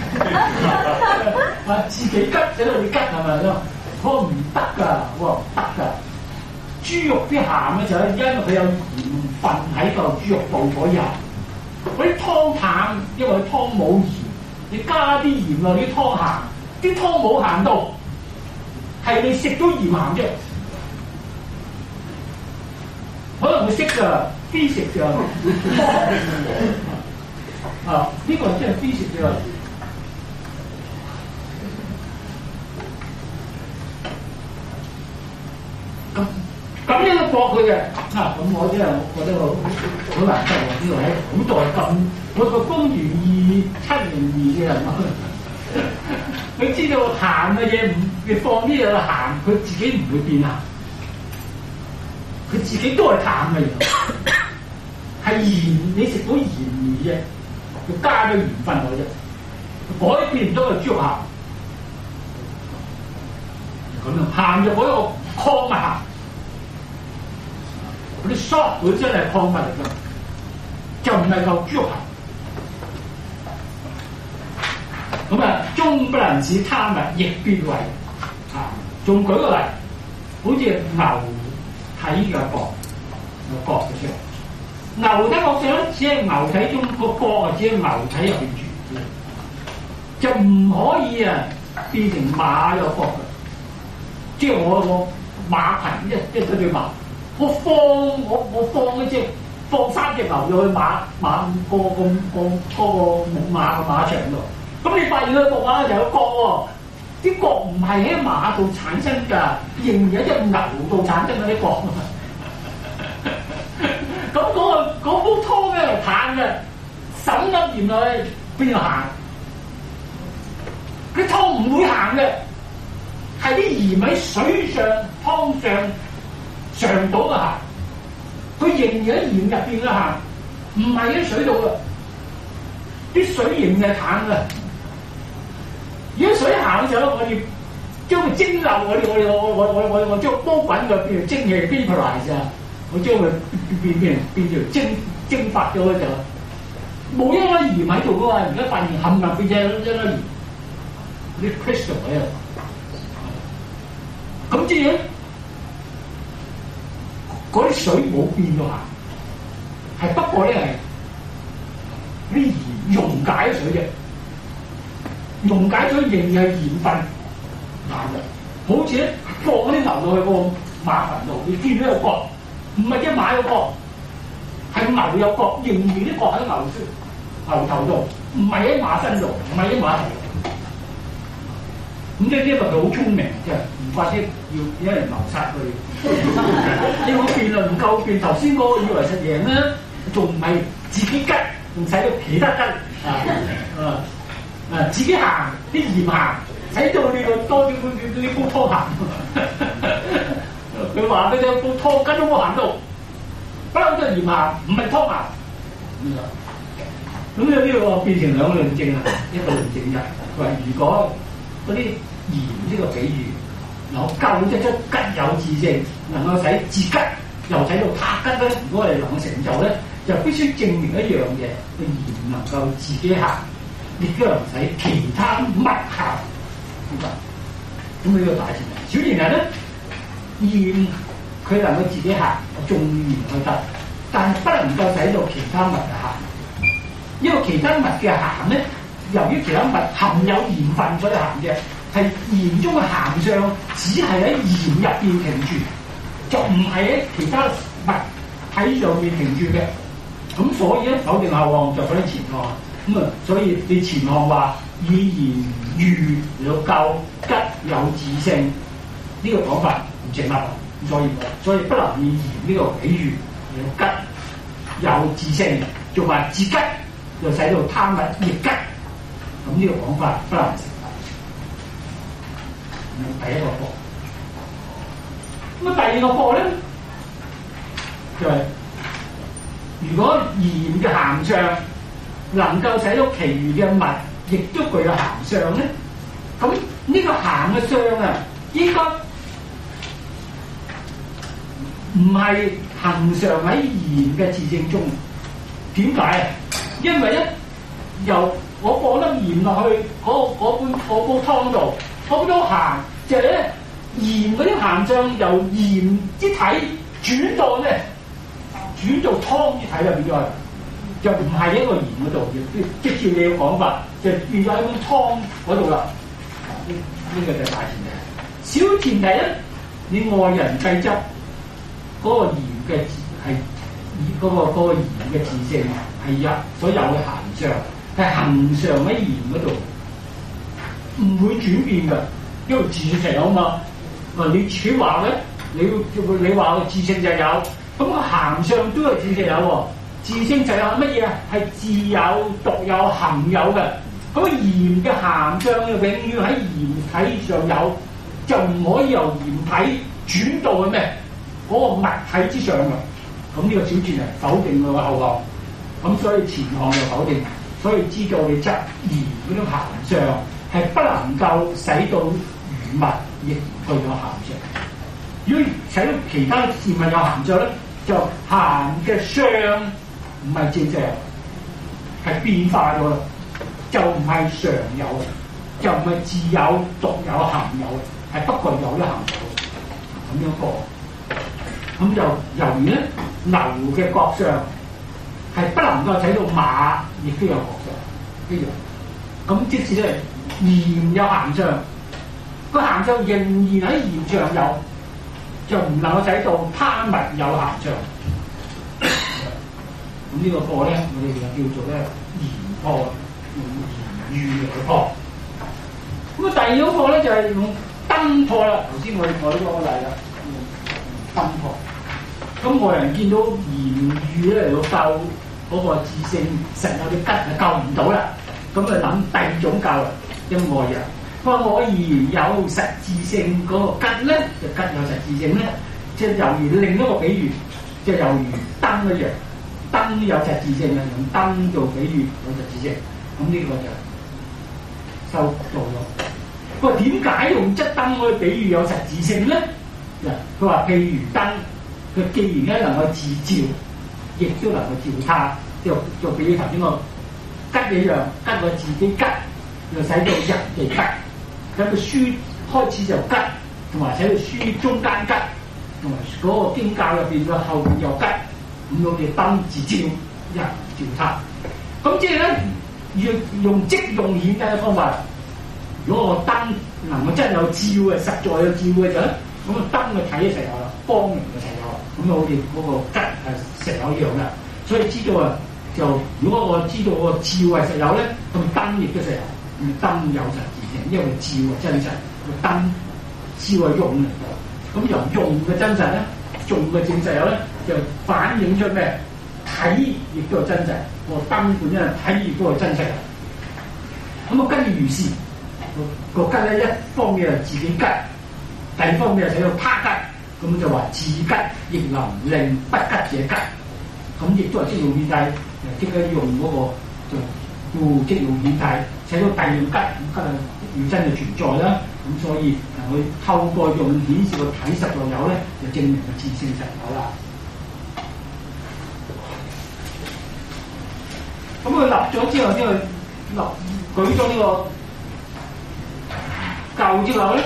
個，啊自己吉喺度你吉係咪啊？我話唔得㗎，我話唔得㗎。豬肉啲鹹嘅時候，因為佢有鹽分喺嚿豬肉度嗰入，嗰啲湯淡，因為湯冇鹽，你加啲鹽落啲湯鹹，啲湯冇鹹到，係你食到鹽鹹啫。可能會識㗎，physics 㗎，啊呢個真係 physics 㗎。咁樣去駁佢嘅，咁我真係覺得好難得喎！呢個喺古代咁，我個公元2702嘅人物，佢知道鹹嘅嘢你放啲嘢去鹹，佢自己唔會變鹹，佢自己都係淡嘅嘢，係鹽你食到鹽味啫，佢加咗鹽分落啫，改變唔到個豬肉鹹。咁樣鹹就嗰個礦物鹹。嗰啲 short 本身係礦物嚟㗎，就唔係嚿豬肉鹹。咁啊，終不能使他物亦變為啊！仲舉個例，好似牛體嘅角嘅出嚟， 牛體角上咧，只係牛體中個角啊，只係牛體入邊住，就唔可以啊變成馬有角嘅。即係我馬群一對馬，我放一隻放3隻牛入去馬個木馬嘅馬場度，咁你發現佢木馬就有角喎，啲角唔係喺馬度產生㗎，仍然喺隻牛度產生嗰啲角。咁嗰煲湯咧係淡嘅，手粒鹽落去邊度行？啲湯唔會行嘅，係啲鹽喺水上湯上倒嘅行，佢仍然喺鹽入邊嘅行，唔係喺水度嘅。啲水仍然係淡嘅。如果水行嘅時候，我哋將佢蒸餾，我將煲滾嘅變成蒸氣 vaporize 啊！我將佢變做蒸發咗嘅就冇一粒鹽喺度嘅嘛，而家發現冚唪唥變咗一粒鹽，啲 crystal 喺度。咁即係嗰啲水冇變到行，係不過咧係啲鹽溶解咗水啫，溶解咗仍然係鹽分硬嘅，好似咧放啲牛落去個馬群度，你見到有角。唔係一馬有角，係牛有角，仍然啲角喺牛頭度，唔係喺馬身度，唔係喺馬頭。咁即係呢個佢好聰明，即係唔怪之要有人謀殺佢。呢個辯論唔夠辯，頭先嗰個以為實贏啦，仲唔係自己吉，仲使到其他吉自己行啲鹽行，使到呢個多啲煲湯行。佢話俾你煲湯跟都冇行到，不嬲都係鹽行，唔係湯行。咁呢個變成兩個論證啦，一個論證就係如果嗰啲鹽呢個比喻，能夠救得出吉有自性，能夠使自吉又使到他吉咧，如果係能夠成就咧，就必須證明一樣嘢，個鹽能夠自己行，亦都能使其他物行。咁呢個大前提，小前提咧。鹽佢能夠自己行，種鹽去得，但係不能夠使到其他物嘅行。因為其他物嘅行咧，由於其他物含有鹽分所以行嘅，係鹽中嘅行相，只係喺鹽入邊停住，就唔係喺其他物體上面停住嘅。咁所以咧，否定後項就否定前項。咁啊，所以你前項話以鹽喻嚟到救吉有自性呢個講法。正啦，所以不能以鹽呢個比喻嚟吉有自性，仲話自吉又使到他物亦吉，咁呢個講法不能成立。第一個課，咁啊第二個課咧就係、如果鹽嘅行相能夠使到其餘嘅物亦都具有行相咧，咁呢個行嘅相啊應該唔係恆常喺鹽嘅自性中，點解啊？因為咧，由我放粒鹽落去嗰煲湯度，我都行，就係咧鹽嗰啲行相由鹽之體轉到湯之體入邊咗，就唔係一個鹽嗰度，即照你嘅講法，就變咗喺碗湯嗰度啦。呢個就係大前提。小前提咧，你愛人計執。嗰個鹽嘅係嗰個鹽嘅自性係所有嘅行相，係恆常喺鹽嗰度，唔會轉變㗎，因為自性就有嘛。你自己話咧，你話個自性就有，咁個行相都係自性有喎。自性就有乜嘢啊？係自有、獨有、恆有嘅。咁個鹽嘅行相永遠喺鹽體上有，就唔可以由鹽體轉到去咩？嗰個物體之上嘅，咁呢個小前提否定佢個後項，咁所以前項就否定，所以知道你質鹽嗰種行相係不能夠使到餘物亦具有行相。如果使到其他事物有行相咧，就行嘅相唔係正常，係變化咗啦，就唔係常有，就唔係自有、獨有、恆有，係不具有一行有咁樣講。咁就由於咧牛嘅角相係不能夠睇到馬，亦都有學相一樣。咁即使咧鹽有鹹相，個鹹相仍然喺鹽上有，就唔能夠睇到他物有鹹相。咁呢個破咧，我哋就叫做咧鹽破，用鹽喻嚟破。咁啊，第二種破咧就係用燈破啦。頭先我哋舉咗個例啦，燈破。咁外人見到鹽喻咧嚟到救嗰個自性實有啲吉，就救唔到啦。咁啊諗第二種救啦，因外人。佢話我鹽有實自性嗰個吉咧，就吉有實自性咧，即係猶如另一個比喻，即係猶如燈一樣。燈有實自性啊，用燈做比喻有實自性。咁呢個就收到咯。佢話點解用質燈可以比喻有實自性咧？佢話譬如燈，佢既然咧能夠自照，亦都能夠照他，就比如頭先個吉一樣，吉我自己吉，又使到人哋吉。咁個書開始就吉，同埋使到書中間吉，同埋嗰個經教入邊個後邊又吉。咁我哋燈自照，人照他。咁即係咧，要用即用顯燈嘅方法。如果個燈能夠真係有照嘅，實在有照嘅就咧，咁個燈嘅睇嘅石油啦，光明嘅石油啦。咁我哋嗰個吉係石油一樣嘅。所以知道啊，就如果我知道個照係石油咧，咁燈亦都石油。咁燈有實自性，因為照係真實，個燈照係用嚟嘅。咁由用嘅真實咧，用嘅正實有咧，就反映出咩？睇亦都係真實，個燈本身睇亦都係真實嘅。咁啊，跟住如是個吉咧，一方面係自己吉，第二方面係使到他吉，咁就話自吉亦能令不吉者吉。咁亦都係即用顯體，即係用嗰個就故即用顯體，使到第二吉，咁吉係要真係存在啦。咁所以佢透過用顯示個體實在有咧，就證明個自性實有啦。咁佢立咗之後，舉咗呢個舊之後咧，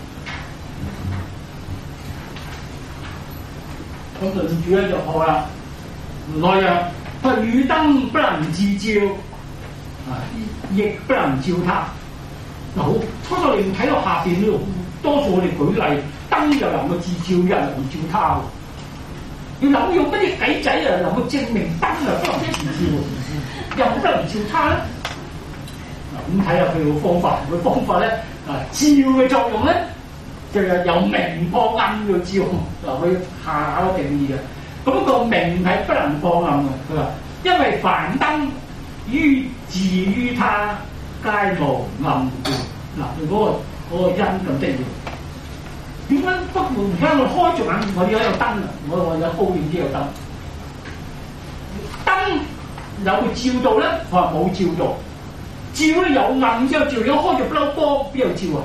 咁論主咧就破啦。內容佢與燈不能自照，亦不能照他。嗱，好，初初你睇到下邊呢度，多數我哋舉例，燈又能夠自照，又能夠照他。要諗用乜嘢計仔啊，能夠證明燈啊不能自照，又不能照他咧？嗱，咁睇下佢個方法，佢方法咧照嘅作用咧，就係由明破暗嘅照。嗱，佢下個定義嘅。咁個明係不能破暗嘅。佢話因為凡燈於自於他，皆無暗故。嗱，佢嗰個因咁得意。點解不門？而家我開著眼，我哋喺度燈啊！我有高遠啲有燈。燈有冇照到咧？我話冇照到。照咧有暗之後照，如果開著不嬲光，邊度照啊？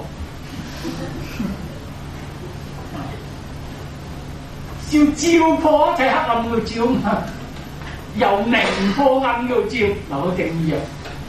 照破一切黑暗嘅照嘛，由明破暗嘅照。嗱，個定義啊，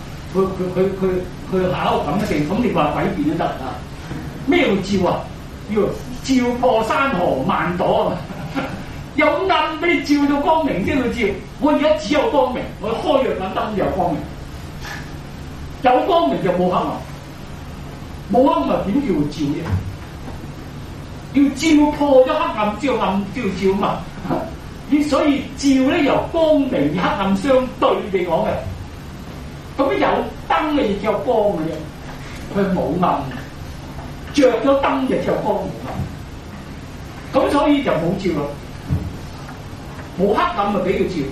佢下一個咁嘅定，咁你話詭辯都得啊？咩叫照啊？要照破山河萬朵啊！有暗俾你照到光明先去照。我而家只有光明，我開著眼燈就有光明，有光明就冇黑暗，冇黑暗點叫照啫？要照破咗黑暗之後，暗都要照嘛。所以照咧由光明與黑暗相對地講嘅。咁有燈嘅亦有光嘅啫，佢冇暗。着咗燈就只有光冇暗。咁所以就冇照啦。冇黑暗咪俾佢照。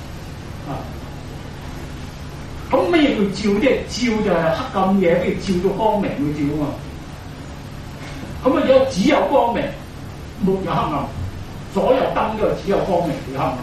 咁咩叫照啫？照就係黑暗嘢俾佢照到光明去照啊嘛。咁啊，只有光明，沒有黑暗。所有燈都係只有光明，冇黑暗。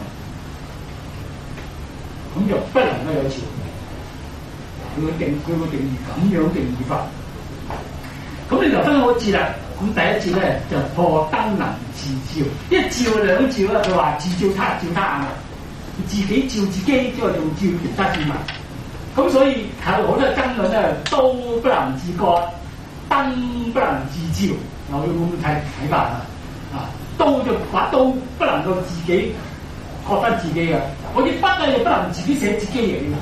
咁就不能夠有照。佢個定義咁樣定義法。咁你就分好節啦。咁第一節咧就破燈能自照，一照兩照啦。佢話自照他，照他啊，自己照自己，之後仲照其他事物。咁所以係好多爭論咧，都不能自覺，燈不能自照。有冇咁睇法啊？刀就把刀不能夠自己覺得自己嘅，我啲筆咧又不能自己寫自己嘢嘅，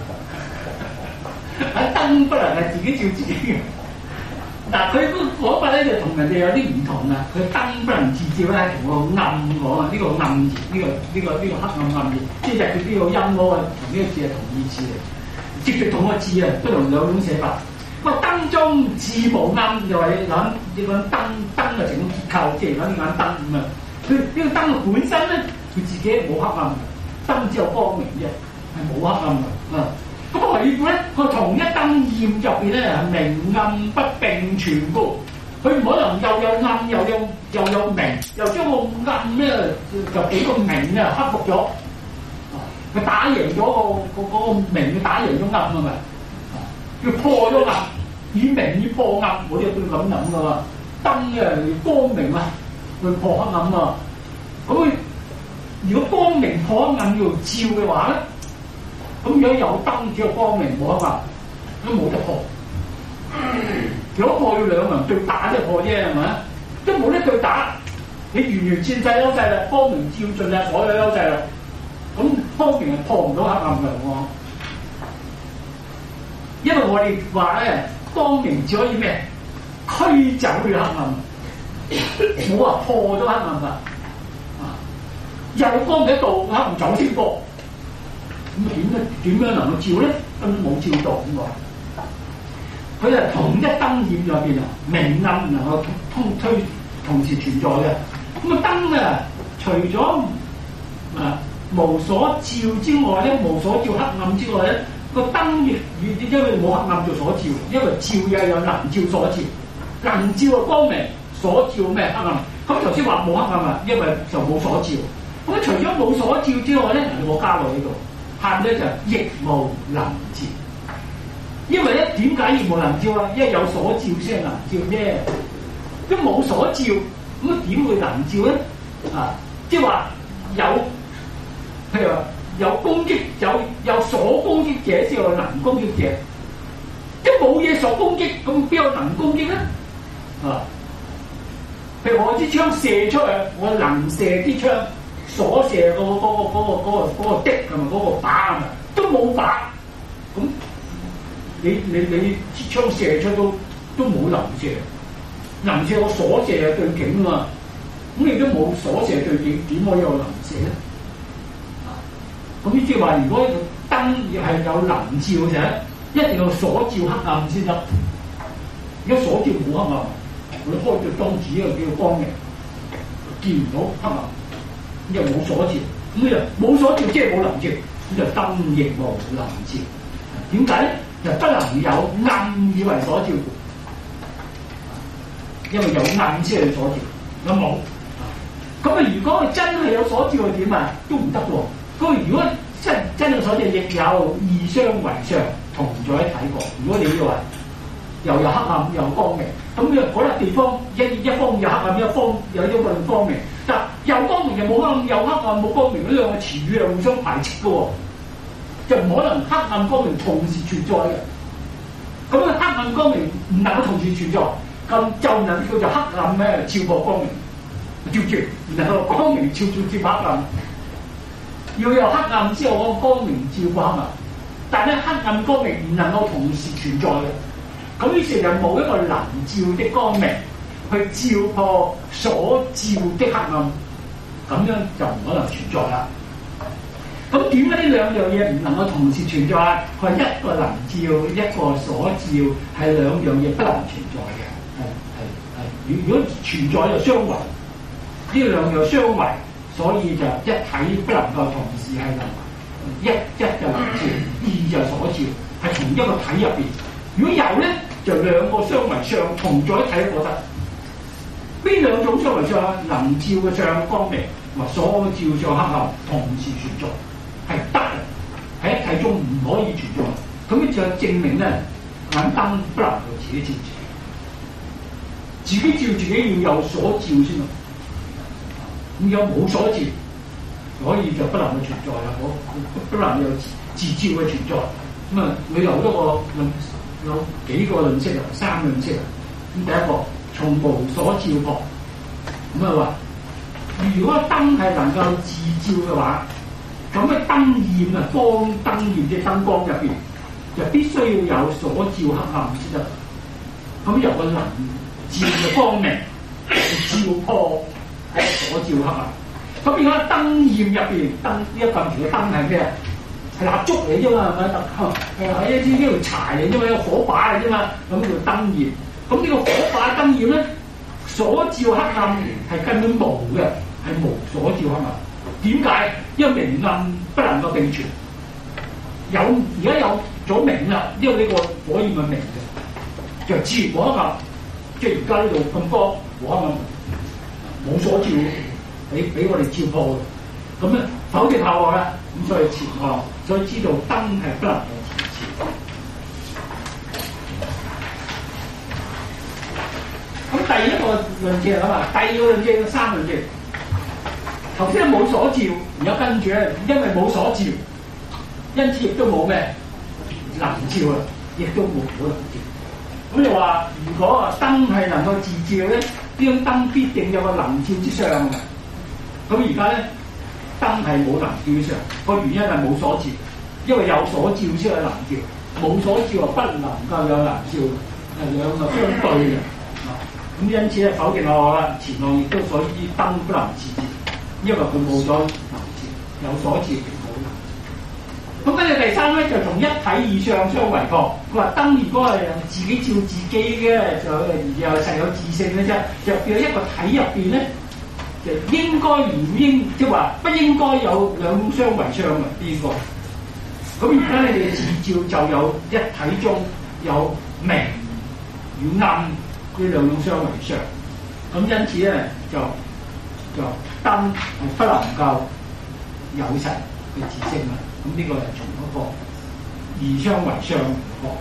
燈不能係自己照自己嘅。嗱，佢嗰筆咧就同人哋有啲唔同啊！佢燈不能自照咧，同個暗講啊，呢個暗字，呢個黑暗暗字，即係佢呢個音咯，同呢個字係同義詞嚟，直接同個字啊，不同兩種寫法。咁啊，燈中字無暗，就係講燈嘅成種結構，即係講呢眼燈咁啊。佢呢個燈本身咧，佢自己冇黑暗嘅，燈只有光明啫，係冇黑暗嘅啊。咁何以故咧？佢同一燈焰入邊咧，明暗不並存嘅，佢唔可能又有暗又有明，又將個暗咧就俾個明啊克服咗，佢打贏咗個明，佢打贏咗暗啊嘛，佢破咗暗，以明以破暗，我哋都咁諗噶嘛。燈啊光明啊，去破黑暗啊。咁佢如果光明破黑暗要照嘅話咧？咁如果有燈只有光明冇黑暗，都冇得破。如果破要兩人對打就破啫，係咪？都冇得對打，你完全佔晒優勢啦，光明照盡晒所有優勢啦。咁光明係破唔到黑暗嘅喎。因為我哋話咧，光明只可以咩？驅走咗黑暗，冇話破咗黑暗㗎。有光明喺度，黑暗走先過。咁點樣能夠照咧？根本冇照到咁喎。佢係同一燈焰入邊啊，明暗能夠同時存在嘅。咁啊燈啊，除咗無所照之外咧，無所照黑暗之外咧，個燈亦因為冇黑暗做所照，因為照又有能照所照，能照嘅光明，所照咩黑暗？咁頭先話冇黑暗啊，因為就冇所照。咁除咗冇所照之外咧，我加落呢度。下咧就亦無能照，因為咧點解亦無能照啊？因為有所照先能照啫，都冇所照，咁啊點會能照咧？啊，即係話有，譬如話有攻擊，有所攻擊者先有能攻擊者，即係冇嘢所攻擊，咁邊有能攻擊咧？啊，譬如我支槍射出去，我能射啲槍。所射嗰個的係咪嗰個靶啊？都冇靶，咁你支槍射出都冇能射，能射我所射係對境啊嘛，咁你都冇所射對境，點可以有能射咧？咁即係話，如果燈係有能照嘅，一定要所照黑暗先得。如果所照冇黑暗，我開咗燈子啊，叫光明，見唔到黑暗。咁就冇所照，咁就冇所照，即係冇能照，咁就燈亦無能照。點解咧？就不能有暗以為所照，因為有暗先係所照，有冇？咁啊，如果佢真係有所照，係點啊？都唔得喎。咁如果真有所照，亦有二相為相，同在一體過。如果你話又有黑暗又有光明，咁嘅嗰笪地方一方有黑暗，一方有一個光明。但有光明又冇黑暗，有黑暗冇光明，呢兩個詞語係互相排斥嘅喎，就唔可能黑暗光明同時存在嘅。咁啊，黑暗光明唔能夠同時存在，咁就唔能叫做黑暗咩？照破光明，照住，然後光明照黑暗，要有黑暗之後個光明照過黑暗，但係咧黑暗光明唔能夠同時存在嘅。咁於是就冇一個能照的光明去照破所照的黑暗，咁樣就唔可能存在啦。咁點解呢兩樣嘢唔能夠同時存在？佢係一個能照，一個所照，係兩樣嘢不能存在嘅。係，如果存在就相違，呢兩樣相違，所以就一體不能夠同時係能一就能照，二就所照，係同一個體入邊。如果有咧，就兩個相為相，同在一體都覺得。邊兩種相為相？能照嘅相光明，或所照相黑暗，同時存在，係得嘅，喺一體中唔可以存在。咁就證明咧，眼燈不能夠自己照自己，自己照自己要有所照先咯。咁有冇所照，所以就不能夠存在啦。不能有自照嘅存在。咁啊，佢有多個論，有幾個論式啊，三個論式啊。咁第一個。從無所照破，咁啊話，如果燈係能夠自照嘅話， 咁嘅燈焰啊，光燈焰即係燈光入邊，就必須要有所照黑暗先得。咁由個能照嘅光明去照破喺所照黑暗。咁變咗燈焰入邊，燈呢一咁條嘅燈係咩啊？係蠟燭嚟啫嘛，係咪？係一條柴嚟啫嘛，一個火把嚟啫嘛，咁叫燈焰。咁呢個火把燈焰咧，所照黑暗係根本無嘅，係無所照黑暗。點解？因為明暗不能夠並存。而家有咗明啦，因為呢個火焰係明嘅，就自然冇黑暗。即係而家呢度咁光，冇黑暗，冇所照，俾我哋照破嘅。咁咧否定後來啦，咁所以前項，所以知道燈係不能夠前照。咁第一個論證係嘛？第二個論證有三論證。頭先冇所照，而家跟住咧，因為冇所照，因此亦都冇咩能照啊，亦都冇能照。咁就話，如果燈係能夠自照咧，呢張燈必定有個能照之相嘅。咁而家咧，燈係冇能照之相，個原因係冇所照，因為有所照先有能照，冇所照啊不能夠有能照，係兩個相對嘅。咁因此咧，否定我啦，前項亦都所以燈不能自照。因為佢冇咗能照，有所照亦冇能照。咁跟住第三咧，就同一體以上相違抗。佢話燈如果係自己照自己嘅，就又實有自性嘅啫。就變咗一個體入邊咧，就應該而唔應，即係話不應該有兩種相違相嘅呢個。咁而家你哋自照就有一體中有明與暗呢兩種相違相。咁因此咧就燈係不能夠有實嘅自性啦，咁呢個係從嗰個二相為相講。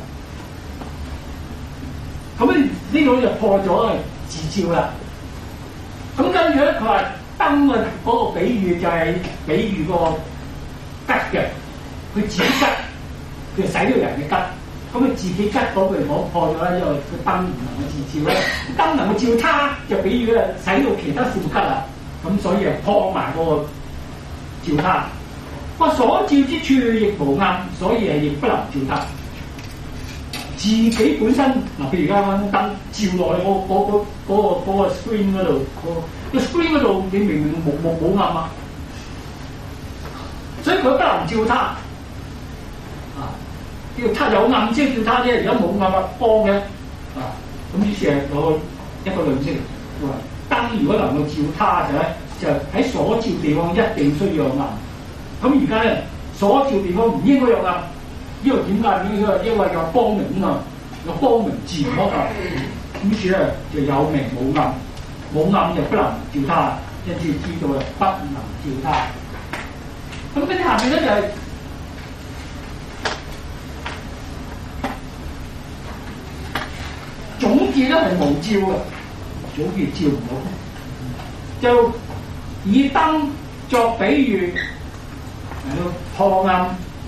咁咧呢個就破咗自照啦。咁跟住咧，佢話燈嘅嗰個比喻就係比喻個吉嘅，佢自己吉，佢使到人嘅吉。咁佢自己吉嗰句講破咗啦，因為個燈唔能夠自照咧，燈能夠照他，就比喻咧使到其他事吉啦。咁所以啊，破埋嗰個照他。個所照之處亦無暗，所以亦不能照他。自己本身嗱，譬如而家燈照落去嗰個 screen 嗰度，個 screen 嗰度你明明冇暗啊，所以佢不能照他。啊，叫他有暗先照他啫，而家冇暗啊，光嘅。啊，咁於是係一個論證，話燈如果能夠照他就喺所照地方一定需要有暗。咁而家咧，所照地方唔應該有暗，因為點解？因為有光明啊，有光明自然光啊。於是咧就有明冇暗，冇暗就不能照他，因此知道啊不能照他。咁跟住下面咧就係總結咧係無照嘅，總結照唔到，就以燈作比喻嚟到破暗，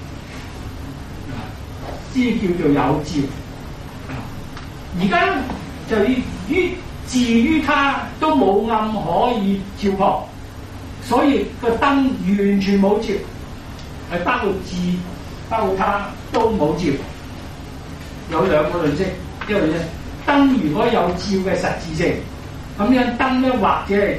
先叫做有照。而家就於自於他都冇暗可以照破，所以個燈完全冇照，係包括自包括他都冇照。有兩個論釋，一個咧燈如果有照嘅實質性，咁樣燈咧或者係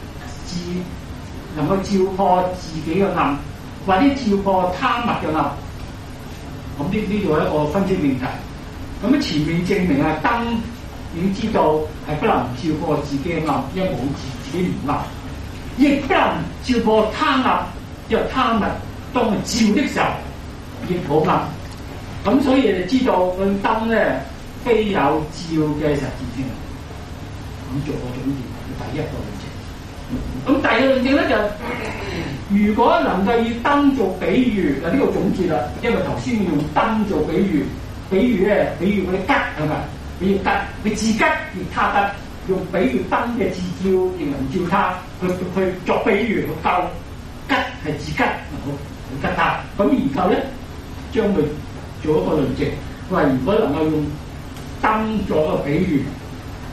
能夠照破自己嘅暗，或者照破他物嘅暗。咁呢度係一個分析命題。咁前面證明啊，燈已經知道係不能照破自己嘅暗，因為冇自己唔暗；亦不能照破他暗，因為他物當佢照的時候亦冇暗。咁所以就知道個燈咧非有照嘅實質性。咁做個總結，第一個論證。咁第二個論證咧就，如果能夠以燈做比喻，嗱呢個總結啦，因為頭先用燈做比喻。比喻咧，比喻嗰啲吉係咪？比喻吉，你自吉亦他吉，用比喻燈嘅自照亦能照他，去作比喻去教吉係自吉，好吉他。咁然後咧，將佢做一個論證。佢話如果能夠用燈做一個比喻，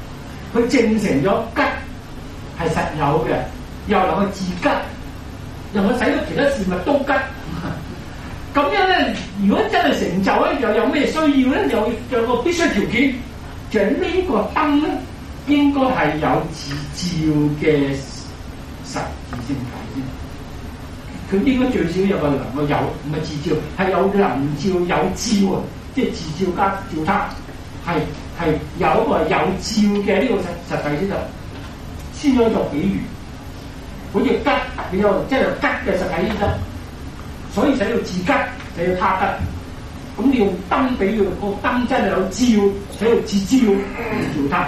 佢證成咗吉係實有嘅，又能夠自吉， 又可使到其他事物都吉。咁樣咧，如果真係成就咧，又有咩需要咧？有個必須條件，就係呢個燈咧，應該係有自照嘅實質性體先。佢應該最少有個能夠有，唔係自照，係有能照有照啊！即係自照加照他，係有一個有照嘅呢個實體先有作比喻。好似吉，你有即係吉嘅實體先得，所以使到自吉，使到他吉。咁你用燈比喻，個燈真係有照，使到自照照他。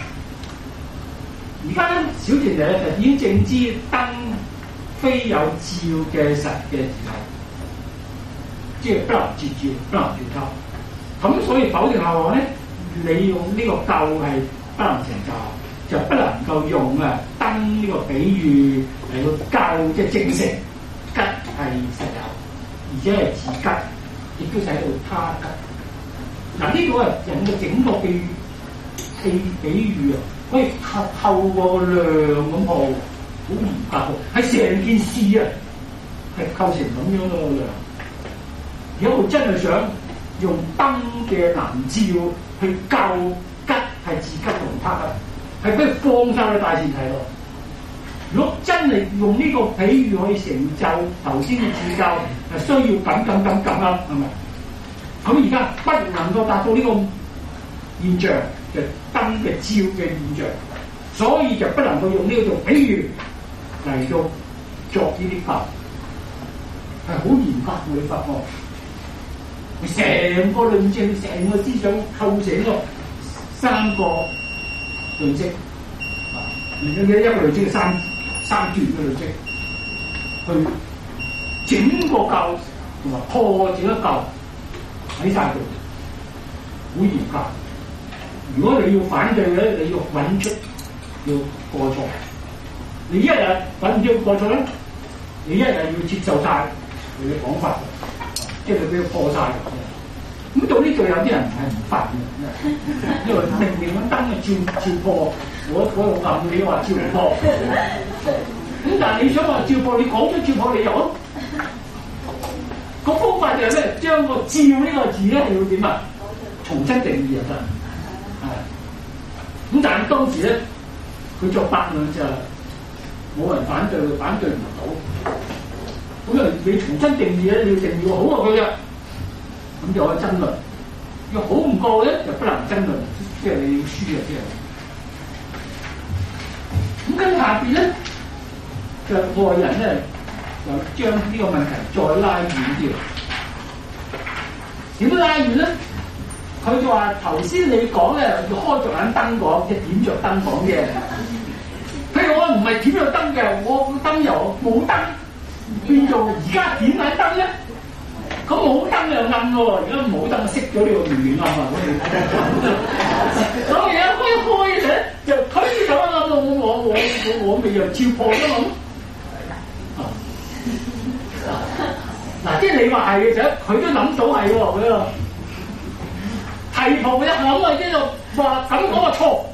而家咧，小田爺就已經正知燈非有照嘅實嘅字體，即係不能自照，不能照他。咁所以否定後來咧，你用呢個救係不能成就，就不能夠用燈呢個比喻嚟到救，即係證成吉係實有，而且係自吉，亦都使到他吉。嗱，呢個係人嘅整個比喻啊，可以透過量咁破，好嚴格喎，係成件事啊，係構成咁樣嘅量。如果佢真係想用燈嘅能照去救吉係自吉同他吉，係俾佢放晒去大前提咯。如果真係用呢個比喻去成就頭先嘅自救，係需要咁啦，係咪？咁而家不能夠達到呢個現象，就燈嘅照嘅現象，所以就不能夠用呢個做比喻嚟到作呢啲救，係好嚴格嘅，你發覺。成個論證，成個思想構成咗三個論證，一個論證三段嘅論證，去整個救同埋破整個救喺晒度，好嚴格。如果你要反對咧，你要揾出要過錯，你一日揾唔到過錯咧，你一日要接受晒你嘅講法。即係佢俾佢破晒，咁到呢度有啲人係唔發嘅，因為明明個燈係照破，我又暗你話照唔破，咁但係你想話照破，你講咗照破理由咯，個方法就係咩？將個照呢個字咧係要點啊？重新定義就得，咁但係當時咧，佢作百論就冇人反對，反對唔到。咁啊！你重新定義咧，你要定義好過佢嘅，咁就可以爭論。如果好唔過咧，就不能爭論，即係你要輸嘅即係。咁跟下邊咧，就外人咧就將呢個問題再拉遠啲。點拉遠咧？佢就話頭先你講咧要開着眼燈講，即係點着燈講嘅。譬如我唔係點着燈嘅，我燈油冇燈。變做而家點眼燈咧？咁冇燈又暗喎，而家冇燈熄咗呢個面暗啊！所以一開咧就推咗啦，我咪又照破咗嘛。嗱，即係你話係嘅時候，佢都諗到係喎，佢啊提圖一諗啊，即係話咁講個錯。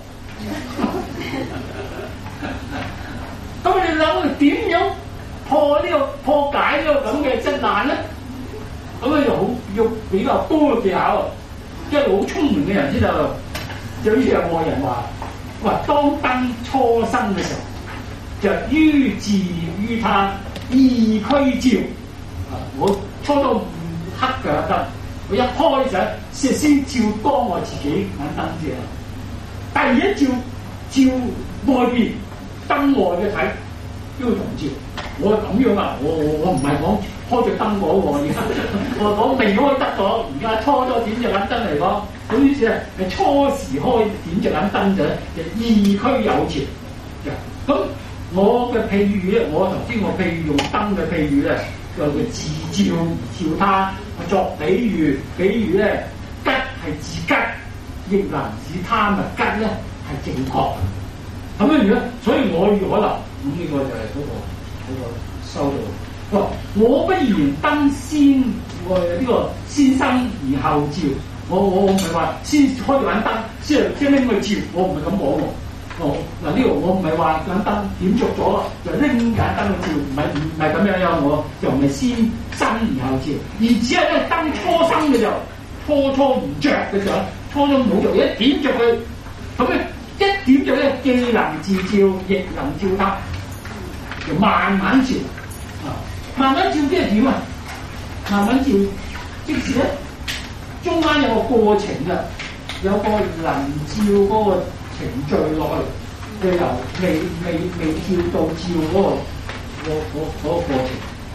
咁你諗點樣破解呢個咁嘅質難咧？咁咧就好要比較多嘅技巧，因為好聰明嘅人先就好似有外人話：哇！當燈初生嘅時候，就於自於他，意驅照。我初都唔黑嘅燈，我一開就先照光我自己眼燈先。第一照外邊燈外嘅睇都要同照。我係咁樣啊！我唔係講開着燈嗰個，而家我講未開得咗，而家初咗點着眼燈嚟講，咁於是係初時開點着眼燈就意驅有照。咁我嘅譬喻咧，我頭先我譬喻用燈嘅譬喻咧，就叫自照而照他，作比喻咧吉係自吉，亦能使他物吉咧係正確。咁樣如果，所以我可能咁呢個就係嗰個收到。我不然燈先，呢個先生而後照。我唔係話先開眼燈先拎去照，我唔係咁講喎。 嗱呢度我唔係話盞燈點着咗就拎盞燈去照，唔係咁樣樣，我又唔係先生而後照，而只係咧燈初生嘅時候，初唔着嘅時候，初中冇着，一點着佢，咁咧一點着咧既能自照，亦能照他，就慢慢照啊，慢慢照即係點啊？慢慢照，即是咧中間有個過程嘅，有個能照嗰個程序落去，佢由未照到照嗰個過程。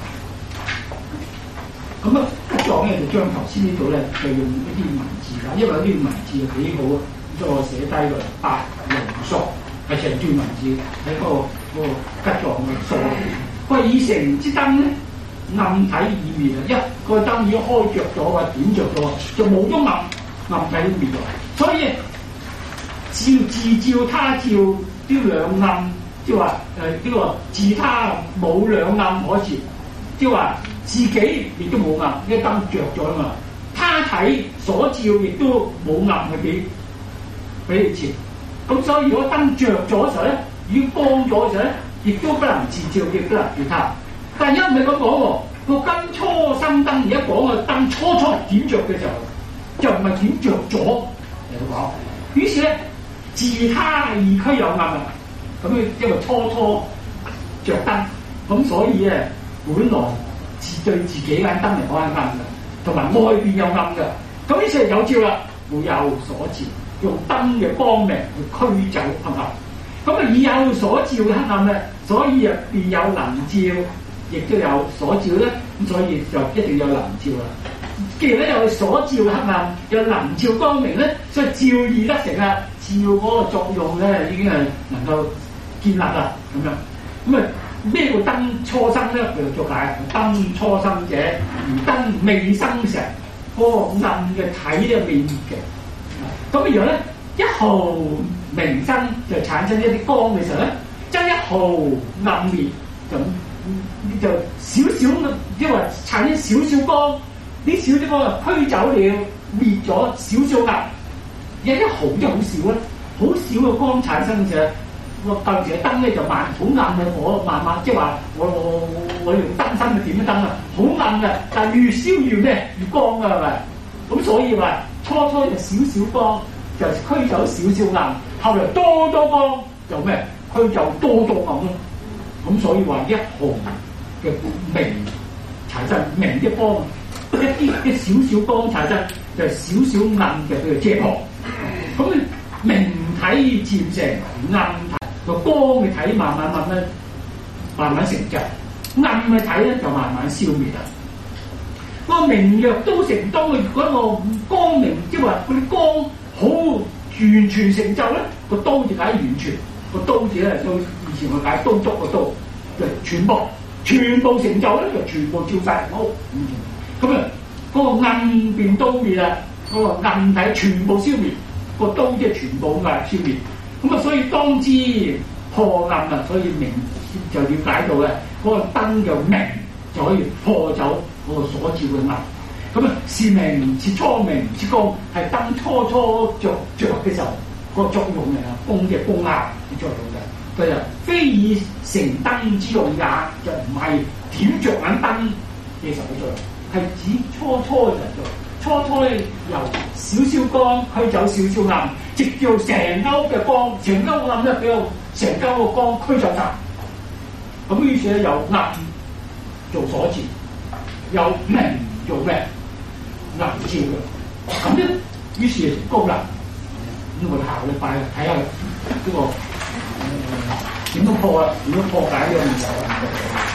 咁啊，一狀咧就將頭先呢度咧就用一啲文字啦，因為呢啲文字係幾好啊，所以我寫低個白龍索係成段文字喺嗰個吉狀嘅數。佢以成之燈咧。暗體已滅啊！一個燈已經開着咗或點着咗，就冇咗暗體滅咗。所以自照他照啲兩暗，即係話呢個自他冇兩暗可照，即係話自己亦都冇暗，呢燈着咗啊嘛。他體所照亦都冇暗去俾你照。咁所以如果燈着咗嘅時候咧，已經光咗嘅時候咧，亦都不能自照，亦不能照他。但係一唔係咁講喎，個燈初生燈而家講個燈初點着嘅時候，就唔係點着咗嚟講。於是咧，自他二俱有暗啊，咁因為初着燈，咁所以咧，本來對自己間燈嚟講係暗嘅，同埋外邊有暗嘅。咁於是有照啦，會有所照，用燈嘅光明去驅走黑暗。咁啊，以有所照嘅黑暗咧，所以便有能照。亦都有所照咧，咁所以就一定要有能照啦。既然咧有所照黑暗，有能照光明咧，所以照義得成啦。照嗰個作用咧，已經係能夠建立啦。咁樣咁啊，咩叫燈初生咧？佢就作解燈初生者，而燈未生成，嗰個暗嘅體咧未滅嘅。咁然後咧，一毫明生就產生一啲光嘅時候咧，將一毫暗滅咁。就少少，即係話產生少少光，呢少少光就驅走了，滅咗少少暗。一毫就好少啦，好少嘅光產生嘅時候，個舊時嘅燈咧就好暗嘅火，慢慢即係話我用燈芯去點燈啊，好暗嘅，但係越燒越咩？越光啊，係咪？咁所以話初就少少光，就驅走少少暗，後來多光就咩？驅走多暗咯。咁所以話一毫嘅明產生明嘅光，一少少光產生就係少少暗嘅佢嘅遮破。咁明體漸成暗體，個光嘅體慢慢成就，暗嘅體咧就慢慢消滅啦。個明若都成當嘅嗰個光明，即係話嗰啲光好完全成就咧，個刀就解完全，個刀字咧都。以前我解刀竹個刀，就全部成就咧，就全部照晒好。咁啊，嗰個暗變刀滅啦，嗰個暗體全部消滅，個刀即係全部咁啊消滅。咁啊，所以當知破暗啊，所以明就了解到咧，嗰個燈嘅明就可以破走嗰個所照嘅暗。咁啊，是明是初明之光，係燈初着嘅時候嗰個作用嚟啊，光嘅光壓嘅作用嘅。佢就非以成燈之用也，就唔係點着眼燈嘅時候嘅作用，係指初嘅時候。初咧由少少光驅走少少暗，直到成勾嘅光，成勾暗咧俾成勾嘅光驅走晒。咁於是咧由暗做所照，由明做咩？能照嘅。咁咧於是就高啦。咁我哋下個禮拜睇下呢個點樣破啊？點樣破解呢個問題啊？